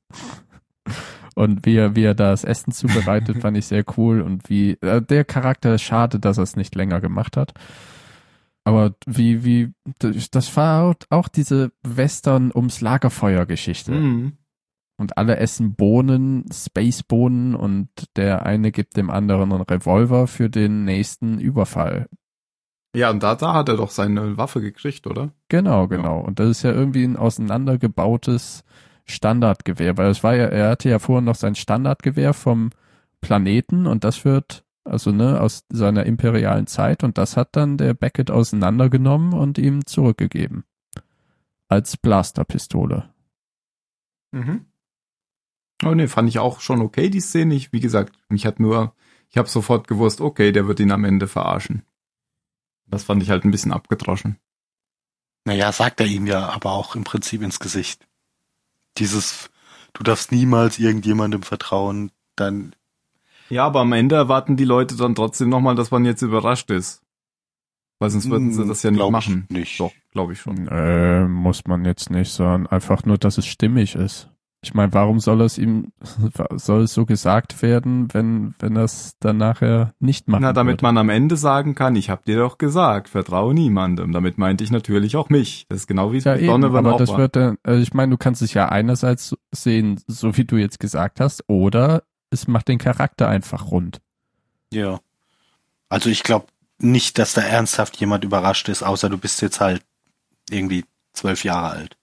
Und wie er, wie er das Essen zubereitet, fand ich sehr cool. Und wie, äh, der Charakter ist schade, dass er es nicht länger gemacht hat. Aber wie, wie, das war auch diese Western ums Lagerfeuer-Geschichte. Mhm. Und alle essen Bohnen, Space-Bohnen und der eine gibt dem anderen einen Revolver für den nächsten Überfall. Ja, und da, da hat er doch seine Waffe gekriegt, oder? Genau, genau. Und das ist ja irgendwie ein auseinandergebautes Standardgewehr, weil es war ja, er hatte ja vorher noch sein Standardgewehr vom Planeten und das wird, also ne, aus seiner imperialen Zeit und das hat dann der Beckett auseinandergenommen und ihm zurückgegeben. Als Blasterpistole. Mhm. Oh ne, fand ich auch schon okay, die Szene. Ich, wie gesagt, mich hat nur, ich habe sofort gewusst, okay, der wird ihn am Ende verarschen. Das fand ich halt ein bisschen abgedroschen. Naja, sagt er ihm ja aber auch im Prinzip ins Gesicht. Dieses, du darfst niemals irgendjemandem vertrauen, dann, Ja, aber am Ende erwarten die Leute dann trotzdem nochmal, dass man jetzt überrascht ist. Weil sonst würden sie das ja nicht glaub ich machen. nicht. Doch, glaube ich schon. Äh, muss man jetzt nicht, sondern einfach nur, dass es stimmig ist. Ich meine, warum soll es ihm, soll es so gesagt werden, wenn, wenn das dann nachher nicht machen Na, damit würde? man am Ende sagen kann, ich hab dir doch gesagt, vertraue niemandem. Damit meinte ich natürlich auch mich. Das ist genau wie es Ja, mit eben, Donovan aber auch das war. wird dann, also ich meine, du kannst es ja einerseits sehen, so wie du jetzt gesagt hast, oder es macht den Charakter einfach rund. Ja. Also ich glaube nicht, dass da ernsthaft jemand überrascht ist, außer du bist jetzt halt irgendwie zwölf Jahre alt.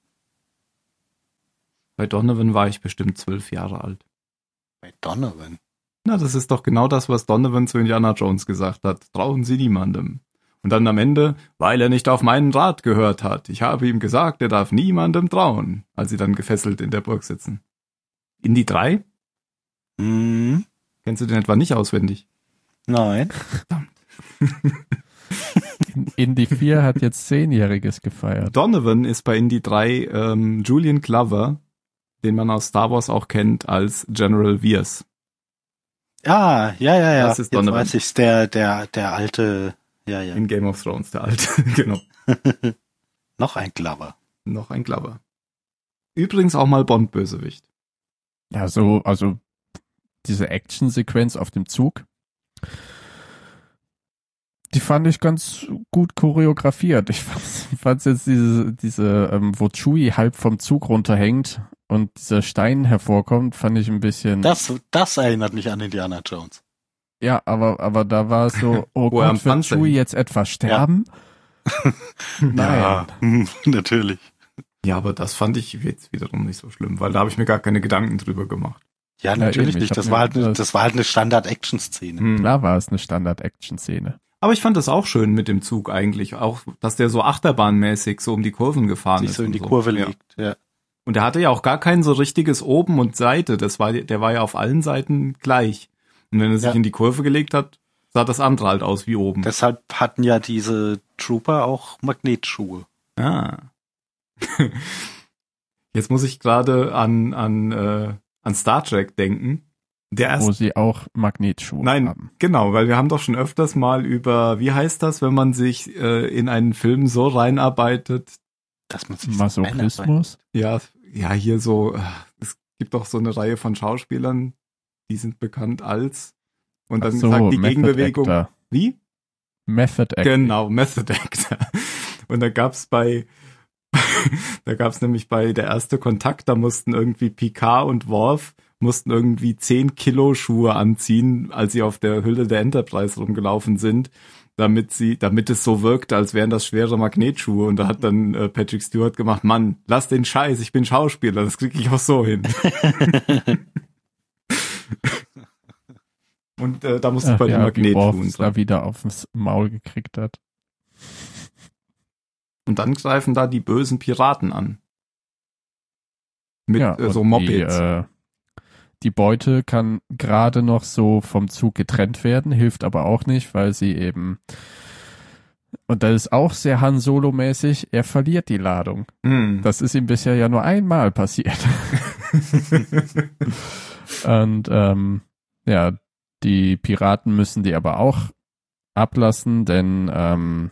Bei Donovan war ich bestimmt zwölf Jahre alt. Bei Donovan. Na, das ist doch genau das, was Donovan zu Indiana Jones gesagt hat. Trauen Sie niemandem. Und dann am Ende, weil er nicht auf meinen Rat gehört hat. Ich habe ihm gesagt, er darf niemandem trauen, als sie dann gefesselt in der Burg sitzen. Indie drei? Hm, Kennst du den etwa nicht auswendig? nein. Indie vier hat jetzt Zehnjähriges gefeiert. Donovan ist bei Indie drei ähm, Julian Glover, den man aus Star Wars auch kennt als General Veers. Ah, ja, ja, ja. Das ist Jetzt Donovan. weiß ich's, der, der, der alte, ja, ja. In Game of Thrones, der alte, genau. Noch ein Glover. noch ein Glover. Übrigens auch mal Bond-Bösewicht. Ja, so, also diese Action-Sequenz auf dem Zug, die fand ich ganz gut choreografiert. Ich fand jetzt diese, diese, ähm, wo Chewie halb vom Zug runterhängt und dieser Stein hervorkommt, fand ich ein bisschen. Das, das erinnert mich an Indiana Jones. Ja, aber, aber da war es so, oh Wo er am Gott, wird Panzer Chewie hängt. jetzt etwa sterben? Nein. Ja, hm, natürlich. Ja, aber das fand ich jetzt wiederum nicht so schlimm, weil da habe ich mir gar keine Gedanken drüber gemacht. Ja, Ja, natürlich eben, ich nicht. hab Das mir war halt, eine, das- das war halt eine Standard-Action-Szene. Hm. Klar war es eine Standard-Action-Szene. Aber ich fand das auch schön mit dem Zug eigentlich, auch, dass der so achterbahnmäßig so um die Kurven gefahren Sich ist. so in und die Kurve Ja. legt. Ja. Und der hatte ja auch gar kein so richtiges Oben und Seite. Das war, der war ja auf allen Seiten gleich. Und wenn er sich Ja. in die Kurve gelegt hat, sah das andere halt aus wie oben. Deshalb hatten ja diese Trooper auch Magnetschuhe. Ah. Jetzt muss ich gerade an, an, äh, an Star Trek denken. Der erste, Wo sie auch Magnetschuhe Nein, haben. genau, weil wir haben doch schon öfters mal über, wie heißt das, wenn man sich äh, in einen Film so reinarbeitet, Dass man sich so einarbeitet. Masochismus? ja, ja, hier so, äh, es gibt doch so eine Reihe von Schauspielern, die sind bekannt als, und dann Ach so, sagt die Method Gegenbewegung, Actor. wie? Method Actor. Genau, Method Actor. Und da gab's bei, da gab's nämlich bei der erste Kontakt, da mussten irgendwie Picard und Worf mussten irgendwie zehn Kilo Schuhe anziehen, als sie auf der Hülle der Enterprise rumgelaufen sind, damit sie, damit es so wirkte, als wären das schwere Magnetschuhe. Und da hat dann äh, Patrick Stewart gemacht, Mann, lass den Scheiß, ich bin Schauspieler, das krieg ich auch so hin. Und äh, da musste ich Ach bei den ja, wie Worf Magnetschuhen es da dran. wieder aufs Maul gekriegt hat. Und dann greifen da die bösen Piraten an. Mit ja, äh, so und Mopeds. Die, äh, die Beute kann gerade noch so vom Zug getrennt werden, hilft aber auch nicht, weil sie eben, und das ist auch sehr Han Solo-mäßig, er verliert die Ladung. Hm. Das ist ihm bisher ja nur einmal passiert. Und ähm, ja, die Piraten müssen die aber auch ablassen, denn ähm,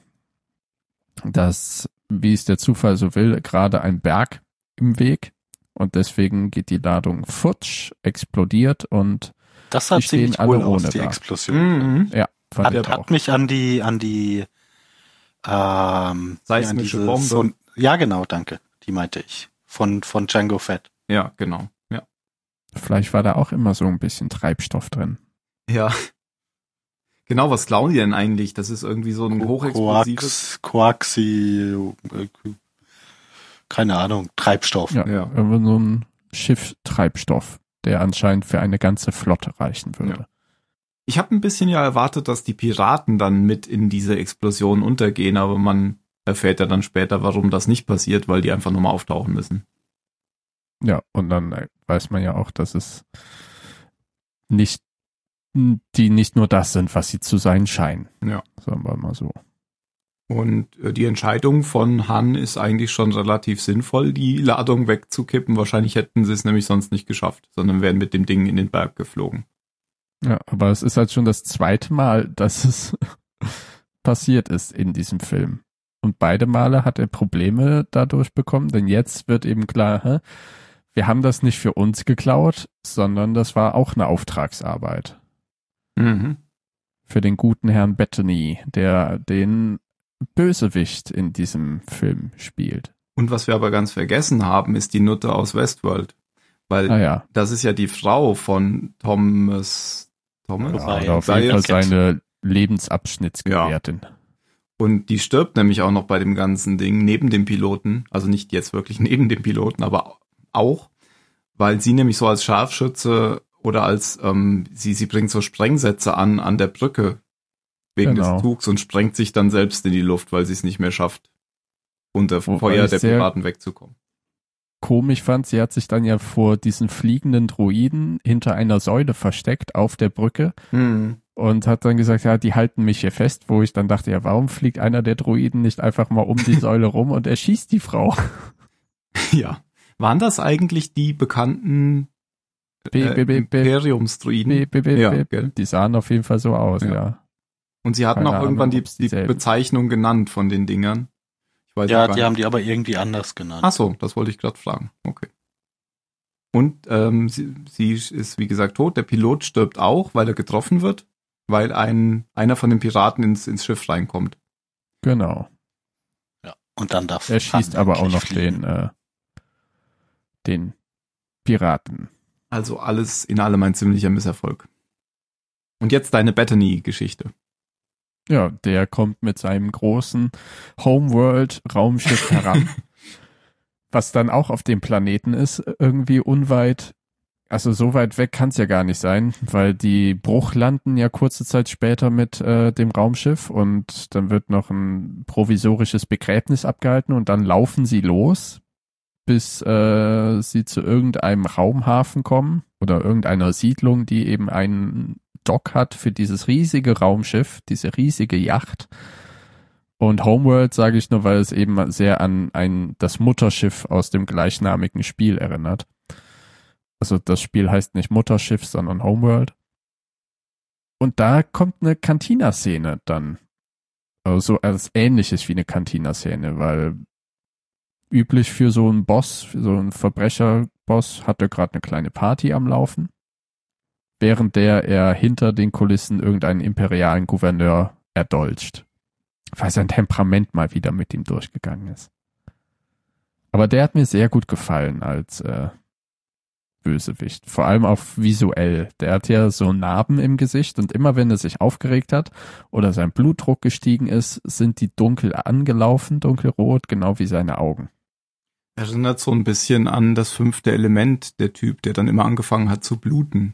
das, wie es der Zufall so will, gerade ein Berg im Weg und deswegen geht die Ladung futsch, explodiert und Das sah Die stehen ziemlich alle cool aus, ohne die da. Explosion. Mhm. ja, fand Hat, ich auch. hat mich an die, an die, ähm, Seismische ja, an Bombe. diese Son- ja, genau, danke. Die meinte ich. Von, von Django Fett. Ja, genau. Ja. Vielleicht war da auch immer so ein bisschen Treibstoff drin. Ja. Genau, was klauen die denn eigentlich? Das ist irgendwie so ein hochexplosives. Koax, Koaxi, äh, keine Ahnung, Treibstoff. Ja, Ja. irgendwie so ein Schiff-Treibstoff, der anscheinend für eine ganze Flotte reichen würde. Ich habe ein bisschen ja erwartet, dass die Piraten dann mit in diese Explosion untergehen, aber man erfährt ja dann später, warum das nicht passiert, weil die einfach nochmal auftauchen müssen. Ja, und dann äh, weiß man ja auch, dass es nicht, die nicht nur das sind, was sie zu sein scheinen. Ja. Sagen wir mal so. Und äh, die Entscheidung von Han ist eigentlich schon relativ sinnvoll, die Ladung wegzukippen. Wahrscheinlich hätten sie es nämlich sonst nicht geschafft, sondern wären mit dem Ding in den Berg geflogen. Ja, aber es ist halt schon das zweite Mal, dass es passiert ist in diesem Film. Und beide Male hat er Probleme dadurch bekommen, denn jetzt wird eben klar, hä, wir haben das nicht für uns geklaut, sondern das war auch eine Auftragsarbeit Mhm. für den guten Herrn Bettany, der den Bösewicht in diesem Film spielt. Und was wir aber ganz vergessen haben, ist die Nutte aus Westworld. Weil Naja, das ist ja die Frau von Thomas. Thomas? Ja, oder auf Sei jeden Fall es- seine Lebensabschnittsgefährtin. Und die stirbt nämlich auch noch bei dem ganzen Ding neben dem Piloten. Also nicht jetzt wirklich neben dem Piloten, aber auch, weil sie nämlich so als Scharfschütze oder als, ähm, sie, sie bringt so Sprengsätze an, an der Brücke wegen Genau. des Zugs und sprengt sich dann selbst in die Luft, weil sie es nicht mehr schafft, unter Wobei Feuer ich der sehr- Piraten wegzukommen. Komisch fand, sie hat sich dann ja vor diesen fliegenden Droiden hinter einer Säule versteckt auf der Brücke Hm. und hat dann gesagt, ja, die halten mich hier fest, wo ich dann dachte, ja, warum fliegt einer der Droiden nicht einfach mal um die Säule rum und erschießt die Frau? Ja. Waren das eigentlich die bekannten B, äh, B, B, B, Imperiumsdruiden? B, B, B, Ja, B. gell? Die sahen auf jeden Fall so aus, Ja. ja. Und sie hatten Keine auch irgendwann Ahnung, die, ob's die dieselben Bezeichnung genannt von den Dingern. Ich weiß Ja, gar die nicht. haben die aber irgendwie anders genannt. Ach so, das wollte ich gerade fragen. Okay. Und ähm, sie, sie ist, wie gesagt, tot. Der Pilot stirbt auch, weil er getroffen wird, weil ein einer von den Piraten ins, ins Schiff reinkommt. Genau. Ja. Und dann darf Er schießt aber auch noch fliegen. den, äh, den Piraten. Also alles in allem ein ziemlicher Misserfolg. Und jetzt deine Bethany-Geschichte. Ja, der kommt mit seinem großen Homeworld-Raumschiff heran, was dann auch auf dem Planeten ist, irgendwie unweit. Also so weit weg kann es ja gar nicht sein, weil die Bruch landen ja kurze Zeit später mit äh, dem Raumschiff und dann wird noch ein provisorisches Begräbnis abgehalten und dann laufen sie los, bis äh, sie zu irgendeinem Raumhafen kommen oder irgendeiner Siedlung, die eben einen Dock hat für dieses riesige Raumschiff, diese riesige Yacht. Und Homeworld sage ich nur, weil es eben sehr an ein das Mutterschiff aus dem gleichnamigen Spiel erinnert. Also das Spiel heißt nicht Mutterschiff, sondern Homeworld. Und da kommt eine Cantina-Szene dann. Also so als ähnliches wie eine Cantina-Szene, weil üblich für so einen Boss, für so einen Verbrecherboss, hat er gerade eine kleine Party am Laufen, während der er hinter den Kulissen irgendeinen imperialen Gouverneur erdolcht, weil sein Temperament mal wieder mit ihm durchgegangen ist. Aber der hat mir sehr gut gefallen als äh, Bösewicht, vor allem auch visuell. Der hat ja so Narben im Gesicht und immer wenn er sich aufgeregt hat oder sein Blutdruck gestiegen ist, sind die dunkel angelaufen, dunkelrot, genau wie seine Augen. Erinnert so ein bisschen an das fünfte Element, der Typ, der dann immer angefangen hat zu bluten.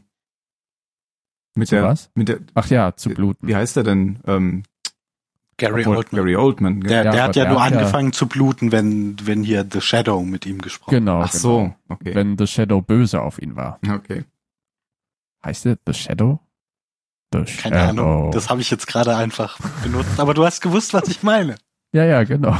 Mit Zu der, was? mit der, Ach ja, zu bluten. wie heißt er denn? Ähm, Gary obwohl, Oldman. Gary Oldman. Der, Ja, der aber hat ja der nur hat ja- angefangen zu bluten, wenn, wenn hier The Shadow mit ihm gesprochen hat. Genau, Ach genau. so, okay. Wenn The Shadow böse auf ihn war. Okay. Heißt der The Shadow? The Keine Shadow. Ahnung, das habe ich jetzt gerade einfach benutzt, aber du hast gewusst, was ich meine. Ja, ja, genau.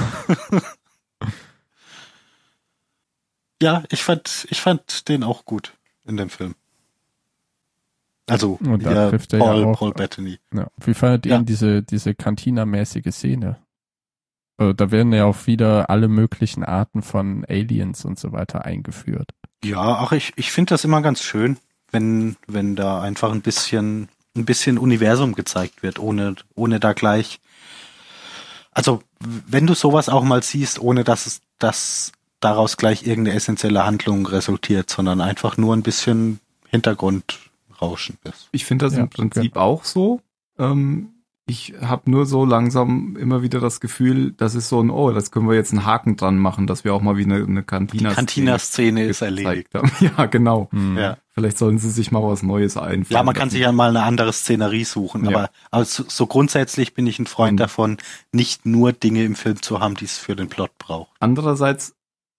Ja, ich fand, ich fand den auch gut in dem Film. Also, Und da ja, trifft er Paul, ja auch- Paul Bettany. Ja. Wie fandet ihr Ja. denn diese, diese Cantina-mäßige Szene? Äh, Da werden ja auch wieder alle möglichen Arten von Aliens und so weiter eingeführt. Ja, ach, ich, ich finde das immer ganz schön, wenn, wenn da einfach ein bisschen, ein bisschen Universum gezeigt wird, ohne, ohne da gleich, also, wenn du sowas auch mal siehst, ohne dass es, dass daraus gleich irgendeine essentielle Handlung resultiert, sondern einfach nur ein bisschen Hintergrundrauschen ist. Ich finde das Ja, im Prinzip auch so. Ähm, ich habe nur so langsam immer wieder das Gefühl, das ist so ein, oh, das können wir jetzt einen Haken dran machen, dass wir auch mal wieder eine Die Cantina Cantina-Szene ist gezeigt erledigt. haben. Ja, genau. Hm. Ja. Vielleicht sollen sie sich mal was Neues einfallen. Ja, man kann lassen. sich ja mal eine andere Szenerie suchen, Ja. aber, aber so, so grundsätzlich bin ich ein Freund Und- davon, nicht nur Dinge im Film zu haben, die es für den Plot braucht. Andererseits,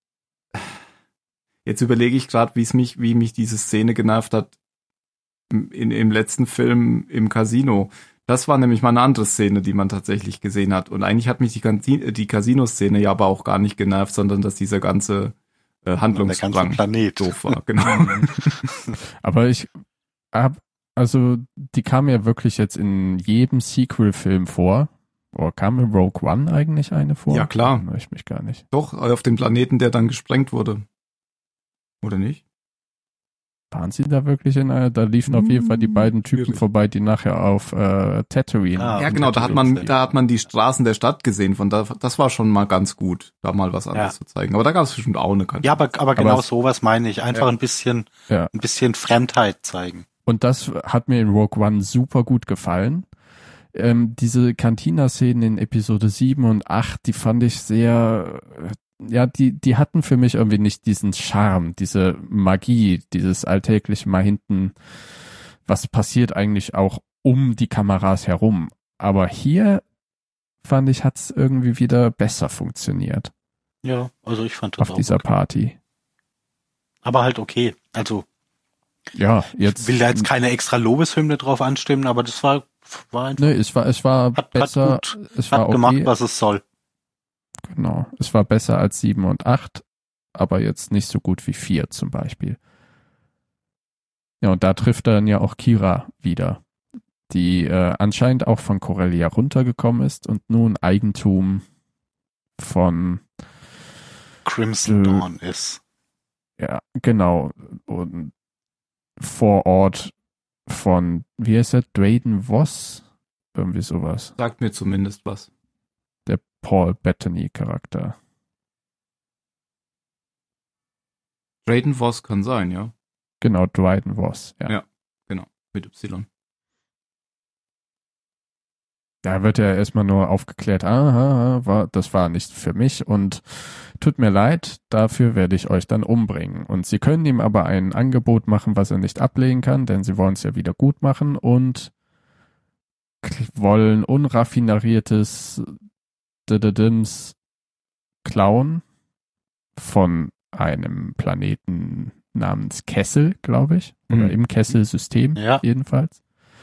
jetzt überlege ich gerade, wie es mich, wie mich diese Szene genervt hat in, im letzten Film im Casino. Das war nämlich mal eine andere Szene, die man tatsächlich gesehen hat. Und eigentlich hat mich die, Canti- die Casino-Szene ja aber auch gar nicht genervt, sondern dass dieser ganze äh, Der ganze Handlungsstrang Planet. doof war. Genau. Aber ich hab, also die kam ja wirklich jetzt in jedem Sequel-Film vor. Oder kam in Rogue One eigentlich eine vor? Ja, klar. Erinnere ich mich gar nicht. Doch, auf dem Planeten, der dann gesprengt wurde. Oder nicht? Waren sie da wirklich in einer? Da liefen auf jeden Fall die beiden Typen Schwierig. vorbei, die nachher auf äh, Tatooine. Ah, Ja, und genau, da hat man, Tatooine. da hat man die Straßen der Stadt gesehen. Von da, das war schon mal ganz gut, da mal was anderes Ja. zu zeigen. Aber da gab es bestimmt auch eine Kante. Ja, aber, aber genau es- sowas meine ich. Einfach Ja. ein bisschen, Ja. ein bisschen Fremdheit zeigen. Und das hat mir in Rogue One super gut gefallen. Ähm, diese Cantina-Szenen in Episode sieben und acht, die fand ich sehr, äh, ja, die, die hatten für mich irgendwie nicht diesen Charme, diese Magie, dieses alltägliche mal hinten, was passiert eigentlich auch um die Kameras herum. Aber hier fand ich, hat's irgendwie wieder besser funktioniert Ja, also ich fand das auf auch dieser okay. Party. Aber halt okay. Also, Ja, ich jetzt. will da jetzt keine extra Lobeshymne drauf anstimmen, aber das war, war einfach, Nee, es war, es war Hat- hat besser, gut- es hat war okay. gemacht, was es soll. Genau. Es war besser als sieben und acht, aber jetzt nicht so gut wie vier zum Beispiel. Ja, und da trifft dann ja auch Kira wieder, die äh, anscheinend auch von Corellia runtergekommen ist und nun Eigentum von Crimson äh, Dawn ist. Ja, genau. Und vor Ort von, wie heißt er, Drayden Voss? Irgendwie sowas. Sagt mir zumindest was. Der Paul Bettany-Charakter. Drayden Voss kann sein, ja. Genau, Drayden Voss, ja. Ja. Genau, mit Y. Da wird ja erstmal nur aufgeklärt, aha, war, das war nicht für mich und tut mir leid, dafür werde ich euch dann umbringen. Und sie können ihm aber ein Angebot machen, was er nicht ablehnen kann, denn sie wollen es ja wieder gut machen und wollen unraffiniertes Dims klauen von einem Planeten namens Kessel, glaube ich, oder Mhm. im Kessel-System Ja. jedenfalls.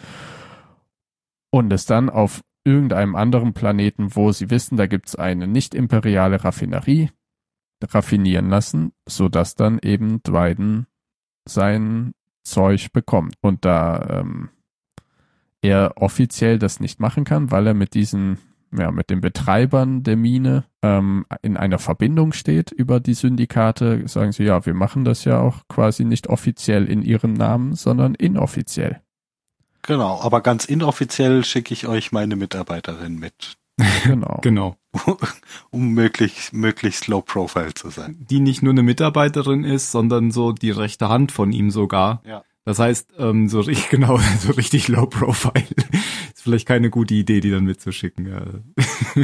Und es dann auf irgendeinem anderen Planeten, wo sie wissen, da gibt es eine nicht-imperiale Raffinerie, raffinieren lassen, sodass dann eben Dryden sein Zeug bekommt. Und da ähm, er offiziell das nicht machen kann, weil er mit diesen, ja, mit den Betreibern der Mine ähm, in einer Verbindung steht über die Syndikate, sagen sie, ja, wir machen das ja auch quasi nicht offiziell in ihrem Namen, sondern inoffiziell. Genau, aber ganz inoffiziell schicke ich euch meine Mitarbeiterin mit, Genau. Genau. um möglichst, möglichst low profile zu sein. Die nicht nur eine Mitarbeiterin ist, sondern so die rechte Hand von ihm sogar. Ja. Das heißt, ähm, so richtig, genau, so richtig low profile. Ist vielleicht keine gute Idee, die dann mitzuschicken. Ja.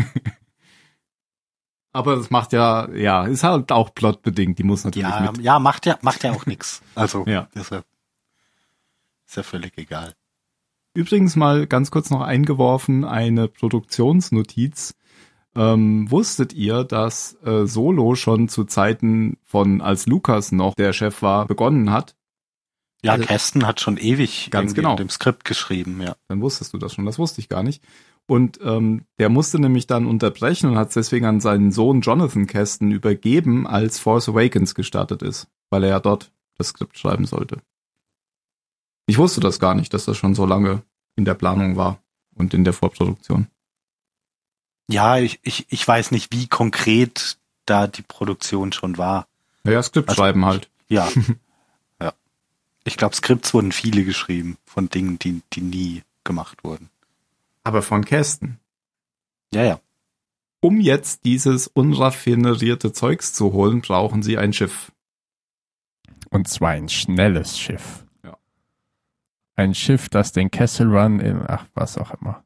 Aber das macht ja, ja, ist halt auch plotbedingt. Die muss natürlich Ja, mit. ja, macht ja, macht ja auch nichts. Also, Ja. ist ja, ist ja völlig egal. Übrigens mal ganz kurz noch eingeworfen, eine Produktionsnotiz. Ähm, wusstet ihr, dass äh, Solo schon zu Zeiten von, als Lucas noch der Chef war, begonnen hat? Ja, Also- Kästen hat schon ewig Ganz irgendwie genau. in dem Skript geschrieben, ja. Dann wusstest du das schon, das wusste ich gar nicht. Und ähm, der musste nämlich dann unterbrechen und hat es deswegen an seinen Sohn Jonathan Keston übergeben, als Force Awakens gestartet ist, weil er ja dort das Skript schreiben sollte. Ich wusste das gar nicht, dass das schon so lange in der Planung war und in der Vorproduktion. Ja, ich, ich, ich weiß nicht, wie konkret da die Produktion schon war. Naja, Skript Also- schreiben halt. Ja. Ja. Ich glaube, Skripts wurden viele geschrieben von Dingen, die, die nie gemacht wurden. Aber von Kästen. Ja, ja. Um jetzt dieses unraffinerierte Zeugs zu holen, brauchen sie ein Schiff. Und zwar ein schnelles Schiff. Ja. Ein Schiff, das den Kessel Run in, ach, was auch immer.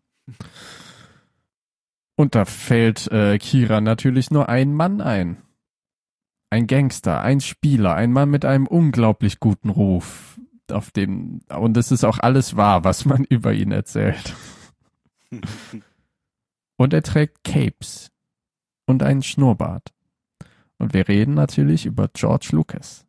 Und da fällt äh, Kira natürlich nur ein Mann ein. Ein Gangster, ein Spieler, ein Mann mit einem unglaublich guten Ruf. Auf dem, und es ist auch alles wahr, was man über ihn erzählt. Und er trägt Capes und einen Schnurrbart. Und wir reden natürlich über George Lucas.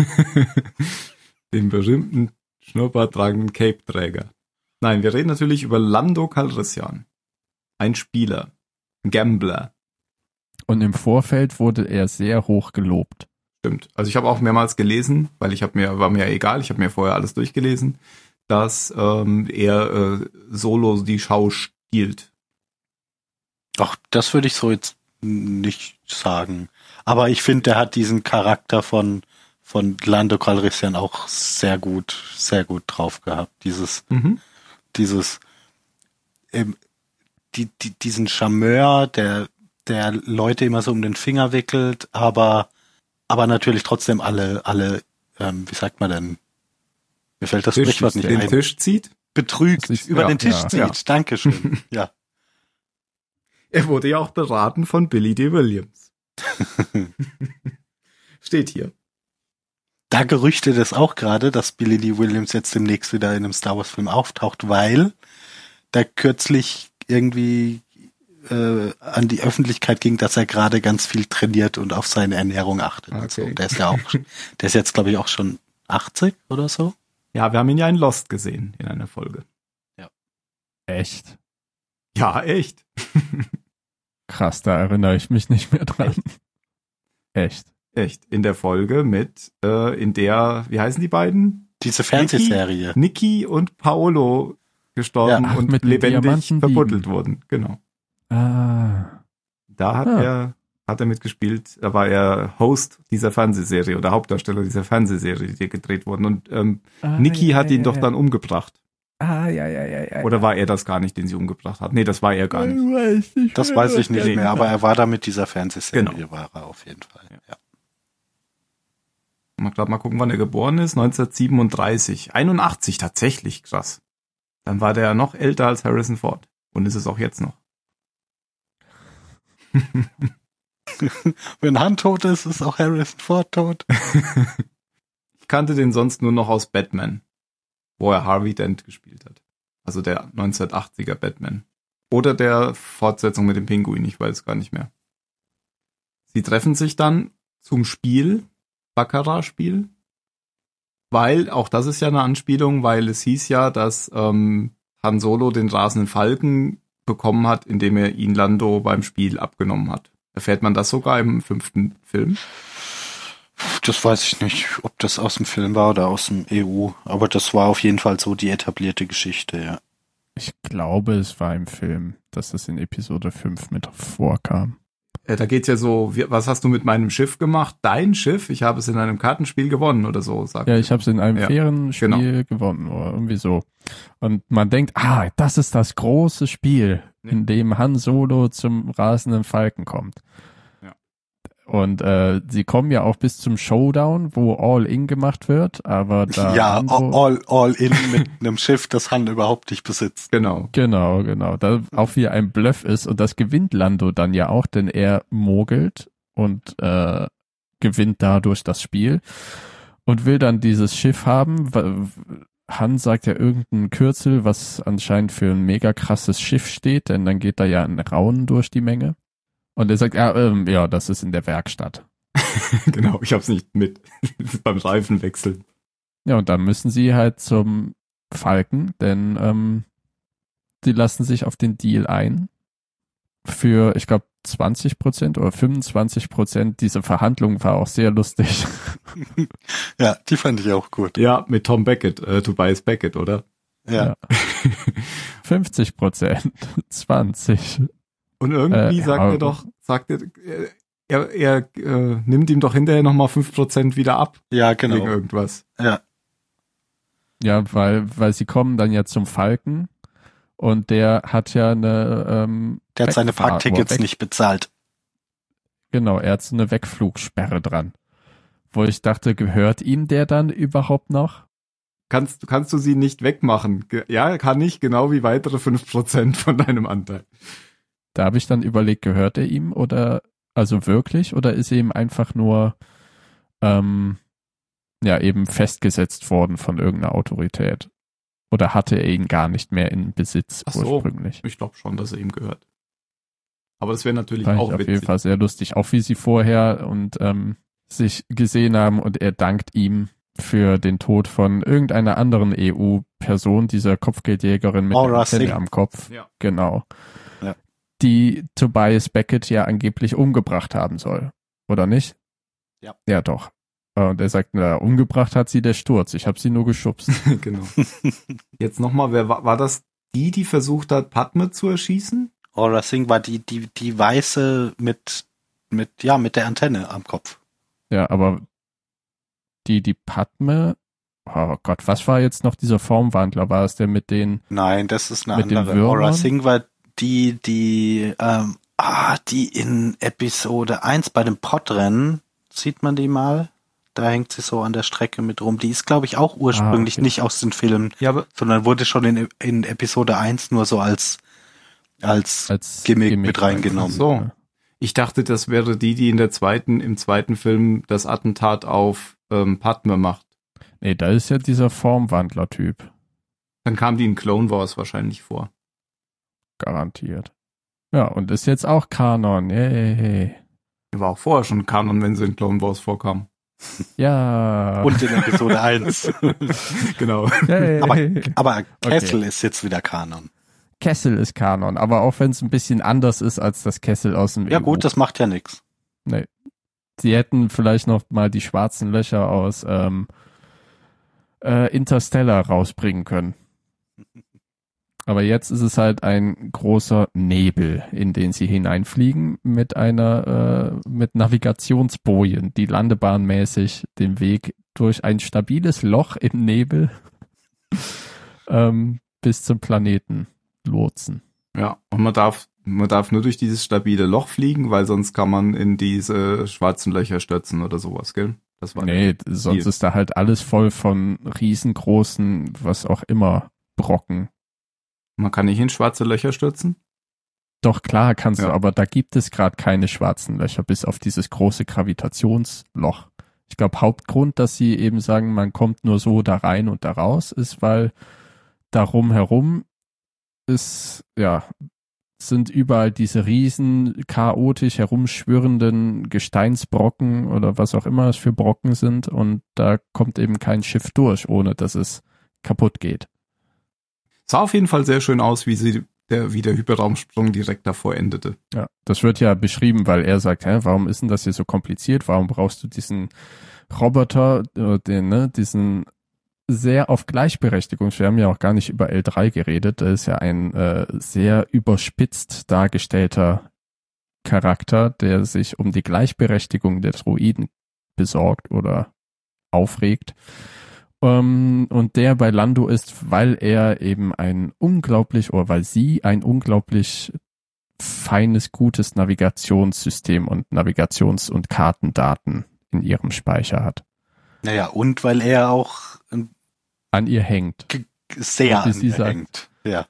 Den berühmten schnurrbarttragenden Cape-Träger. Nein, wir reden natürlich über Lando Calrissian. Ein Spieler. Ein Gambler. Und im Vorfeld wurde er sehr hoch gelobt. Stimmt. Also ich habe auch mehrmals gelesen, weil ich habe mir, war mir ja egal, ich habe mir vorher alles durchgelesen, dass ähm, er äh, Solo die Schau stiehlt. Ach, das würde ich so jetzt nicht sagen. Aber ich finde, der hat diesen Charakter von, von Lando Calrissian auch sehr gut, sehr gut drauf gehabt. Dieses, Mhm. dieses, ähm, die, die, diesen Charmeur, der, der Leute immer so um den Finger wickelt, aber, aber natürlich trotzdem alle, alle, ähm, wie sagt man denn? Mir fällt das Tisch, Sprichwort nicht den ein. Tisch zieht. Betrügt, Das ist- über ja, den Tisch ja, zieht. ja. Dankeschön. Ja. Er wurde ja auch beraten von Billy D. Williams. Steht hier. Da gerüchtet es auch gerade, dass Billy Dee Williams jetzt demnächst wieder in einem Star Wars Film auftaucht, weil da kürzlich irgendwie äh, an die Öffentlichkeit ging, dass er gerade ganz viel trainiert und auf seine Ernährung achtet. Okay. Also, der ist ja auch, der ist jetzt glaube ich auch schon achtzig oder so. Ja, wir haben ihn ja in Lost gesehen in einer Folge. Echt? Ja, echt. Krass, da erinnere ich mich nicht mehr dran. Echt? Echt. In der Folge mit, äh, in der, wie heißen die beiden? Diese Fernsehserie. Niki und Paolo gestorben Ja, ach, und mit den lebendig Diamanten verbuddelt wurden. Genau. Ah. Da hat Ah. er hat er mitgespielt. Da war er Host dieser Fernsehserie oder Hauptdarsteller dieser Fernsehserie, die gedreht wurden. Und ähm, Ah, Nikki ja, hat ja, ihn doch ja. dann umgebracht. Ah, ja, ja, ja, ja. Oder war er das gar nicht, den sie umgebracht hat? Nee, das war er gar nicht. Weiß nicht Das mehr, weiß ich nicht Nee. mehr, aber er war da mit dieser Fernsehserie, Genau. war er auf jeden Fall. Ja. Mal gerade mal gucken, wann er geboren ist. neunzehnhundertsiebenunddreißig. einundachtzig, tatsächlich, krass. Dann war der ja noch älter als Harrison Ford. Und ist es auch jetzt noch. Wenn Han tot ist, ist auch Harrison Ford tot. Ich kannte den sonst nur noch aus Batman, wo er Harvey Dent gespielt hat. Also der neunzehnhundertachtziger Batman. Oder der Fortsetzung mit dem Pinguin, ich weiß gar nicht mehr. Sie treffen sich dann zum Spiel, Baccarat-Spiel, weil, auch das ist ja eine Anspielung, weil es hieß ja, dass ähm, Han Solo den rasenden Falken bekommen hat, indem er ihn Lando beim Spiel abgenommen hat. Erfährt man das sogar im fünften Film? Das weiß ich nicht, ob das aus dem Film war oder aus dem E U, aber das war auf jeden Fall so die etablierte Geschichte, ja. Ich glaube, es war im Film, dass es in Episode fünf mit vorkam. Äh, da geht's ja so, wie, was hast du mit meinem Schiff gemacht? Dein Schiff? Ich habe es in einem Kartenspiel gewonnen oder so, sagt Ja, er. ich habe es in einem Ja, fairen Spiel genau. gewonnen oder irgendwie so. Und man denkt, ah, das ist das große Spiel, Ja. in dem Han Solo zum rasenden Falken kommt. Ja. Und äh, sie kommen ja auch bis zum Showdown, wo All-In gemacht wird, aber da ja, Lando- all, all in mit einem Schiff, das Han überhaupt nicht besitzt. Genau. Genau, genau. Da auch wie ein Bluff ist und das gewinnt Lando dann ja auch, denn er mogelt und äh, gewinnt dadurch das Spiel und will dann dieses Schiff haben. Wa- Han sagt ja irgendein Kürzel, was anscheinend für ein mega krasses Schiff steht, denn dann geht da ja ein Raunen durch die Menge. Und er sagt, ja, ähm, ja, das ist in der Werkstatt. Genau, ich hab's nicht mit. Beim Reifenwechseln. Ja, und dann müssen sie halt zum Falken, denn ähm, die lassen sich auf den Deal ein für, ich glaube, zwanzig Prozent oder fünfundzwanzig Prozent. Diese Verhandlung war auch sehr lustig. Ja, die fand ich auch gut. Ja, mit Tom Beckett, äh, Tobias Beckett, oder? Ja. fünfzig Prozent, zwanzig. Und irgendwie Äh, sagt ja, er doch, sagt er, er, er äh, nimmt ihm doch hinterher nochmal fünf Prozent wieder ab. Ja, Wegen genau. irgendwas. Ja. Ja, weil, weil sie kommen dann ja zum Falken und der hat ja eine ähm, Der hat seine Wegfahr- Parktickets oder Weg- nicht bezahlt. Genau, er hat so eine Wegflugsperre dran. Wo ich dachte, gehört ihm der dann überhaupt noch? Kannst, kannst du sie nicht wegmachen? Ge- Ja, kann ich, genau wie weitere fünf Prozent von deinem Anteil. Da habe ich dann überlegt, gehört er ihm oder, also wirklich, oder ist er ihm einfach nur, ähm, ja, eben festgesetzt worden von irgendeiner Autorität? Oder hatte er ihn gar nicht mehr in Besitz Ach so. ursprünglich? Ich glaube schon, dass er ihm gehört. Aber das wäre natürlich Fand ich auch auf jeden witzig. Fall sehr lustig, auch wie sie vorher und ähm, sich gesehen haben und er dankt ihm für den Tod von irgendeiner anderen E U-Person, dieser Kopfgeldjägerin mit Aura der Antenne Singh. am Kopf. Ja. Genau. Ja. Die Tobias Beckett ja angeblich umgebracht haben soll. Oder nicht? Ja. Ja, doch. Und er sagt, na, umgebracht hat sie der Sturz. Ich habe sie nur geschubst. Genau. Jetzt nochmal, wer war, war das die, die versucht hat, Padme zu erschießen? Aura Singh war die, die, die Weiße mit, mit, ja, mit der Antenne am Kopf. Ja, aber die, die Padme, oh Gott, was war jetzt noch dieser Formwandler? War es der mit den, Nein, das ist eine Mit den andere. Würmern? Aura Singh war die, die, ähm, ah, die in Episode eins bei dem Podrennen, sieht man die mal? Da hängt sie so an der Strecke mit rum. Die ist, glaube ich, auch ursprünglich okay. nicht aus den Filmen, Ja, aber sondern wurde schon in, in Episode eins nur so als, als, als Gimmick mit reingenommen. Ach so. Ich dachte, das wäre die, die in der zweiten, im zweiten Film das Attentat auf ähm, Padme macht. Nee, da ist ja dieser Formwandler-Typ. Dann kam die in Clone Wars wahrscheinlich vor. Garantiert. Ja, und ist jetzt auch Kanon. Yay. Die war auch vorher schon Kanon, wenn sie in Clone Wars vorkam. Ja. Und in Episode eins. Genau. Yay. Aber, aber Kessel ist jetzt wieder Kanon. Kessel ist Kanon, aber auch wenn es ein bisschen anders ist als das Kessel aus dem Ja E U. gut, das macht ja nichts. Nee. Sie hätten vielleicht noch mal die schwarzen Löcher aus ähm, äh, Interstellar rausbringen können. Aber jetzt ist es halt ein großer Nebel, in den sie hineinfliegen mit einer, äh, mit Navigationsbojen, die landebahnmäßig den Weg durch ein stabiles Loch im Nebel ähm, bis zum Planeten lotsen. Ja, und man darf, man darf nur durch dieses stabile Loch fliegen, weil sonst kann man in diese schwarzen Löcher stürzen oder sowas, gell? Das war nee, sonst ist da halt alles voll von riesengroßen, was auch immer, Brocken. Man kann nicht in schwarze Löcher stürzen? Doch, klar kannst ja. du, aber da gibt es gerade keine schwarzen Löcher, bis auf dieses große Gravitationsloch. Ich glaube, Hauptgrund, dass sie eben sagen, man kommt nur so da rein und da raus, ist, weil darum herum ist, ja, sind überall diese riesen, chaotisch herumschwirrenden Gesteinsbrocken oder was auch immer es für Brocken sind und da kommt eben kein Schiff durch, ohne dass es kaputt geht. Sah auf jeden Fall sehr schön aus, wie sie der, wie der Hyperraumsprung direkt davor endete. Ja, das wird ja beschrieben, weil er sagt, hä, warum ist denn das hier so kompliziert? Warum brauchst du diesen Roboter, äh, den, ne, diesen sehr auf Gleichberechtigung, wir haben ja auch gar nicht über L drei geredet, das ist ja ein äh, sehr überspitzt dargestellter Charakter, der sich um die Gleichberechtigung der Droiden besorgt oder aufregt. Um, und der bei Lando ist, weil er eben ein unglaublich, oder weil sie ein unglaublich feines, gutes Navigationssystem und Navigations- und Kartendaten in ihrem Speicher hat. Naja, und weil er auch an ihr hängt. Sehr an ihr sagt, hängt, ja.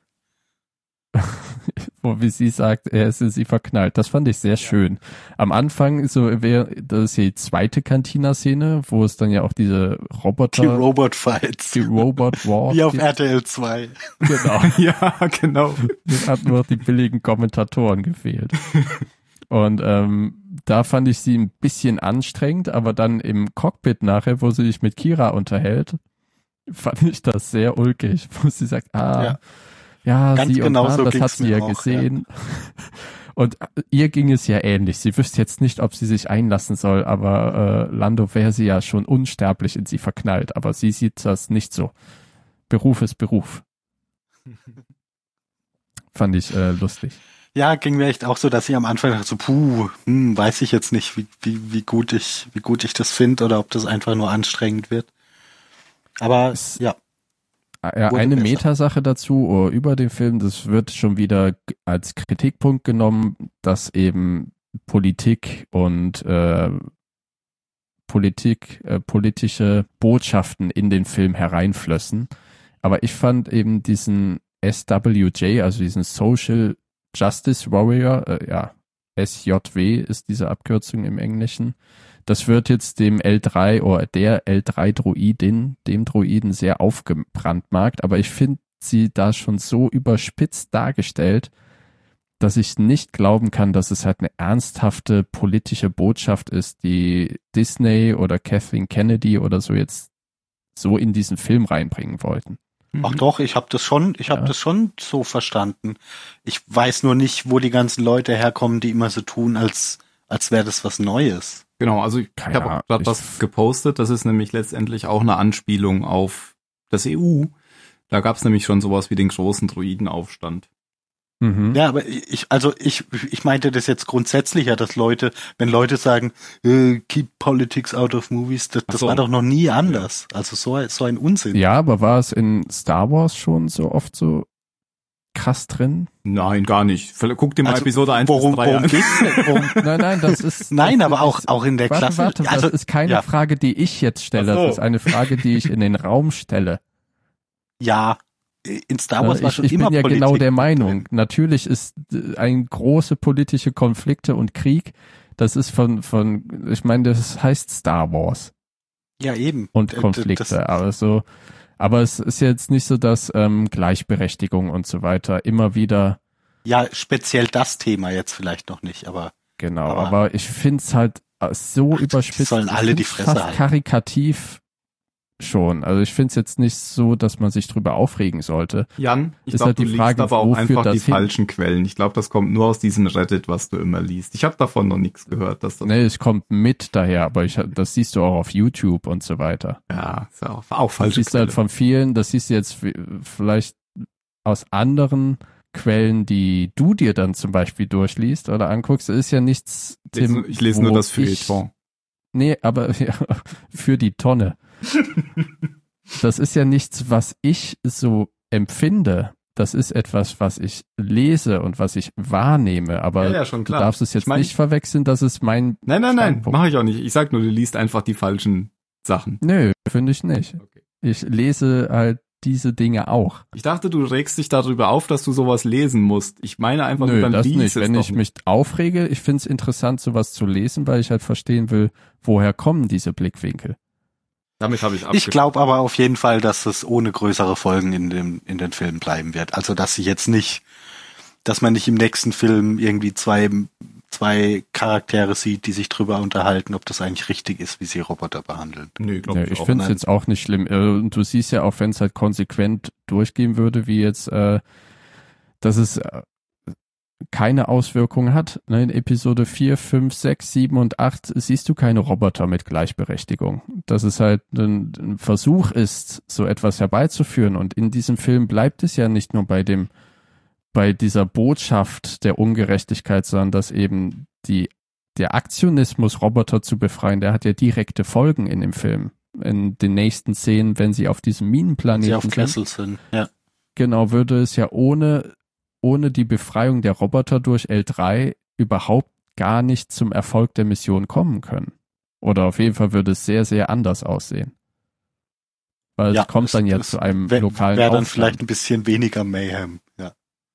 Wo, wie sie sagt, er ist in sie verknallt. Das fand ich sehr ja. schön. Am Anfang, so wäre das ist die zweite Cantina-Szene, wo es dann ja auch diese Roboter... Die Robot-Fights. Die Robot-Wars. Wie auf R T L zwei. Genau. Ja, genau. Es hat nur die billigen Kommentatoren gefehlt. Und ähm, da fand ich sie ein bisschen anstrengend, aber dann im Cockpit nachher, wo sie sich mit Kira unterhält, fand ich das sehr ulkig, wo sie sagt, ah... Ja. Ja, Ganz sie genau und Han, so das hat sie ja auch, gesehen. Ja. Und ihr ging es ja ähnlich. Sie wüsste jetzt nicht, ob sie sich einlassen soll, aber äh, Lando wäre sie ja schon unsterblich in sie verknallt. Aber sie sieht das nicht so. Beruf ist Beruf. Fand ich äh, lustig. Ja, ging mir echt auch so, dass ich am Anfang dachte so, puh, hm, weiß ich jetzt nicht, wie, wie, wie gut ich, wie gut ich das finde oder ob das einfach nur anstrengend wird. Aber es, ja. Ja, eine Metasache dazu oh, über den Film, das wird schon wieder als Kritikpunkt genommen, dass eben Politik und äh, Politik, äh, politische Botschaften in den Film hereinflössen. Aber ich fand eben diesen S W J, also diesen Social Justice Warrior, äh, ja, S J W ist diese Abkürzung im Englischen. Das wird jetzt dem L drei oder der L drei Droidin, dem Droiden sehr aufgebrandmarkt, aber ich finde sie da schon so überspitzt dargestellt, dass ich nicht glauben kann, dass es halt eine ernsthafte politische Botschaft ist, die Disney oder Kathleen Kennedy oder so jetzt so in diesen Film reinbringen wollten. Ach doch, ich habe das schon, ich habe ja. das schon so verstanden. Ich weiß nur nicht, wo die ganzen Leute herkommen, die immer so tun, als als wäre das was Neues. Genau, also ich ja, habe auch gerade was gepostet, das ist nämlich letztendlich auch eine Anspielung auf das E U. Da gab es nämlich schon sowas wie den großen Droidenaufstand. Mhm. Ja, aber ich, also ich, ich meinte das jetzt grundsätzlicher, dass Leute, wenn Leute sagen, äh, keep politics out of movies, das, das so. war doch noch nie anders. Also so, so ein Unsinn. Ja, aber war es in Star Wars schon so oft so krass drin? Nein, gar nicht. Guck dir mal also, Episode eins worum, bis drei worum an. Geht's denn? Worum? Nein, nein, das ist... Nein, das aber ist, auch, auch in der warte, Klasse. Warte, also, das ist keine ja. Frage, die ich jetzt stelle. So. Das ist eine Frage, die ich in den Raum stelle. Ja, in Star Wars ich, war schon ich immer bin ja Politik genau der Meinung. drin. Natürlich ist ein große politische Konflikte und Krieg, das ist von, von, ich meine, das heißt Star Wars. Ja, eben. Und Konflikte, das, aber so... Aber es ist jetzt nicht so, dass ähm, Gleichberechtigung und so weiter immer wieder... Ja, speziell das Thema jetzt vielleicht noch nicht, aber... Genau, aber, aber ich finde es halt so ach, überspitzt. Die sollen alle die Fresse fast halten. Karikativ schon. Also ich finde es jetzt nicht so, dass man sich drüber aufregen sollte. Jan, ich ist glaube, halt du die liest Frage, aber auch einfach die hin? falschen Quellen. Ich glaube, das kommt nur aus diesem Reddit, was du immer liest. Ich habe davon noch nichts gehört. Dass das nee, es kommt mit daher, aber ich, das siehst du auch auf YouTube und so weiter. Ja, ist auch, auch falsche Das siehst du halt von vielen, das siehst du jetzt vielleicht aus anderen Quellen, die du dir dann zum Beispiel durchliest oder anguckst, ist ja nichts, Tim, Ich lese nur das Feuilleton. Nee, aber ja, für die Tonne. Das ist ja nichts, was ich so empfinde. Das ist etwas, was ich lese und was ich wahrnehme. Aber Ja, ja, schon klar. du darfst es jetzt Ich mein- nicht verwechseln, dass es mein Nein, nein, nein, Standpunkt- mache ich auch nicht. Ich sag nur, du liest einfach die falschen Sachen. Nö, finde ich nicht. Okay. Ich lese halt diese Dinge auch. Ich dachte, du regst dich darüber auf, dass du sowas lesen musst. Ich meine einfach, Nö, nur dann das lies nicht. es Wenn doch ich mich aufrege, ich finde es interessant, sowas zu lesen, weil ich halt verstehen will, woher kommen diese Blickwinkel. Damit habe ich Ich abgeschlossen. glaube aber auf jeden Fall, dass es ohne größere Folgen in dem in den Filmen bleiben wird. Also dass sie jetzt nicht, dass man nicht im nächsten Film irgendwie zwei zwei Charaktere sieht, die sich drüber unterhalten, ob das eigentlich richtig ist, wie sie Roboter behandeln. Nö, Ja, glaube ich ich auch. finde es Nein. jetzt auch nicht schlimm. Äh, Und du siehst ja auch, wenn es halt konsequent durchgehen würde, wie jetzt, äh, dass es äh, keine Auswirkungen hat. Ne, in Episode vier, fünf, sechs, sieben und acht siehst du keine Roboter mit Gleichberechtigung. Dass es halt ein, ein Versuch ist, so etwas herbeizuführen. Und in diesem Film bleibt es ja nicht nur bei dem, bei dieser Botschaft der Ungerechtigkeit, sondern dass eben die, der Aktionismus, Roboter zu befreien, der hat ja direkte Folgen in dem Film. In den nächsten Szenen, wenn sie auf diesem Sie Minenplaneten auf sind. Kessel sind. Ja. Genau, würde es ja ohne, ohne die Befreiung der Roboter durch L drei überhaupt gar nicht zum Erfolg der Mission kommen können. Oder auf jeden Fall würde es sehr, sehr anders aussehen. Weil Ja, es kommt das- dann ja das zu einem Wäre lokalen wär dann Aufstand. vielleicht ein bisschen weniger Mayhem. Ja.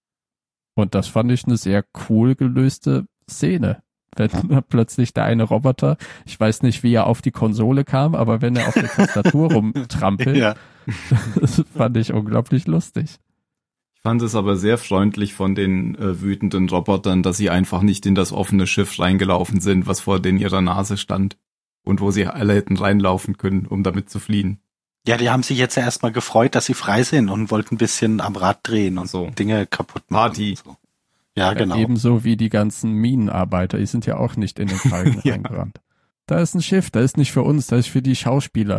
Und das fand ich eine sehr cool gelöste Szene. Wenn plötzlich der eine Roboter, ich weiß nicht, wie er auf die Konsole kam, aber wenn er auf der Tastatur rumtrampelt, ja. das fand ich unglaublich lustig. Ich fand es aber sehr freundlich von den äh, wütenden Robotern, dass sie einfach nicht in das offene Schiff reingelaufen sind, was vor denen ihrer Nase stand. Und wo sie alle hätten reinlaufen können, um damit zu fliehen. Ja, die haben sich jetzt ja erstmal gefreut, dass sie frei sind und wollten ein bisschen am Rad drehen und So. Dinge kaputt machen. Party. und So. Ja, genau. Ja, ebenso wie die ganzen Minenarbeiter, die sind ja auch nicht in den Falken Ja. reingerannt. Da ist ein Schiff, da ist nicht für uns, da ist für die Schauspieler.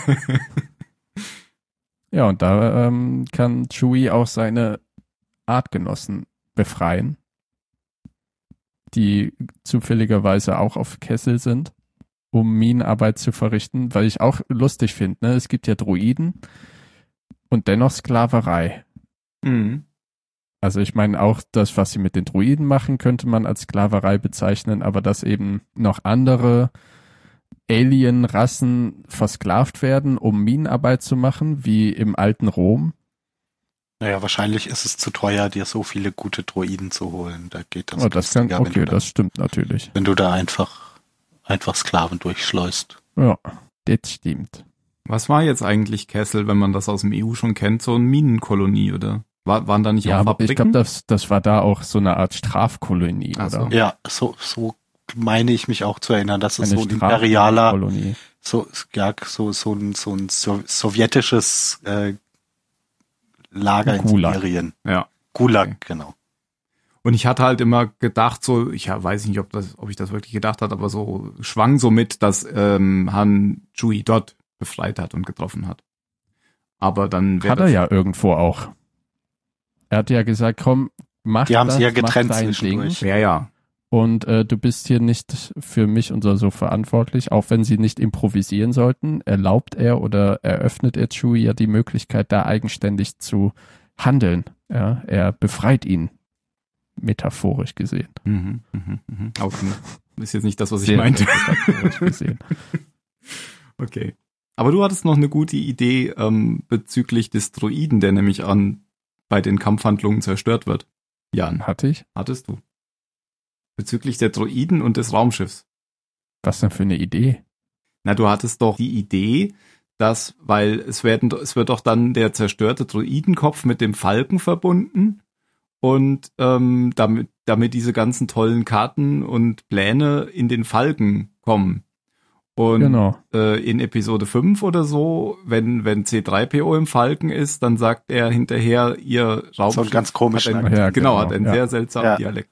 Ja, und da ähm, kann Chewie auch seine Artgenossen befreien, die zufälligerweise auch auf Kessel sind, um Minenarbeit zu verrichten, weil ich auch lustig finde, ne? Es gibt ja Droiden und dennoch Sklaverei. Mhm. Also ich meine auch das, was sie mit den Droiden machen, könnte man als Sklaverei bezeichnen, aber dass eben noch andere Alien-Rassen versklavt werden, um Minenarbeit zu machen, wie im alten Rom. Naja, wahrscheinlich ist es zu teuer, dir so viele gute Droiden zu holen. Da geht das Oh, das kann, günstiger, wenn okay, du da, das stimmt natürlich. wenn du da einfach, einfach Sklaven durchschleust. Ja, das stimmt. Was war jetzt eigentlich Kessel, wenn man das aus dem E U schon kennt? So eine Minenkolonie, oder? War, waren da nicht Ja, auch aber Fabriken? ich glaube, das, das war da auch so eine Art Strafkolonie, Ach so. oder? Ja, so, so meine ich mich auch zu erinnern, dass es Eine so ein imperialer, Strafkolonie. so, ja, so, so ein, so ein so- sowjetisches äh, Lager in Gulag. Sibirien. Ja. Gulag, Okay. genau. Und ich hatte halt immer gedacht, so, ich ja, weiß nicht, ob das, ob ich das wirklich gedacht hatte, aber so schwang so mit, dass ähm, Han Chewie dort befreit hat und getroffen hat. Aber dann wäre Hat er das- ja irgendwo auch. Er hat ja gesagt, komm, mach Die haben das, sie ja mach getrennt dein Ding. zwischendurch. Ja, ja. Und äh, du bist hier nicht für mich und so verantwortlich, auch wenn sie nicht improvisieren sollten, erlaubt er oder eröffnet er Chewie ja die Möglichkeit, da eigenständig zu handeln. Ja, er befreit ihn, metaphorisch gesehen. Mhm, mhm, mhm. Okay. Ist jetzt nicht das, was ich Sehr meinte. metaphorisch gesehen. Okay. Aber du hattest noch eine gute Idee ähm, bezüglich des Droiden, der nämlich an bei den Kampfhandlungen zerstört wird. Jan, Hatte ich? hattest du? Bezüglich der Droiden und des Raumschiffs. Was denn für eine Idee? Na, du hattest doch die Idee, dass, weil es werden, es wird doch dann der zerstörte Droidenkopf mit dem Falken verbunden und ähm, damit, damit diese ganzen tollen Karten und Pläne in den Falken kommen. Und Genau. äh, in Episode fünf oder so, wenn, wenn C drei P O im Falken ist, dann sagt er hinterher, ihr Raumschiff So einen ganz komischen hat einen, Ja, genau, genau, hat einen ja. sehr seltsamen Ja. Dialekt.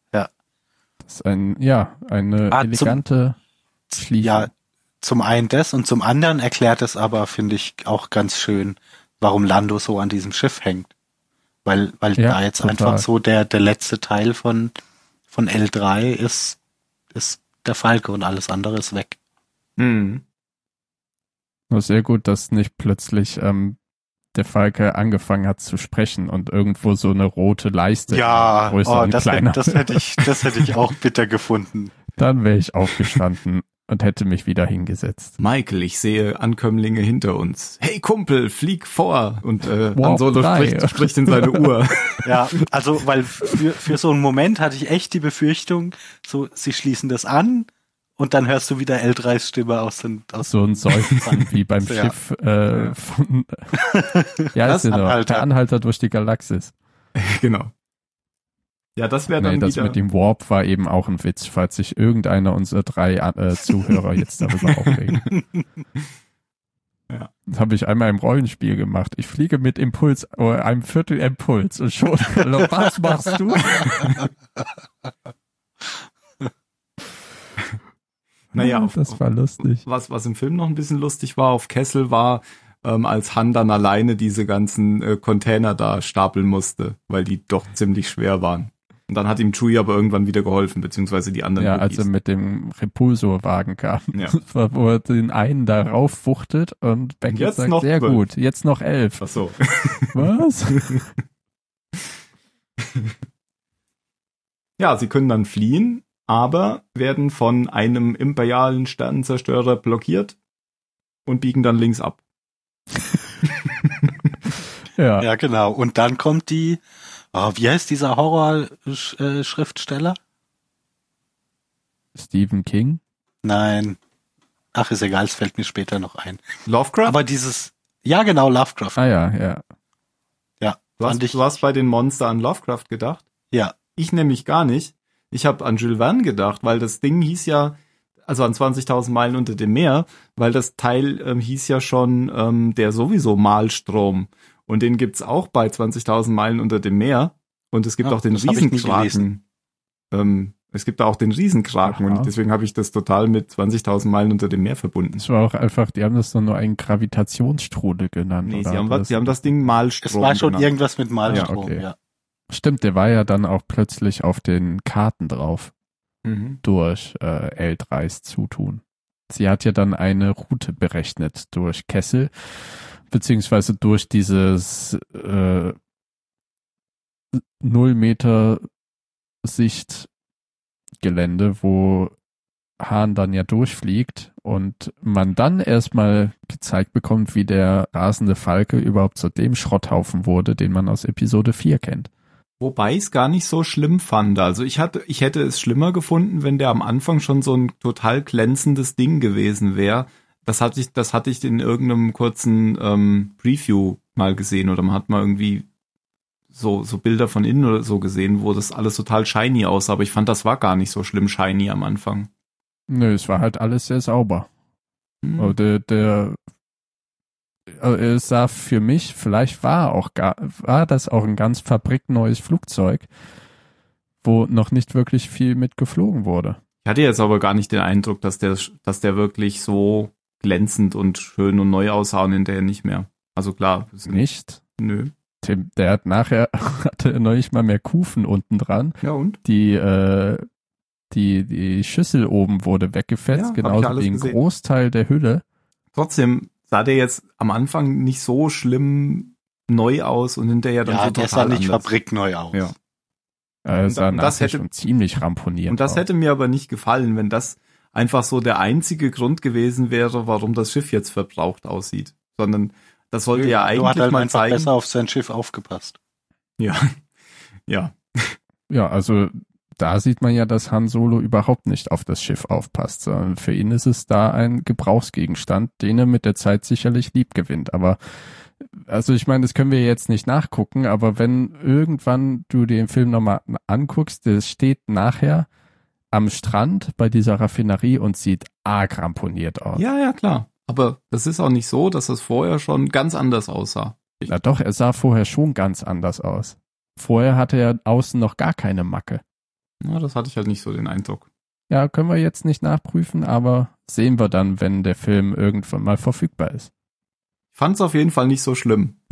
Das ist ein, ja, eine Ah, zum- elegante Schließung. Ja, zum einen das und zum anderen erklärt es aber, finde ich, auch ganz schön, warum Lando so an diesem Schiff hängt. Weil, weil Ja, da jetzt total. einfach so der, der letzte Teil von, von L drei ist, ist der Falke und alles andere ist weg. Mhm. Nur sehr gut, dass nicht plötzlich ähm, der Falke angefangen hat zu sprechen und irgendwo so eine rote Leiste. Ja, größer oh, und das, kleiner. hätte, das hätte ich, das hätte ich auch bitter gefunden. Dann wäre ich aufgestanden und hätte mich wieder hingesetzt. Michael, ich sehe Ankömmlinge hinter uns. Hey Kumpel, flieg vor! Und äh, Warp Han Solo drei. spricht, spricht in seine Uhr. Ja, also, weil für, für so einen Moment hatte ich echt die Befürchtung, so, sie schließen das an und dann hörst du wieder L dreis Stimme aus den, aus So ein Seufzen wie beim Ja. Schiff äh, von ja, Das ist ja noch, Anhalter. der Anhalter durch die Galaxis. Genau. Ja, das wäre dann Nee, das wieder... mit dem Warp war eben auch ein Witz, falls sich irgendeiner unserer drei äh, Zuhörer jetzt darüber aufregt. Ja. Das habe ich einmal im Rollenspiel gemacht. Ich fliege mit Impuls, oh, einem Viertel Impuls und schon, was machst du? Naja, auf, das war lustig. was, was im Film noch ein bisschen lustig war, auf Kessel war, ähm, als Han dann alleine diese ganzen äh, Container da stapeln musste, weil die doch ziemlich schwer waren. Und dann hat ihm Chewie aber irgendwann wieder geholfen, beziehungsweise die anderen. Ja, Wookiees. als er mit dem Repulsorwagen kam, Ja. das war, wo er den einen da raufwuchtet und Beckett Jetzt sagt, noch sehr zwölf. gut, jetzt noch elf. Ach so. Was? Ja, sie können dann fliehen, aber werden von einem imperialen Sternenzerstörer blockiert und biegen dann links ab. Ja, Ja, genau. Und dann kommt die, oh, wie heißt dieser Horror-Schriftsteller? Stephen King. Nein. Ach, ist egal, es fällt mir später noch ein. Lovecraft? Aber dieses, ja genau, Lovecraft. Ah ja, ja. Ja, du, hast, fand ich, du hast bei den Monster an Lovecraft gedacht? ja. Ich nämlich gar nicht. Ich habe an Jules Verne gedacht, weil das Ding hieß ja, also an zwanzigtausend Meilen unter dem Meer, weil das Teil ähm, hieß ja schon ähm, der sowieso Malstrom. Und den gibt's auch bei zwanzigtausend Meilen unter dem Meer. Und es gibt Ja, auch den das hab ich nie Riesenkraken. Ähm, es gibt da auch den Riesenkraken. Aha. Und deswegen habe ich das total mit zwanzigtausend Meilen unter dem Meer verbunden. Es war auch einfach, die haben das doch nur einen Gravitationsstrudel genannt. Nee, oder sie haben, hat was, sie haben das Ding Malstrom Es war schon genannt. irgendwas mit Malstrom, Ja, okay. ja. Stimmt, der war ja dann auch plötzlich auf den Karten drauf Mhm. durch äh, L dreis Zutun. Sie hat ja dann eine Route berechnet durch Kessel, beziehungsweise durch dieses äh, null Meter Sichtgelände, wo Hahn dann ja durchfliegt und man dann erstmal gezeigt bekommt, wie der rasende Falke überhaupt zu dem Schrotthaufen wurde, den man aus Episode vier kennt. Wobei ich es gar nicht so schlimm fand. Also ich hatte, ich hätte es schlimmer gefunden, wenn der am Anfang schon so ein total glänzendes Ding gewesen wäre. Das hatte ich, das hatte ich in irgendeinem kurzen ähm, Preview mal gesehen oder man hat mal irgendwie so so Bilder von innen oder so gesehen, wo das alles total shiny aussah. Aber ich fand, das war gar nicht so schlimm shiny am Anfang. Nö, es war halt alles sehr sauber. Hm. Aber der, der, also es sah für mich, vielleicht war auch gar, war das auch ein ganz fabrikneues Flugzeug, wo noch nicht wirklich viel mit geflogen wurde. Ich hatte jetzt aber gar nicht den Eindruck, dass der, dass der wirklich so glänzend und schön und neu aussah und hinterher nicht mehr. Also klar. ist- Nicht? Nö. Tim, der hat nachher, hatte noch nicht mal mehr Kufen unten dran. Ja und? Die, äh, die, die Schüssel oben wurde weggefetzt, Ja, hab ich genauso alles wie ein gesehen. Großteil der Hülle. Trotzdem sah der jetzt am Anfang nicht so schlimm neu aus und hinterher dann Ja, so der total sah nicht anders. fabrikneu aus. Ja. Äh, Und sah das nachher hätte- schon ziemlich ramponiert Und das aus. hätte mir aber nicht gefallen, wenn das einfach so der einzige Grund gewesen wäre, warum das Schiff jetzt verbraucht aussieht. Sondern das sollte ja Du eigentlich hat halt mal einfach zeigen. besser auf sein Schiff aufgepasst. Ja. Ja. Ja, also da sieht man ja, dass Han Solo überhaupt nicht auf das Schiff aufpasst, sondern für ihn ist es da ein Gebrauchsgegenstand, den er mit der Zeit sicherlich lieb gewinnt. Aber also ich meine, das können wir jetzt nicht nachgucken, aber wenn irgendwann du den Film nochmal anguckst, der steht nachher am Strand bei dieser Raffinerie und sieht arg ramponiert aus. Ja, ja, klar. Aber das ist auch nicht so, dass das vorher schon ganz anders aussah. Na doch, er sah vorher schon ganz anders aus. Vorher hatte er außen noch gar keine Macke. Ja, das hatte ich halt nicht so den Eindruck. Ja, können wir jetzt nicht nachprüfen, aber sehen wir dann, wenn der Film irgendwann mal verfügbar ist. Ich fand es auf jeden Fall nicht so schlimm, weil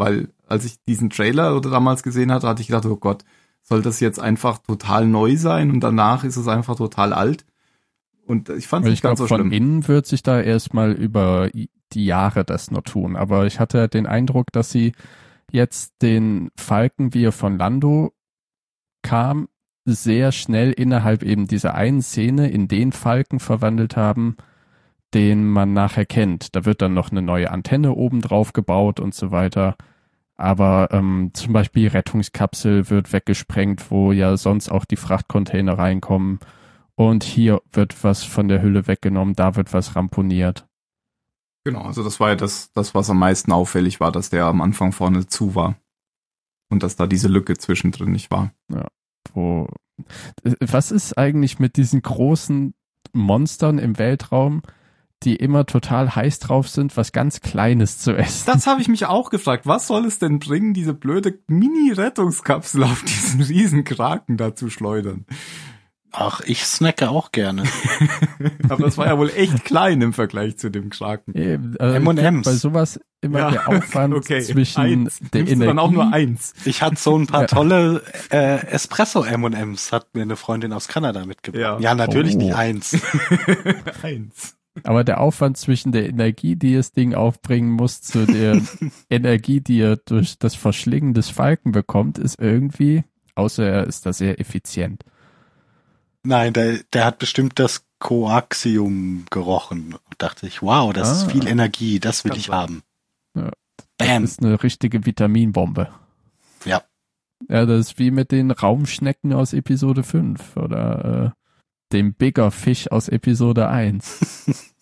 als ich diesen Trailer oder damals gesehen hatte, hatte ich gedacht, oh Gott, soll das jetzt einfach total neu sein und danach ist es einfach total alt? Und ich fand es nicht ganz so schlimm. Von innen wird sich da erstmal über die Jahre das nur tun. Aber ich hatte den Eindruck, dass sie jetzt den Falken, wie er von Lando kam, sehr schnell innerhalb eben dieser einen Szene in den Falken verwandelt haben, den man nachher kennt. Da wird dann noch eine neue Antenne oben drauf gebaut und so weiter. Aber ähm, zum Beispiel die Rettungskapsel wird weggesprengt, wo ja sonst auch die Frachtcontainer reinkommen. Und hier wird was von der Hülle weggenommen, da wird was ramponiert. Genau, also das war ja das, das, was am meisten auffällig war, dass der am Anfang vorne zu war. Und dass da diese Lücke zwischendrin nicht war. Ja, wo, was ist eigentlich mit diesen großen Monstern im Weltraum, die immer total heiß drauf sind, was ganz Kleines zu essen? Das habe ich mich auch gefragt. Was soll es denn bringen, diese blöde Mini-Rettungskapsel auf diesen riesen Kraken da zu schleudern? Ach, ich snacke auch gerne. Aber das war ja wohl echt klein im Vergleich zu dem Kraken. Eben, also M und M's. Bei sowas immer Ja, der Aufwand okay. zwischen Eins. der Nimmst du Energie. dann auch nur eins. Ich hatte so ein paar Ja. tolle äh, Espresso-M und M's, hat mir eine Freundin aus Kanada mitgebracht. Ja. Ja, natürlich Oh. nicht eins. Eins. Aber der Aufwand zwischen der Energie, die das Ding aufbringen muss, zu der Energie, die er durch das Verschlingen des Falken bekommt, ist irgendwie, außer er ist da sehr effizient. Nein, der, der hat bestimmt das Coaxium gerochen. Und dachte ich, wow, das Ah. ist viel Energie, das will Kann ich sein. haben. Ja. Bam. Das ist eine richtige Vitaminbombe. Ja. Ja, das ist wie mit den Raumschnecken aus Episode fünf oder äh, dem Bigger Fish aus Episode eins.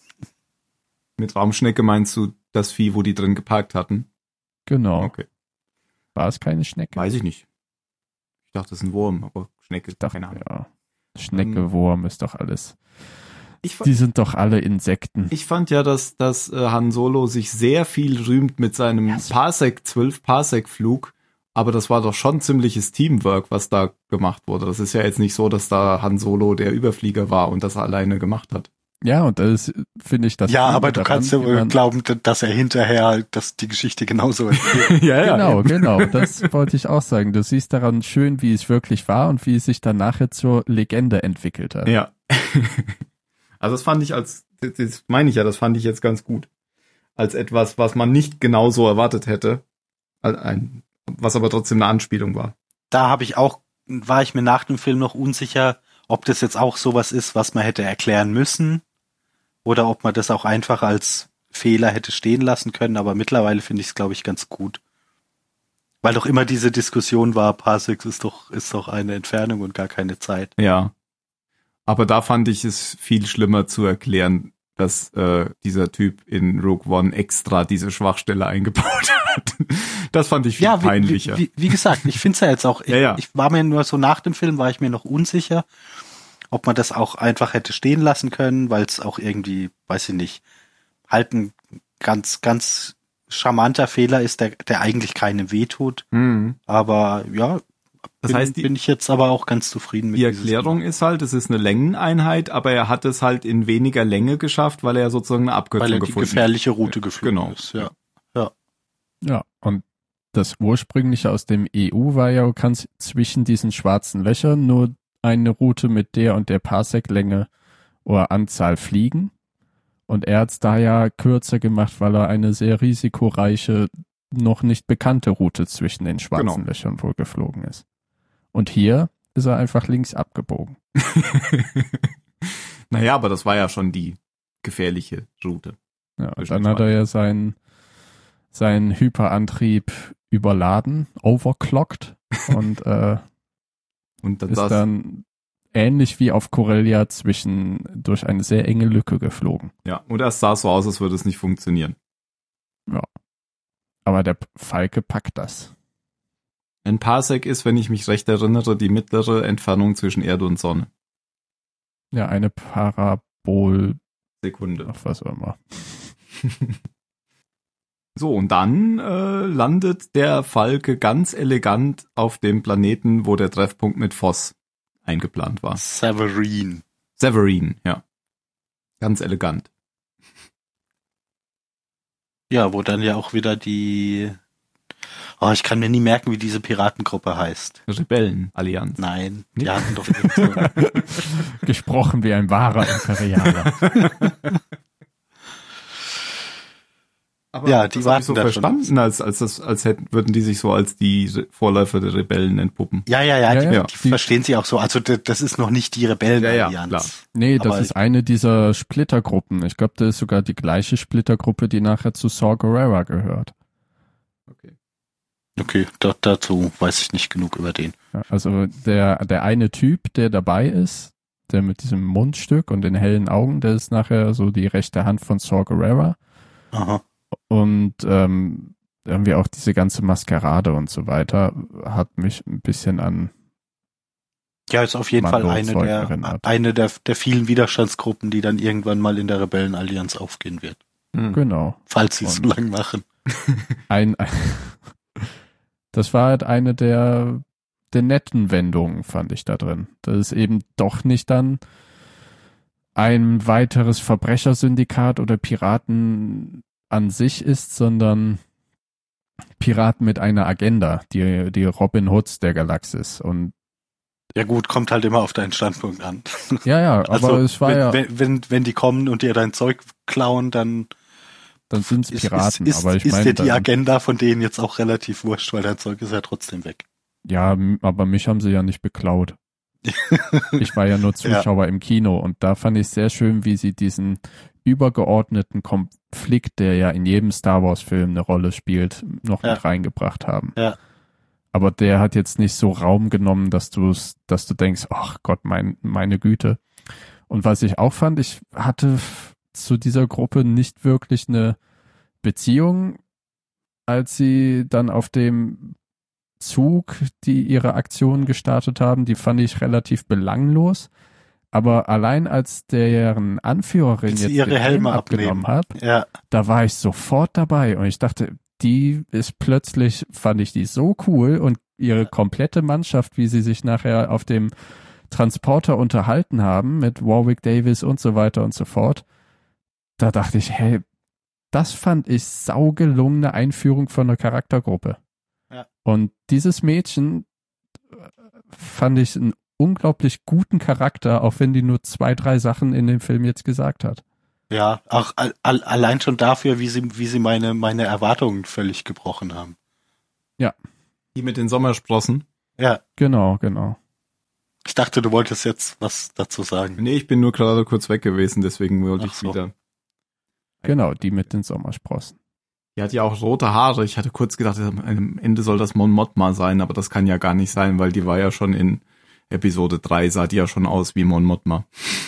Mit Raumschnecke meinst du das Vieh, wo die drin geparkt hatten? Genau. Okay. War es keine Schnecke? Weiß ich nicht. Ich dachte, das ist ein Wurm, aber Schnecke ist Dachte, keine Ahnung. ja. Schnecke, Ähm, Wurm ist doch alles. Ich, Die sind doch alle Insekten. ich fand ja, dass, dass äh, Han Solo sich sehr viel rühmt mit seinem Ja, so- Parsec, zwölf Parsec Flug, aber das war doch schon ziemliches Teamwork, was da gemacht wurde. Das ist ja jetzt nicht so, dass da Han Solo der Überflieger war und das alleine gemacht hat. Ja, und das finde ich das. Ja, Coole aber du daran, kannst ja wie wohl man- glauben, dass er hinterher, dass die Geschichte genauso erzählt. ja, Genau, genau. Das wollte ich auch sagen. Du siehst daran schön, wie es wirklich war und wie es sich dann nachher zur Legende entwickelt hat. Ja. Also das fand ich als, das- das meine ich ja, das fand ich jetzt ganz gut. Als etwas, was man nicht genauso erwartet hätte. Als ein, was aber trotzdem eine Anspielung war. Da habe ich auch, war ich mir nach dem Film noch unsicher, ob das jetzt auch sowas ist, was man hätte erklären müssen oder ob man das auch einfach als Fehler hätte stehen lassen können, aber mittlerweile finde ich es, glaube ich, ganz gut. Weil doch immer diese Diskussion war, Parsecs ist doch, ist doch eine Entfernung und gar keine Zeit. Ja. Aber da fand ich es viel schlimmer zu erklären, dass äh, dieser Typ in Rogue One extra diese Schwachstelle eingebaut hat. Das fand ich viel Ja, wie, peinlicher. wie, wie, wie gesagt, ich finde es ja jetzt auch, ich, Ja, ja. ich war mir nur so nach dem Film, war ich mir noch unsicher, ob man das auch einfach hätte stehen lassen können, weil es auch irgendwie, weiß ich nicht, halt ein ganz, ganz charmanter Fehler ist, der, der eigentlich keinem wehtut. Mhm. Aber ja, Das bin, heißt, die, bin ich jetzt aber auch ganz zufrieden mit die dieses Erklärung ist halt, es ist eine Längeneinheit, aber er hat es halt in weniger Länge geschafft, weil er sozusagen eine Abkürzung weil er die gefunden hat. gefährliche Route geflogen Genau. ist. Ja. Ja, und das ursprüngliche aus dem E U war ja, du kannst zwischen diesen schwarzen Löchern nur eine Route mit der und der Parsec-Länge oder Anzahl fliegen. Und er hat es da ja kürzer gemacht, weil er eine sehr risikoreiche, noch nicht bekannte Route zwischen den schwarzen Genau. Löchern wohl geflogen ist. Und hier ist er einfach links abgebogen. Naja, aber das war ja schon die gefährliche Route. Ja, und Zwischen dann den hat er ja seinen, seinen Hyperantrieb überladen, overclockt und äh, Und dann ist das, dann ähnlich wie auf Corellia zwischen durch eine sehr enge Lücke geflogen. ja, und erst sah es so aus, als würde es nicht funktionieren. Aber der Falke packt das. Ein Parsec ist, wenn ich mich recht erinnere, die mittlere Entfernung zwischen Erde und Sonne. Ja, eine Parabol, Sekunde. ach was auch immer. So, und dann äh, landet der Falke ganz elegant auf dem Planeten, wo der Treffpunkt mit Voss eingeplant war. Severin. Severin, ja. Ganz elegant. Ja, wo dann ja auch wieder die Oh, ich kann mir nie merken, wie diese Piratengruppe heißt. Rebellenallianz. Nein, die Nicht? hatten doch irgend so. Gesprochen wie ein wahrer Imperialer. Aber Ja, das die hab warten ich so da schon. verstanden, als, als, das, als hätten, würden die sich so als die Re- Vorläufer der Rebellen entpuppen. Ja, ja, ja, Ja, die, ja. die verstehen sie auch so. Also d- das ist noch nicht die Rebellenallianz. Ja, ja, klar. Nee, das Aber- ist eine dieser Splittergruppen. Ich glaube, das ist sogar die gleiche Splittergruppe, die nachher zu Saw Gerrera gehört. Okay. Okay, da, dazu weiß ich nicht genug über den. Ja, also der, der eine Typ, der dabei ist, der mit diesem Mundstück und den hellen Augen, der ist nachher so die rechte Hand von Saw Gerrera. Aha. Und ähm, irgendwie auch diese ganze Maskerade und so weiter hat mich ein bisschen an Ja, ist auf jeden Fall eine Mando-Zeug der, erinnert. eine der, der vielen Widerstandsgruppen, die dann irgendwann mal in der Rebellenallianz aufgehen wird. Hm. genau. Falls sie es so Und- lang machen. Ein, ein das war halt eine der der netten Wendungen, fand ich da drin. Das ist eben doch nicht dann ein weiteres Verbrechersyndikat oder Piraten an sich ist, sondern Piraten mit einer Agenda, die, die Robin Hoods der Galaxis. Und Ja gut, kommt halt immer auf deinen Standpunkt an. ja, ja, aber Also es war wenn, ja, wenn, wenn, wenn die kommen und dir dein Zeug klauen, dann dann sind es ist, Piraten. ist, ist, aber ich ist meine, dir die dann- Agenda von denen jetzt auch relativ wurscht, weil dein Zeug ist ja trotzdem weg. ja, m- aber mich haben sie ja nicht beklaut. Ich war ja nur Zuschauer im Kino und da fand ich sehr schön, wie sie diesen übergeordneten Konflikt, der ja in jedem Star Wars Film eine Rolle spielt, noch Ja. mit reingebracht haben. Ja. Aber der hat jetzt nicht so Raum genommen, dass du dass du denkst, ach Gott, mein, meine Güte. Und was ich auch fand, ich hatte f- zu dieser Gruppe nicht wirklich eine Beziehung, als sie dann auf dem Zug, die ihre Aktion gestartet haben, die fand ich relativ belanglos. Aber allein als deren Anführerin Bis sie jetzt ihre den Helme Helm abgenommen hat, Ja, da war ich sofort dabei und ich dachte, die ist plötzlich, fand ich die so cool und ihre komplette Mannschaft, wie sie sich nachher auf dem Transporter unterhalten haben mit Warwick Davis und so weiter und so fort, da dachte ich, hey, das fand ich saugelungene Einführung von einer Charaktergruppe. Ja. Und dieses Mädchen äh, fand ich einen unglaublich guten Charakter, auch wenn die nur zwei, drei Sachen in dem Film jetzt gesagt hat. ja, auch all, all, allein schon dafür, wie sie, wie sie meine, meine Erwartungen völlig gebrochen haben. Die mit den Sommersprossen. Ja, Genau, genau. ich dachte, du wolltest jetzt was dazu sagen. Nee, ich bin nur gerade kurz weg gewesen, deswegen wollte Ach ich so. wieder. Genau, die mit den Sommersprossen. Die hat ja auch rote Haare. Ich hatte kurz gedacht, am Ende soll das Mon Mothma sein, aber das kann ja gar nicht sein, weil die war ja schon in Episode drei, sah die ja schon aus wie Mon Mothma.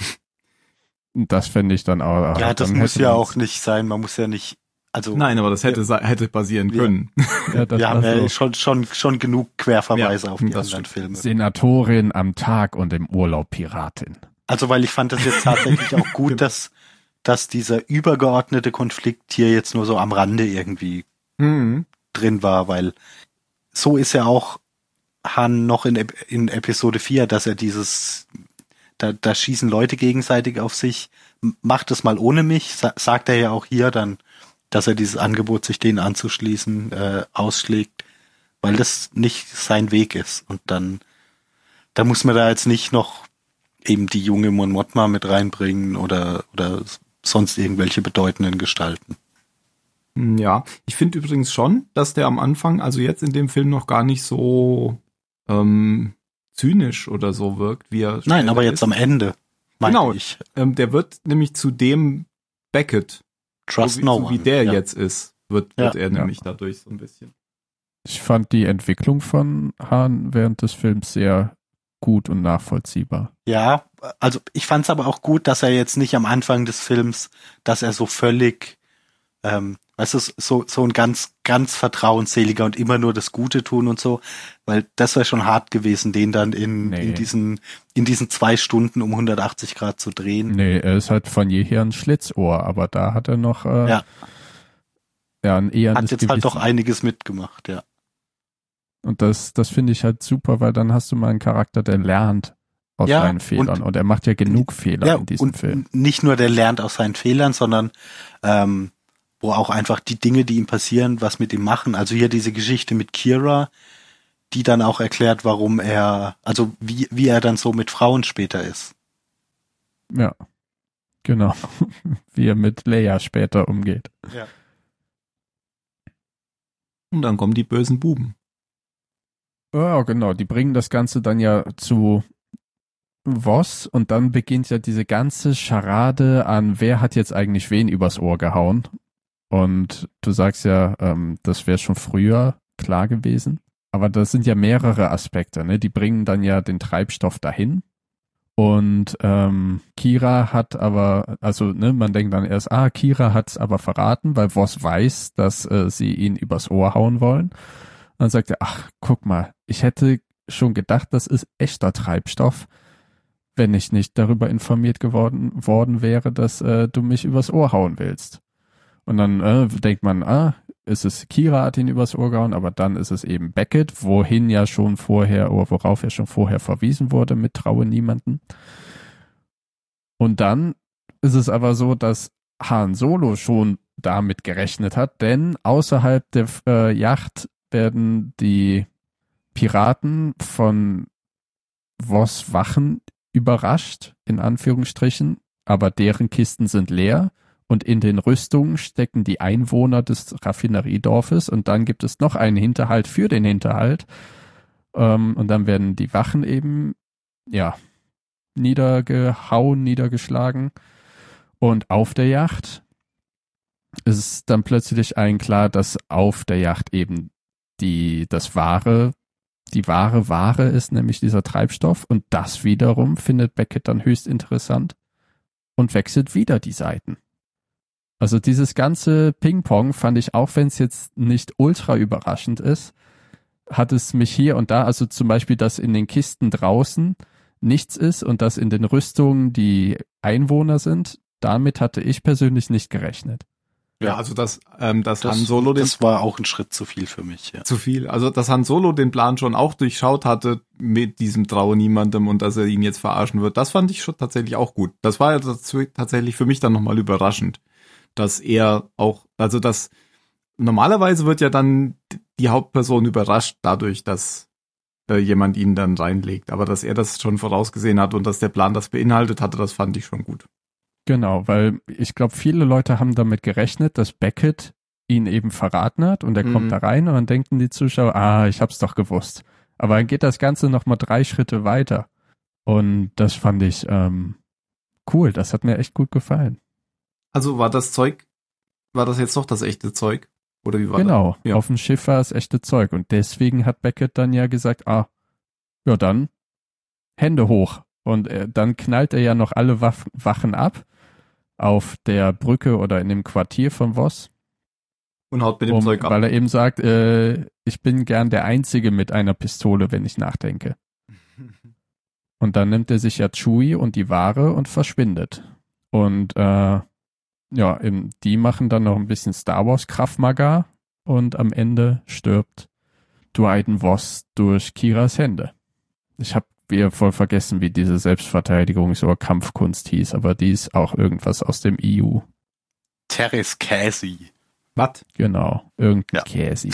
Und das fände ich dann auch. Ja, das dann muss hätte ja man's- auch nicht sein. Man muss ja nicht, also Nein, aber das hätte, sa- hätte passieren Wir- können. Ja, das wir war haben ja so. schon, schon, schon genug Querverweise Ja, auf die das anderen stimmt. Filme. Senatorin am Tag und im Urlaub Piratin. Also, weil ich fand das jetzt tatsächlich auch gut, dass, dass dieser übergeordnete Konflikt hier jetzt nur so am Rande irgendwie Mhm. drin war, weil so ist ja auch Han noch in, Ep- in Episode vier, dass er dieses, da, da schießen Leute gegenseitig auf sich, M- macht es mal ohne mich, sa sagt er ja auch hier dann, dass er dieses Angebot, sich denen anzuschließen, äh, ausschlägt, weil das nicht sein Weg ist. Und dann, da muss man da jetzt nicht noch eben die junge Mon Mothma mit reinbringen oder, oder sonst irgendwelche bedeutenden Gestalten. Ja, ich finde übrigens schon, dass der am Anfang, also jetzt in dem Film noch gar nicht so ähm, zynisch oder so wirkt, wie er Nein, später aber jetzt ist. am Ende, meinte Genau. ich. Ähm, der wird nämlich zu dem Beckett, Trust so wie, no so wie one. der ja. jetzt ist, wird, wird Ja. er Ja. nämlich dadurch so ein bisschen. Ich fand die Entwicklung von Han während des Films sehr gut und nachvollziehbar. Ja, also ich fand es aber auch gut, dass er jetzt nicht am Anfang des Films, dass er so völlig, ähm, weißt du, so so ein ganz ganz vertrauensseliger und immer nur das Gute tun und so, weil das wäre schon hart gewesen, den dann in Nee. in diesen in diesen zwei Stunden um hundertachtzig Grad zu drehen. Nee, er ist halt von jeher ein Schlitzohr, aber da hat er noch äh, Ja. ja, ein eher Hat jetzt halt doch einiges mitgemacht, ja. Und das, das finde ich halt super, weil dann hast du mal einen Charakter, der lernt aus Ja, seinen Fehlern. Und, und er macht ja genug Fehler Ja, in diesem und Film. nicht nur der lernt aus seinen Fehlern, sondern ähm, wo auch einfach die Dinge, die ihm passieren, was mit ihm machen. Also hier diese Geschichte mit Kira, die dann auch erklärt, warum er, also wie, wie er dann so mit Frauen später ist. Ja, genau. Wie er mit Leia später umgeht. Ja. Und dann kommen die bösen Buben. Ja, genau. Die bringen das Ganze dann ja zu Voss und dann beginnt ja diese ganze Scharade an, wer hat jetzt eigentlich wen übers Ohr gehauen. Und du sagst ja, ähm, das wäre schon früher klar gewesen. Aber das sind ja mehrere Aspekte, ne? Die bringen dann ja den Treibstoff dahin. Und ähm, Kira hat aber, also ne, man denkt dann erst, ah, Kira hat's aber verraten, weil Voss weiß, dass äh, sie ihn übers Ohr hauen wollen. Und dann sagt er, ach, guck mal, ich hätte schon gedacht, das ist echter Treibstoff, wenn ich nicht darüber informiert geworden worden wäre, dass äh, du mich übers Ohr hauen willst. Und dann äh, denkt man, ah, ist es Kira hat ihn übers Ohr gehauen, aber dann ist es eben Beckett, wohin ja schon vorher, oder worauf er schon vorher verwiesen wurde mit Traue niemanden. Und dann ist es aber so, dass Han Solo schon damit gerechnet hat, denn außerhalb der äh, Yacht werden die Piraten von Voss Wachen überrascht, in Anführungsstrichen, aber deren Kisten sind leer. Und in den Rüstungen stecken die Einwohner des Raffineriedorfes und dann gibt es noch einen Hinterhalt für den Hinterhalt. Ähm, und dann werden die Wachen eben, ja, niedergehauen, niedergeschlagen. Und auf der Yacht ist dann plötzlich allen klar, dass auf der Yacht eben die, das wahre, die wahre Ware ist, nämlich dieser Treibstoff. Und das wiederum findet Beckett dann höchst interessant und wechselt wieder die Seiten. Also dieses ganze Ping-Pong fand ich, auch wenn es jetzt nicht ultra überraschend ist, hat es mich hier und da, also zum Beispiel, dass in den Kisten draußen nichts ist und dass in den Rüstungen die Einwohner sind, damit hatte ich persönlich nicht gerechnet. Ja, also dass, ähm, dass Das, Han Solo den das war auch ein Schritt zu viel für mich, ja. zu viel. Also dass Han Solo den Plan schon auch durchschaut hatte mit diesem Traue niemandem und dass er ihn jetzt verarschen wird, das fand ich schon tatsächlich auch gut. Das war ja dazu, tatsächlich für mich dann nochmal überraschend, dass er auch, also dass normalerweise wird ja dann die Hauptperson überrascht dadurch, dass äh, jemand ihn dann reinlegt. Aber dass er das schon vorausgesehen hat und dass der Plan das beinhaltet hatte, das fand ich schon gut. Genau, weil ich glaube, viele Leute haben damit gerechnet, dass Beckett ihn eben verraten hat und er Mhm. kommt da rein und dann denken die Zuschauer, ah, ich hab's doch gewusst. Aber dann geht das Ganze nochmal drei Schritte weiter. Und das fand ich ähm, cool, das hat mir echt gut gefallen. Also war das Zeug, war das jetzt doch das echte Zeug? Oder wie war Genau, das? Ja. auf dem Schiff war es echte Zeug und deswegen hat Beckett dann ja gesagt, ah, ja dann, Hände hoch. Und äh, dann knallt er ja noch alle Waff- Wachen ab auf der Brücke oder in dem Quartier von Voss, Und haut mit dem um, Zeug ab. weil er eben sagt, äh, ich bin gern der Einzige mit einer Pistole, wenn ich nachdenke. Und dann nimmt er sich ja Chewie und die Ware und verschwindet. Und äh, ja, im, die machen dann noch ein bisschen Star Wars Krav Maga und am Ende stirbt Dryden Voss durch Kiras Hände. Ich habe wir voll vergessen, wie diese Selbstverteidigungs- oder Kampfkunst hieß, aber die ist auch irgendwas aus dem E U. Teres Casey. Was? Genau, irgendein Ja. Käsi.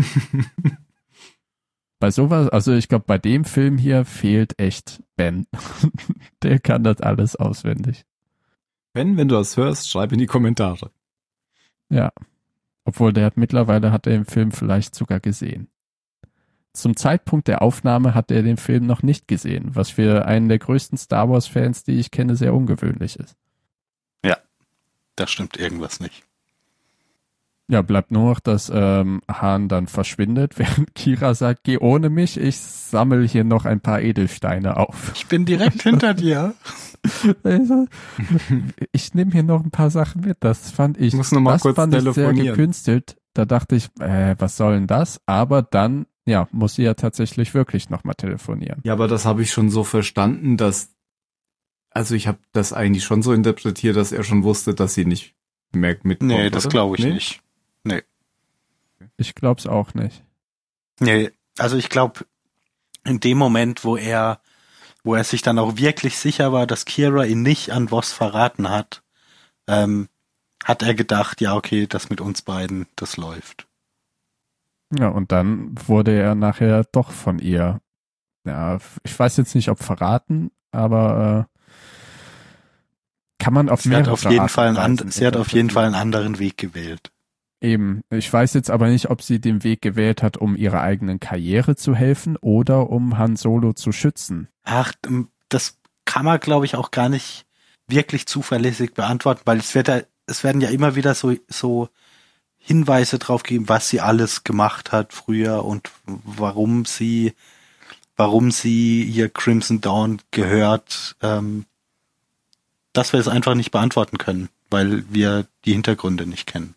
Bei sowas, also ich glaube, bei dem Film hier fehlt echt Ben. Der kann das alles auswendig. Ben, wenn du das hörst, schreib in die Kommentare. Ja. Obwohl der hat mittlerweile hat er den Film vielleicht sogar gesehen. Zum Zeitpunkt der Aufnahme hat er den Film noch nicht gesehen, was für einen der größten Star Wars Fans, die ich kenne, sehr ungewöhnlich ist. Da stimmt irgendwas nicht. Ja, bleibt nur noch, dass ähm, Han dann verschwindet, während Kira sagt, geh ohne mich, ich sammle hier noch ein paar Edelsteine auf. Ich bin direkt hinter dir. Also, ich nehme hier noch ein paar Sachen mit. Das fand ich, Ich muss noch mal das kurz fand ich sehr telefonieren. gekünstelt. Da dachte ich, äh, was soll denn das? Aber dann, ja, muss sie ja tatsächlich wirklich nochmal telefonieren. Ja, aber das habe ich schon so verstanden, dass, also ich habe das eigentlich schon so interpretiert, dass er schon wusste, dass sie nicht mehr mitkommt. Nee, das oder? glaube ich Nee? nicht. Ich glaub's auch nicht. Nee, also ich glaube, in dem Moment, wo er, wo er sich dann auch wirklich sicher war, dass Kira ihn nicht an Voss verraten hat, ähm, hat er gedacht, ja okay, das mit uns beiden, das läuft. Ja, und dann wurde er nachher doch von ihr, ja, ich weiß jetzt nicht, ob verraten, aber äh, kann man auf sie hat mehrere auf jeden Arten Fall einen weisen. and, sie hat auf jeden Fall einen anderen Weg gewählt. Eben. Ich weiß jetzt aber nicht, ob sie den Weg gewählt hat, um ihrer eigenen Karriere zu helfen oder um Han Solo zu schützen. Ach, das kann man, glaube ich, auch gar nicht wirklich zuverlässig beantworten, weil es wird ja, es werden ja immer wieder so, so Hinweise drauf geben, was sie alles gemacht hat früher und warum sie, warum sie ihr Crimson Dawn gehört, ähm, dass wir es einfach nicht beantworten können, weil wir die Hintergründe nicht kennen.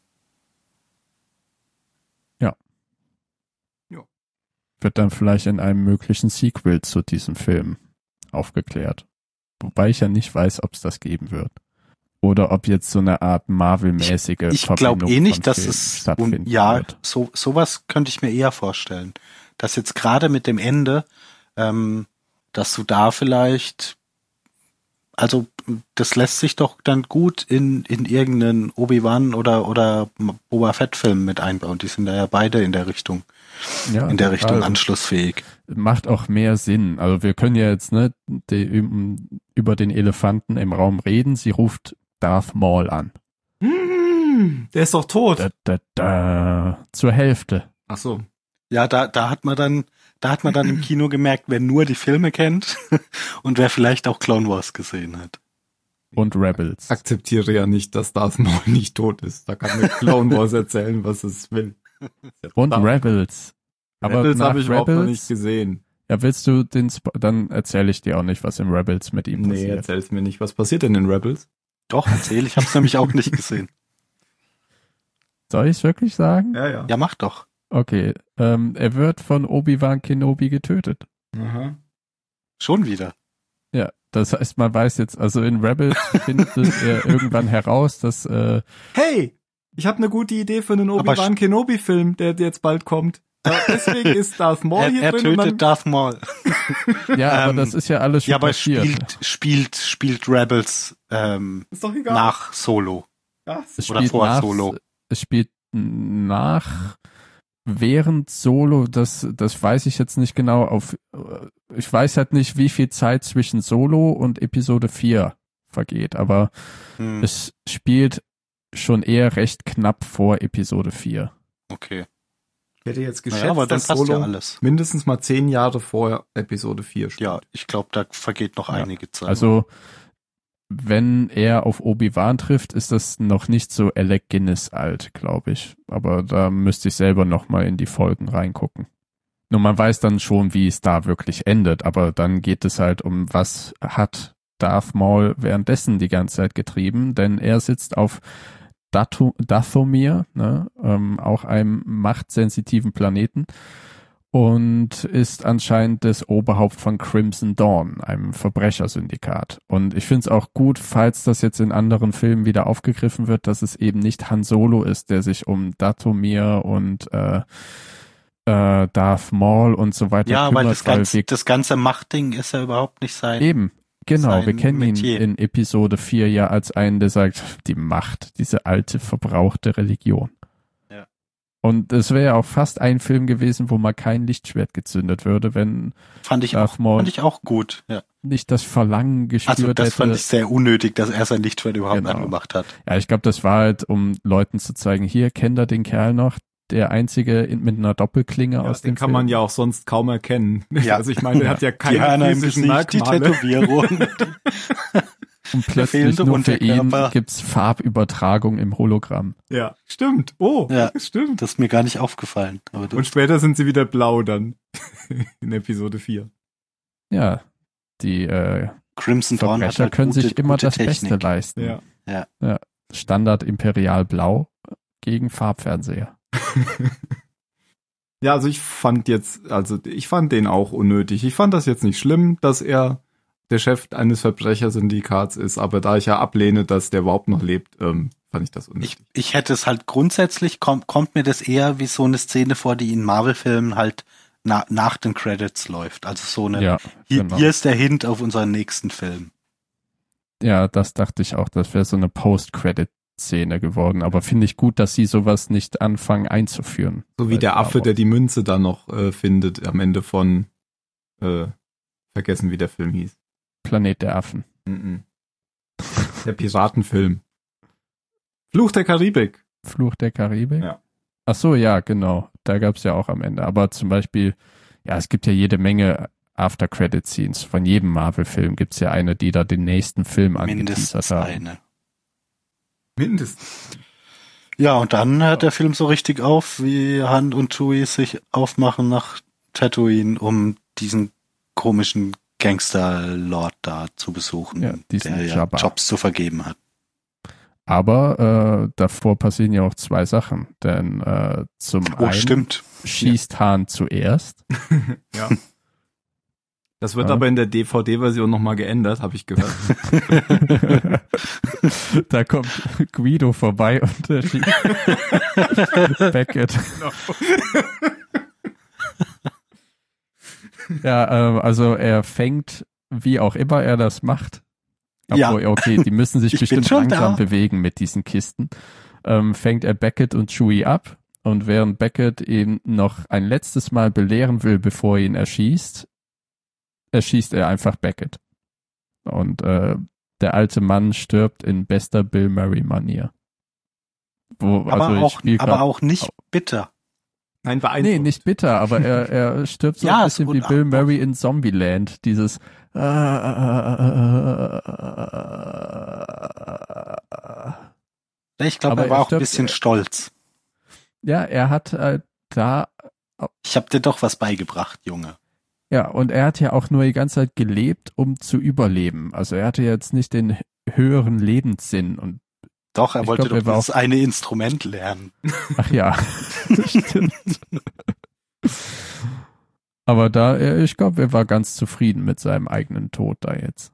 Wird dann vielleicht in einem möglichen Sequel zu diesem Film aufgeklärt. Wobei ich ja nicht weiß, ob es das geben wird. Oder ob jetzt so eine Art Marvel-mäßige Ich, ich glaube eh nicht, dass es stattfinden ja, wird. So sowas könnte ich mir eher vorstellen. Dass jetzt gerade mit dem Ende, ähm, dass du da vielleicht, also das lässt sich doch dann gut in in irgendeinen Obi-Wan oder oder Boba Fett-Film mit einbauen. Die sind ja beide in der Richtung. Ja, in der Richtung also anschlussfähig. Macht auch mehr Sinn. Also wir können ja jetzt ne, die, über den Elefanten im Raum reden. Sie ruft Darth Maul an. Mm, der ist doch tot. Da, da, da, zur Hälfte. Ach so. Ja, da, da hat man dann, da hat man dann im Kino gemerkt, wer nur die Filme kennt und wer vielleicht auch Clone Wars gesehen hat. Und Rebels. Ich akzeptiere ja nicht, dass Darth Maul nicht tot ist. Da kann mir Clone Wars erzählen, was es will. Und Rebels. Aber Rebels habe ich Rebels, überhaupt noch nicht gesehen. Ja, willst du den, Sp- dann erzähle ich dir auch nicht, was in Rebels mit ihm passiert. Nee, erzähl's mir nicht. Was passiert denn in Rebels? Doch, erzähl, ich hab's nämlich auch nicht gesehen. Soll ich es wirklich sagen? Ja, ja. Ja, mach doch. Okay, ähm, er wird von Obi-Wan Kenobi getötet. Aha. Schon wieder? Ja, das heißt, man weiß jetzt, also in Rebels findet er irgendwann heraus, dass äh, Hey! Ich habe eine gute Idee für einen Obi-Wan Kenobi-Film, der jetzt bald kommt. Deswegen ist Darth Maul er, hier er drin. Er tötet und dann Darth Maul. Ja, aber ähm, das ist ja alles schon ja, aber passiert. spielt, spielt, spielt Rebels ähm, ist doch egal. nach Solo. Ja, es oder spielt vor nach, Solo. Es spielt nach, während Solo, das, das weiß ich jetzt nicht genau. Auf, ich weiß halt nicht, wie viel Zeit zwischen Solo und Episode vier vergeht, aber hm. es spielt schon eher recht knapp vor Episode vier. Okay. Ich hätte jetzt geschätzt, naja, aber dann dass passt Solo ja alles. mindestens mal zehn Jahre vor Episode vier steht. Ja, ich glaube, da vergeht noch ja. einige Zeit. Also, wenn er auf Obi-Wan trifft, ist das noch nicht so Alec Guinness alt, glaube ich. Aber da müsste ich selber noch mal in die Folgen reingucken. Nur man weiß dann schon, wie es da wirklich endet, aber dann geht es halt um, was hat Darth Maul währenddessen die ganze Zeit getrieben, denn er sitzt auf Dathomir, ne, ähm, auch einem machtsensitiven Planeten und ist anscheinend das Oberhaupt von Crimson Dawn, einem Verbrechersyndikat. Und ich finde es auch gut, falls das jetzt in anderen Filmen wieder aufgegriffen wird, dass es eben nicht Han Solo ist, der sich um Dathomir und äh, äh, Darth Maul und so weiter ja, kümmert. Ja, weil das ganze, das ganze Machtding ist ja überhaupt nicht sein. Eben. Genau, wir kennen Metier. ihn in Episode vier ja als einen, der sagt, die Macht, diese alte, verbrauchte Religion. Ja. Und es wäre ja auch fast ein Film gewesen, wo mal kein Lichtschwert gezündet würde, wenn fand ich auch, fand ich auch gut, ja. nicht das Verlangen gespürt hätte. Also das hätte. fand ich sehr unnötig, dass er sein Lichtschwert überhaupt genau. angemacht hat. Ja, ich glaube, das war halt, um Leuten zu zeigen, hier, kennt ihr den Kerl noch? Der einzige in, mit einer Doppelklinge ja, aus dem dem kann Film. man ja auch sonst kaum erkennen. Ja. Also ich meine, der hat ja keine Hörner physischen im Gesicht, Merkmale. Die Tätowierung. Und plötzlich nur für ihn gibt's Farbübertragung im Hologramm. Ja, stimmt. Oh, ja, stimmt. Das ist mir gar nicht aufgefallen. Aber und später sind sie wieder blau dann in Episode vier. Ja, die äh, Crimson Dawn Verbrecher halt können gute, sich immer das Technik. Beste leisten. Ja. Ja. ja. Standard Imperial Blau gegen Farbfernseher. Ja, also ich fand jetzt, also ich fand den auch unnötig. Ich fand das jetzt nicht schlimm, dass er der Chef eines Verbrechersyndikats ist, aber da ich ja ablehne, dass der überhaupt noch lebt, ähm, fand ich das unnötig. Ich, ich hätte es halt grundsätzlich, kommt, kommt mir das eher wie so eine Szene vor, die in Marvel-Filmen halt na, nach den Credits läuft. Also so eine, ja, hier, genau. hier ist der Hint auf unseren nächsten Film. Ja, das dachte ich auch, das wäre so eine Post-Credit Szene geworden. Aber finde ich gut, dass sie sowas nicht anfangen einzuführen. So wie der Affe, Wars. der die Münze dann noch äh, findet am Ende von äh, vergessen, wie der Film hieß. Planet der Affen. Mm-mm. Der Piratenfilm. Fluch der Karibik. Fluch der Karibik? Ja. Ach so, ja, genau. Da gab es ja auch am Ende. Aber zum Beispiel, ja, es gibt ja jede Menge After-Credit-Scenes. Von jedem Marvel-Film gibt es ja eine, die da den nächsten Film Mindestens angeteasert haben. eine. Mindestens. Ja, und dann hört der Film so richtig auf, wie Han und Chewie sich aufmachen nach Tatooine, um diesen komischen Gangster-Lord da zu besuchen, Ja, diesen der ja Jabba. Jobs zu vergeben hat. Aber äh, davor passieren ja auch zwei Sachen. Denn äh, zum Oh, einen stimmt. schießt Han zuerst. Ja. Das wird Ja. aber in der D V D-Version nochmal geändert, habe ich gehört. Da kommt Guido vorbei und äh, schießt Beckett. Ja, ähm, also er fängt, wie auch immer er das macht. Ja. Obwohl, okay, die müssen sich Ich bin bestimmt schon langsam da. bewegen mit diesen Kisten. Ähm, fängt er Beckett und Chewie ab. Und während Beckett ihn noch ein letztes Mal belehren will, bevor er ihn erschießt, erschießt er einfach Beckett. Und äh, der alte Mann stirbt in bester Bill Murray-Manier. Wo, Aber, also ich auch, spiel aber grad- auch nicht bitter. Nein, war Nee, nicht bitter, aber er, er stirbt so Ja, ein ist bisschen gut, wie Bill ach, Murray in Zombieland. Dieses Ich glaube, Aber er war er auch ein stirbt- bisschen stolz. Ja, er hat äh, da, Ich habe dir doch was beigebracht, Junge. ja, und er hat ja auch nur die ganze Zeit gelebt, um zu überleben. Also er hatte jetzt nicht den höheren Lebenssinn und Doch, er Ich wollte glaub, er doch war das eine Instrument lernen. ach ja, stimmt. Aber da, er- ich glaube, er war ganz zufrieden mit seinem eigenen Tod da jetzt.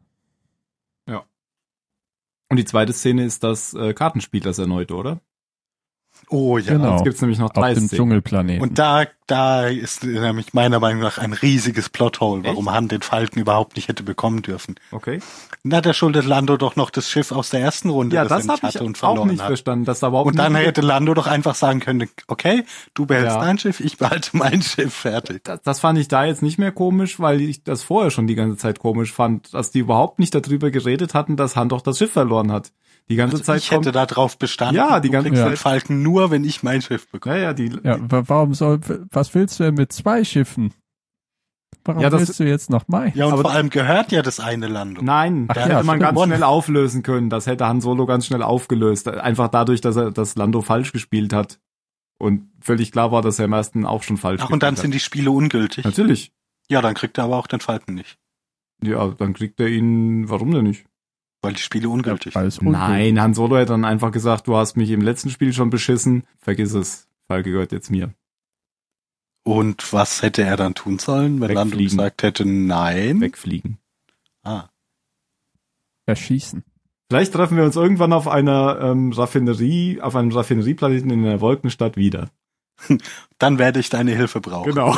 Und die zweite Szene ist das äh, Kartenspiel, das erneute, oder? Oh ja. Genau. Jetzt gibt's nämlich noch Auf drei dem Szenen. Dschungelplaneten. Und da, da ist nämlich meiner Meinung nach ein riesiges Plothole, warum Echt? Han den Falken überhaupt nicht hätte bekommen dürfen. Okay. Na, der schuldet Lando doch noch das Schiff aus der ersten Runde, Ja, das, er das nicht habe ich hatte und auch verloren nicht hat. verstanden, dass da überhaupt Und dann nicht- hätte Lando doch einfach sagen können, okay, du behältst Ja. dein Schiff, ich behalte mein Schiff, fertig. das, das fand ich da jetzt nicht mehr komisch, weil ich das vorher schon die ganze Zeit komisch fand, dass die überhaupt nicht darüber geredet hatten, dass Han doch das Schiff verloren hat. Die ganze Also Zeit ich hätte kommt, da drauf bestanden, Ja, die du ganze kriegst Zeit- den Falken nur, wenn ich mein Schiff bekomme. ja, ja, die, Ja, wa- warum soll, was willst du denn mit zwei Schiffen? Warum Ja, das- willst du jetzt noch mai? Ja, und Aber- vor allem gehört ja das eine Lando. Nein, Ach das ja, hätte man stimmt. ganz schnell auflösen können. Das hätte Han Solo ganz schnell aufgelöst. Einfach dadurch, dass er das Lando falsch gespielt hat. Und völlig klar war, dass er im ersten auch schon falsch Ach, und dann gespielt sind die Spiele ungültig. hat. Natürlich. Ja, dann kriegt er aber auch den Falken nicht, Ja, dann kriegt er ihn, warum denn nicht? weil die Spiele ungültig Weil sind. es ungültig- Nein, Han Solo hätte dann einfach gesagt, du hast mich im letzten Spiel schon beschissen. Vergiss es. Falke gehört jetzt mir. Und was hätte er dann tun sollen, wenn Lando Wegfliegen. gesagt hätte, nein? Wegfliegen. Ah. erschießen. Vielleicht treffen wir uns irgendwann auf einer ähm, Raffinerie, auf einem Raffinerieplaneten in einer Wolkenstadt wieder. Dann werde ich deine Hilfe brauchen. Genau.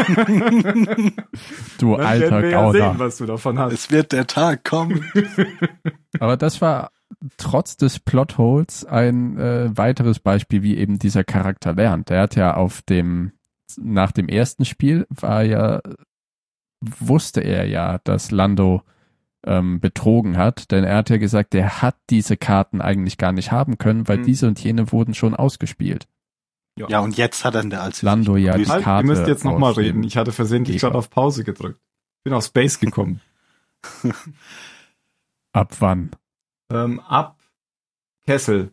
Du Dann alter werden wir ja Gauner. sehen, was du davon hast. Es wird der Tag kommen. Aber das war trotz des Plotholes ein äh, weiteres Beispiel, wie eben dieser Charakter lernt. Der hat ja auf dem, nach dem ersten Spiel war ja, wusste er ja, dass Lando ähm, betrogen hat, denn er hat ja gesagt, er hat diese Karten eigentlich gar nicht haben können, weil Mhm. diese und jene wurden schon ausgespielt. Ja, und jetzt hat er der als Lando ja die Halt, Karte ihr müsst jetzt nochmal aus dem reden. Ich hatte versehentlich Geber. gerade auf Pause gedrückt. Bin auf Space gekommen. Ab wann? ähm, ab Kessel.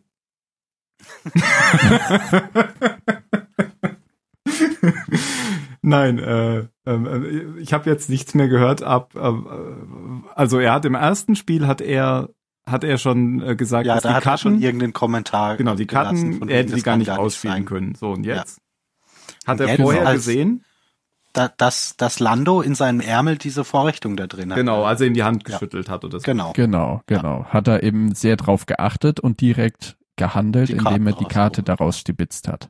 Nein, äh, ähm, ich habe jetzt nichts mehr gehört ab. Äh, also er hat im ersten Spiel hat er hat er schon äh, gesagt, ja, dass da die hat er schon Karten, irgendeinen Kommentar genau, die gelassen, Karten, von er hätte wegen, die das gar kann nicht ausspielen sein. können. So, und Ja. jetzt hat Und er jetzt vorher als- gesehen, Da, dass, dass Lando in seinem Ärmel diese Vorrichtung da drin hat. genau, als er ihm die Hand Ja. geschüttelt hat oder so. Genau. Genau, genau. Hat er eben sehr drauf geachtet und direkt gehandelt, Die indem Karten er die Karte rausgeholt. daraus stibitzt hat.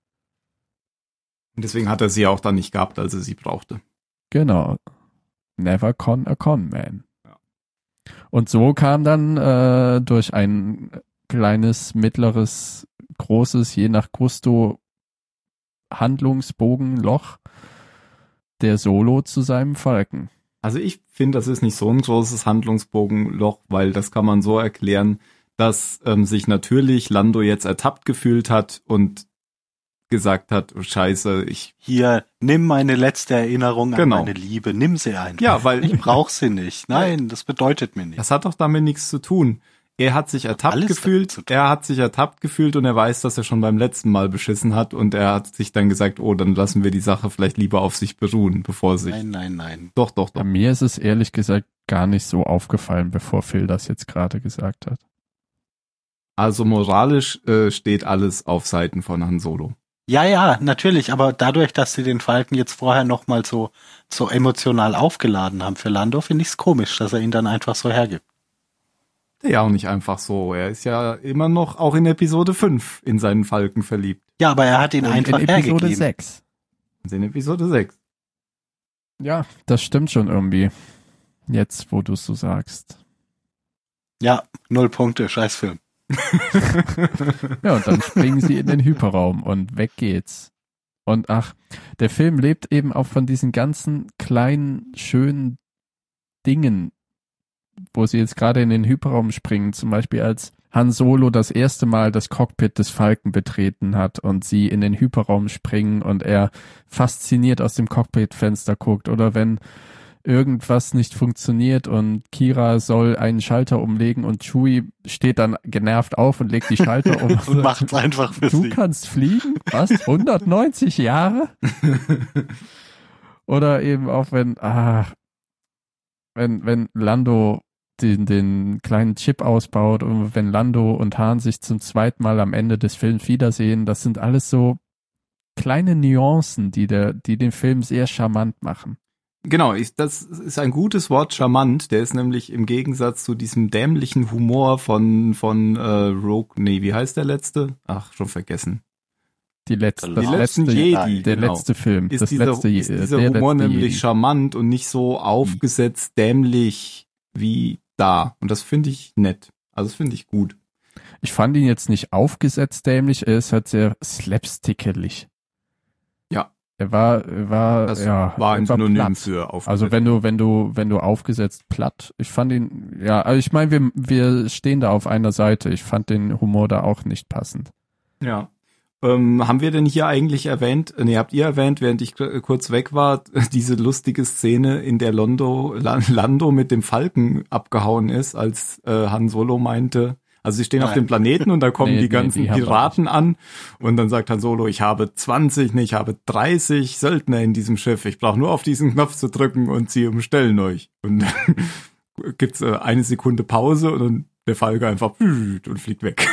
Und deswegen hat er sie auch dann nicht gehabt, als er sie brauchte. Genau. Never con a con man. Ja. Und so kam dann äh, durch einen kleines, mittleres, großes, je nach Gusto Handlungsbogenloch der Solo zu seinem Falken. Also ich finde, das ist nicht so ein großes Handlungsbogenloch, weil das kann man so erklären, dass ähm, sich natürlich Lando jetzt ertappt gefühlt hat und gesagt hat, oh Scheiße, ich... Hier, nimm meine letzte Erinnerung genau. an meine Liebe, nimm sie einfach. Ja, weil... Ich brauch sie nicht. Nein, das bedeutet mir nichts. Das hat doch damit nichts zu tun. Er hat sich ertappt Alles gefühlt, er hat sich ertappt gefühlt und er weiß, dass er schon beim letzten Mal beschissen hat und er hat sich dann gesagt, oh, dann lassen wir die Sache vielleicht lieber auf sich beruhen, bevor sich... Nein, nein, nein. Doch, doch, doch. Bei mir ist es ehrlich gesagt gar nicht so aufgefallen, bevor Phil das jetzt gerade gesagt hat. Also moralisch äh, steht alles auf Seiten von Han Solo. Ja, ja, natürlich, aber dadurch, dass sie den Falken jetzt vorher nochmal so, so emotional aufgeladen haben für Lando, finde ich es komisch, dass er ihn dann einfach so hergibt. Ja, auch nicht einfach so. Er ist ja immer noch auch in Episode fünf in seinen Falken verliebt. Ja, aber er hat ihn Und einfach in Episode hergegeben. sechs. In Episode sechs. Ja, das stimmt schon irgendwie. Jetzt, wo du es so sagst. Ja, null Punkte, Scheißfilm. Ja, und dann springen sie in den Hyperraum und weg geht's. Und ach, der Film lebt eben auch von diesen ganzen kleinen, schönen Dingen, wo sie jetzt gerade in den Hyperraum springen, zum Beispiel als Han Solo das erste Mal das Cockpit des Falken betreten hat und sie in den Hyperraum springen und er fasziniert aus dem Cockpitfenster guckt, oder wenn irgendwas nicht funktioniert und Kira soll einen Schalter umlegen und Chewie steht dann genervt auf und legt die Schalter um. Und macht's einfach für Du sie. kannst fliegen? Was? hundertneunzig Jahre? Oder eben auch wenn, ah, wenn, wenn Lando den, den kleinen Chip ausbaut und wenn Lando und Han sich zum zweiten Mal am Ende des Films wiedersehen, das sind alles so kleine Nuancen, die der, die den Film sehr charmant machen. Genau, ich, das ist ein gutes Wort, charmant. Der ist nämlich im Gegensatz zu diesem dämlichen Humor von von äh, Rogue, nee, wie heißt der letzte? Ach, schon vergessen. Die letzte, Die das letzten letzte, Jedi, der genau. letzte Film, Ist das dieser, letzte, ist dieser der Humor letzte nämlich Jedi. charmant und nicht so aufgesetzt dämlich wie da. Und das finde ich nett. Also das finde ich gut. Ich fand ihn jetzt nicht aufgesetzt dämlich, er ist halt sehr slapstickelig. Ja. Er war, er war, Das ja, war ein er war Synonym platt. für aufgesetzt. Also wenn du, wenn du, wenn du aufgesetzt platt, ich fand ihn, ja, also ich meine, wir, wir stehen da auf einer Seite. Ich fand den Humor da auch nicht passend. Ja. Ähm, haben wir denn hier eigentlich erwähnt, nee, habt ihr erwähnt, während ich k- kurz weg war, diese lustige Szene, in der Londo, Lando mit dem Falken abgehauen ist, als äh, Han Solo meinte, also sie stehen Nein. auf dem Planeten und da kommen Nee, die nee, ganzen die haben wir Piraten an und dann sagt Han Solo, ich habe zwanzig, nee, ich habe dreißig Söldner in diesem Schiff, ich brauche nur auf diesen Knopf zu drücken und sie umstellen euch. Und dann gibt's äh, eine Sekunde Pause und dann der Falke einfach und fliegt weg.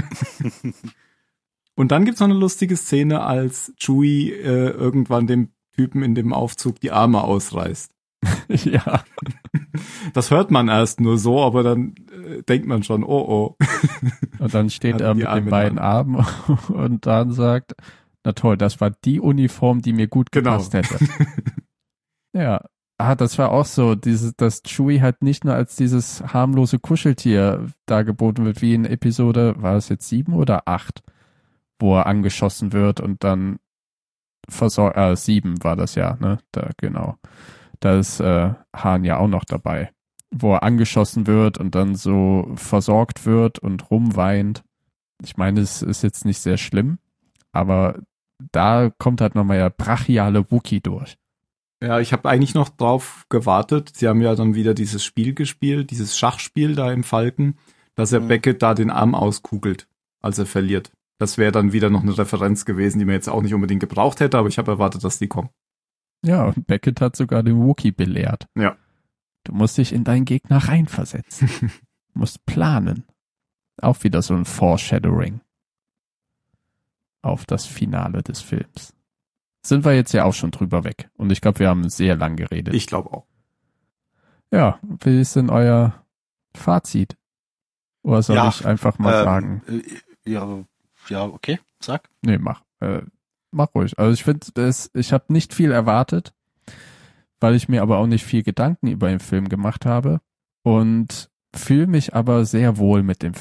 Und dann gibt's noch eine lustige Szene, als Chewie äh, irgendwann dem Typen in dem Aufzug die Arme ausreißt. Ja. Das hört man erst nur so, aber dann äh, denkt man schon, oh oh. Und dann steht Hat er die mit Arme den beiden dran. Armen und dann sagt, na toll, das war die Uniform, die mir gut Genau. gepasst hätte. Ja. Ah, das war auch so, dieses, dass Chewie halt nicht nur als dieses harmlose Kuscheltier dargeboten wird, wie in Episode, war es jetzt sieben oder acht, wo er angeschossen wird und dann versorgt, äh, sieben war das ja, ne, da, genau. Da ist äh, Han ja auch noch dabei, wo er angeschossen wird und dann so versorgt wird und rumweint. Ich meine, es ist jetzt nicht sehr schlimm, aber da kommt halt nochmal der brachiale Wookie durch. Ja, ich habe eigentlich noch drauf gewartet. Sie haben ja dann wieder dieses Spiel gespielt, dieses Schachspiel da im Falken, dass er Mhm. Beckett da den Arm auskugelt, als er verliert. Das wäre dann wieder noch eine Referenz gewesen, die man jetzt auch nicht unbedingt gebraucht hätte, aber ich habe erwartet, dass die kommen. Ja, und Beckett hat sogar den Wookie belehrt. Ja. Du musst dich in deinen Gegner reinversetzen. Du musst planen. Auch wieder so ein Foreshadowing auf das Finale des Films. Sind wir jetzt ja auch schon drüber weg. Und ich glaube, wir haben sehr lang geredet. Ich glaube auch. Ja, wie ist denn euer Fazit? Oder soll Ja, ich einfach mal Ähm, sagen? äh, Ja, ja, okay, sag. Nee, mach. Äh, mach ruhig. Also ich finde, es, ich habe nicht viel erwartet, weil ich mir aber auch nicht viel Gedanken über den Film gemacht habe und fühle mich aber sehr wohl mit dem Film.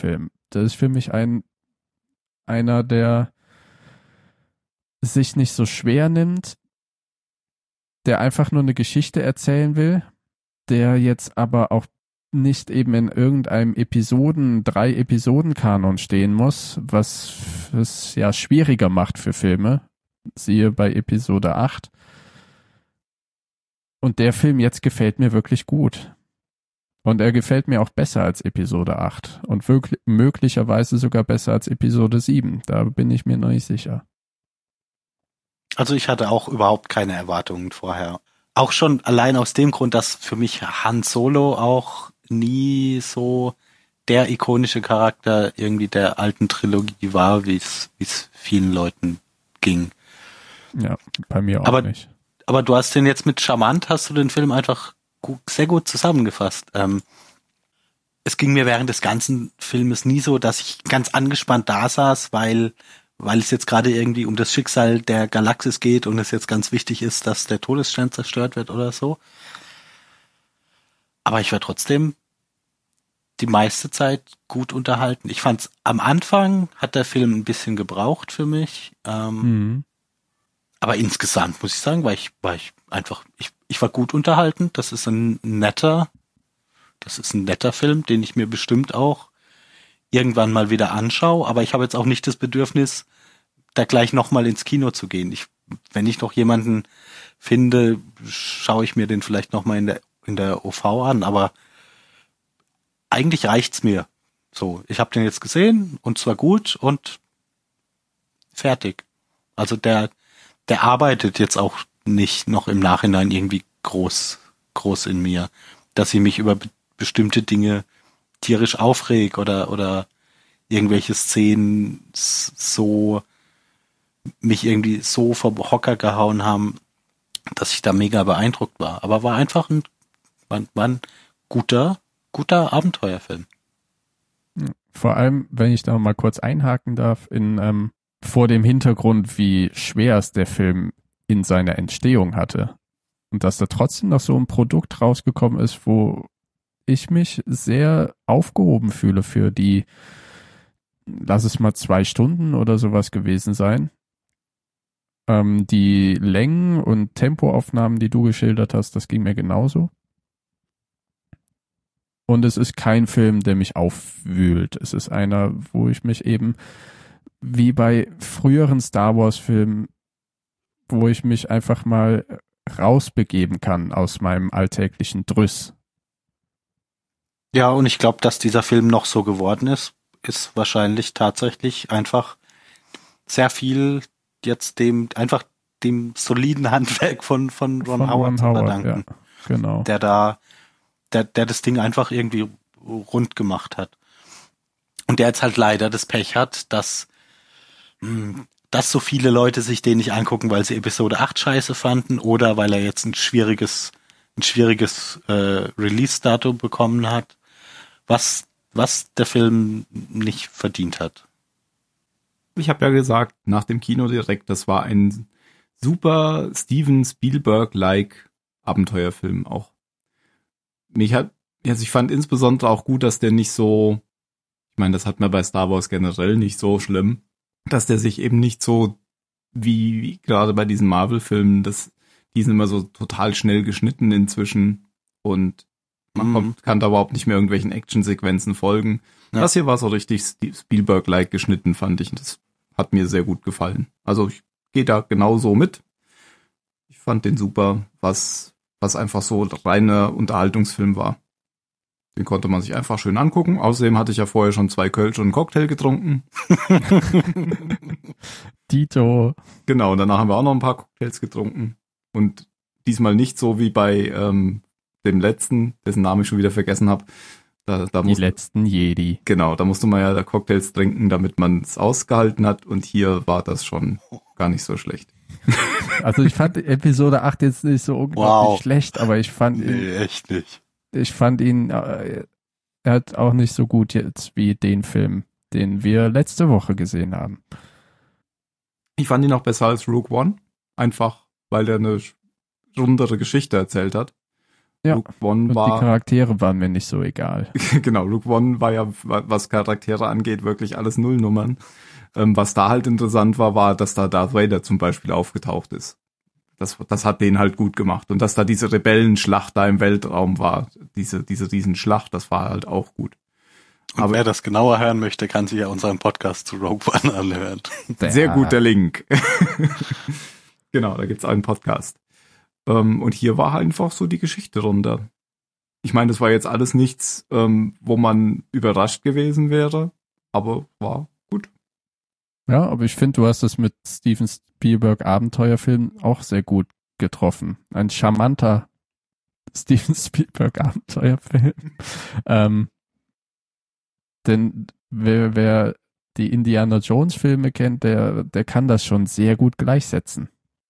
das ist für mich ein einer, der sich nicht so schwer nimmt, der einfach nur eine Geschichte erzählen will, der jetzt aber auch nicht eben in irgendeinem Episoden, drei Episoden-Kanon stehen muss, was es ja schwieriger macht für Filme. Siehe bei Episode acht. Und der Film jetzt gefällt mir wirklich gut. Und er gefällt mir auch besser als Episode acht. Und wirklich, möglicherweise sogar besser als Episode sieben. Da bin ich mir noch nicht sicher. Also ich hatte auch überhaupt keine Erwartungen vorher. Auch schon allein aus dem Grund, dass für mich Han Solo auch nie so der ikonische Charakter irgendwie der alten Trilogie war, wie es wie es vielen Leuten ging. Ja, bei mir auch aber, nicht. Aber du hast den jetzt mit charmant, hast du den Film einfach gut, sehr gut zusammengefasst. Ähm, es ging mir während des ganzen Filmes nie so, dass ich ganz angespannt da saß, weil weil es jetzt gerade irgendwie um das Schicksal der Galaxis geht und es jetzt ganz wichtig ist, dass der Todesstern zerstört wird oder so. Aber ich war trotzdem die meiste Zeit gut unterhalten. Ich fand's am Anfang hat der Film ein bisschen gebraucht für mich. Ähm, Mhm. Aber insgesamt muss ich sagen, war ich, war ich einfach, ich, ich war gut unterhalten. Das ist ein netter, das ist ein netter Film, den ich mir bestimmt auch irgendwann mal wieder anschaue. Aber ich habe jetzt auch nicht das Bedürfnis, da gleich nochmal ins Kino zu gehen. Ich, wenn ich noch jemanden finde, schaue ich mir den vielleicht nochmal in der, in der O V an. Aber eigentlich reicht's mir. So, ich habe den jetzt gesehen und zwar gut und fertig. Also der, der arbeitet jetzt auch nicht noch im Nachhinein irgendwie groß, groß in mir, dass ich mich über be- bestimmte Dinge tierisch aufreg oder, oder irgendwelche Szenen s- so, mich irgendwie so vom Hocker gehauen haben, dass ich da mega beeindruckt war. Aber war einfach ein, war, war ein guter, guter Abenteuerfilm. Vor allem, wenn ich da mal kurz einhaken darf, in ähm, vor dem Hintergrund, wie schwer es der Film in seiner Entstehung hatte. Und dass da trotzdem noch so ein Produkt rausgekommen ist, wo ich mich sehr aufgehoben fühle für die, lass es mal zwei Stunden oder sowas gewesen sein. Ähm, die Längen und Tempoaufnahmen, die du geschildert hast, das ging mir genauso. Und es ist kein Film, der mich aufwühlt. Es ist einer, wo ich mich eben wie bei früheren Star Wars Filmen, wo ich mich einfach mal rausbegeben kann aus meinem alltäglichen Drüss. Ja, und ich glaube, dass dieser Film noch so geworden ist, ist wahrscheinlich tatsächlich einfach sehr viel jetzt dem, einfach dem soliden Handwerk von, von Ron Von Howard Ron zu Howard, verdanken. ja, genau. Der da, der, der das Ding einfach irgendwie rund gemacht hat. Und der jetzt halt leider das Pech hat, dass, mh, dass so viele Leute sich den nicht angucken, weil sie Episode acht scheiße fanden oder weil er jetzt ein schwieriges, ein schwieriges äh, Release-Datum bekommen hat, was, was der Film nicht verdient hat. Ich habe ja gesagt, nach dem Kino direkt, das war ein super Steven Spielberg-like Abenteuerfilm auch. Mich hat, also ich fand insbesondere auch gut, dass der nicht so, ich meine, das hat man bei Star Wars generell nicht so schlimm, dass der sich eben nicht so wie, wie gerade bei diesen Marvel-Filmen, das, die sind immer so total schnell geschnitten inzwischen und man Mhm. kommt, kann da überhaupt nicht mehr irgendwelchen Actionsequenzen folgen. Ja. Das hier war so richtig Spielberg-like geschnitten, fand ich. Und das hat mir sehr gut gefallen. Also ich gehe da genauso mit. Ich fand den super, was, was einfach so reiner Unterhaltungsfilm war. Den konnte man sich einfach schön angucken. Außerdem hatte ich ja vorher schon zwei Kölsch und einen Cocktail getrunken. Dito. Genau, und danach haben wir auch noch ein paar Cocktails getrunken. Und diesmal nicht so wie bei ähm, dem letzten, dessen Namen ich schon wieder vergessen habe. Da, da Die musste, letzten Jedi. genau, da musste man ja da Cocktails trinken, damit man es ausgehalten hat. Und hier war das schon gar nicht so schlecht. Also ich fand Episode acht jetzt nicht so unglaublich Wow. schlecht, aber ich fand ihn, Nee, echt nicht. ich fand ihn, äh, er hat auch nicht so gut jetzt wie den Film, den wir letzte Woche gesehen haben. Ich fand ihn auch besser als Rogue One. Einfach, weil der eine rundere Geschichte erzählt hat. Ja. Rogue One Und die war, Charaktere waren mir nicht so egal. genau, Rogue One war ja, was Charaktere angeht, wirklich alles Nullnummern. Ähm, was da halt interessant war, war, dass da Darth Vader zum Beispiel aufgetaucht ist. Das, das hat den halt gut gemacht. Und dass da diese Rebellenschlacht da im Weltraum war, diese, diese Riesenschlacht, das war halt auch gut. Und Aber wer das genauer hören möchte, kann sich ja unseren Podcast zu Rogue One anhören. sehr gut, der Link. Genau, da gibt's einen Podcast. Ähm, und hier war halt einfach so die Geschichte runter. Ich meine, das war jetzt alles nichts, ähm, wo man überrascht gewesen wäre, aber war gut. Ja, aber ich finde, du hast es mit Steven Spielberg Abenteuerfilm auch sehr gut getroffen. Ein charmanter Steven Spielberg Abenteuerfilm. ähm, denn wer, wer die Indiana Jones Filme kennt, der, der kann das schon sehr gut gleichsetzen.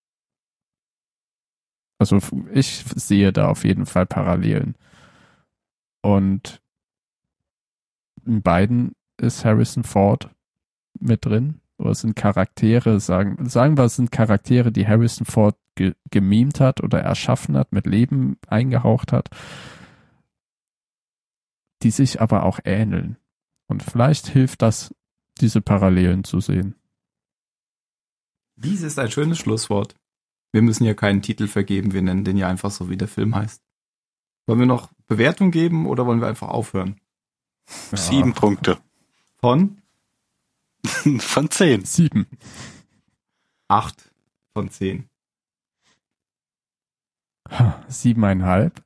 Also ich sehe da auf jeden Fall Parallelen. Und in beiden ist Harrison Ford mit drin. Oder es sind Charaktere, sagen, sagen wir, es sind Charaktere, die Harrison Ford ge- gemimt hat oder erschaffen hat, mit Leben eingehaucht hat, die sich aber auch ähneln. Und vielleicht hilft das, diese Parallelen zu sehen. Dies ist ein schönes Schlusswort. Wir müssen ja keinen Titel vergeben, wir nennen den ja einfach so, wie der Film heißt. Wollen wir noch Bewertung geben oder wollen wir einfach aufhören? Ja. Sieben Punkte. Von? Von zehn. Sieben. Acht von zehn. Siebeneinhalb.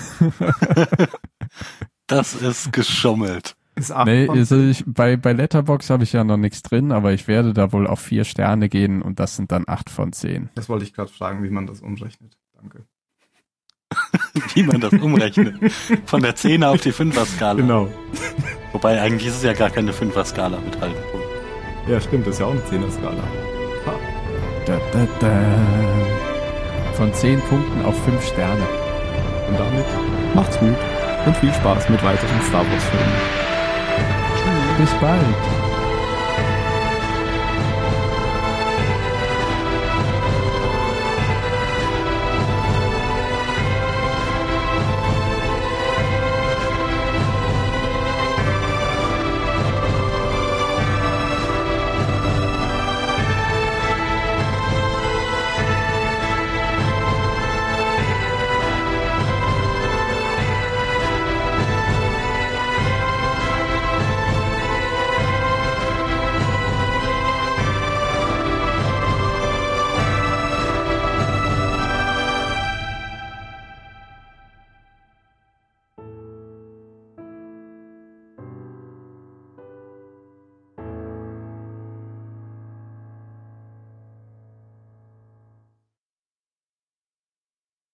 Das ist geschummelt. Ist acht Nee, von also zehn. ich, bei, bei Letterboxd habe ich ja noch nichts drin, aber ich werde da wohl auf vier Sterne gehen und das sind dann acht von zehn. Das wollte ich gerade fragen, wie man das umrechnet. Danke. Wie man das umrechnet. Von der Zehner auf die Fünfer-Skala. Genau. Wobei eigentlich ist es ja gar keine Fünfer-Skala mit halben Punkten. Ja, stimmt, das ist ja auch eine Zehner-Skala. Da, da, da. Von zehn Punkten auf fünf Sterne. Und damit macht's gut und viel Spaß mit weiteren Star Wars Filmen. Bis bald.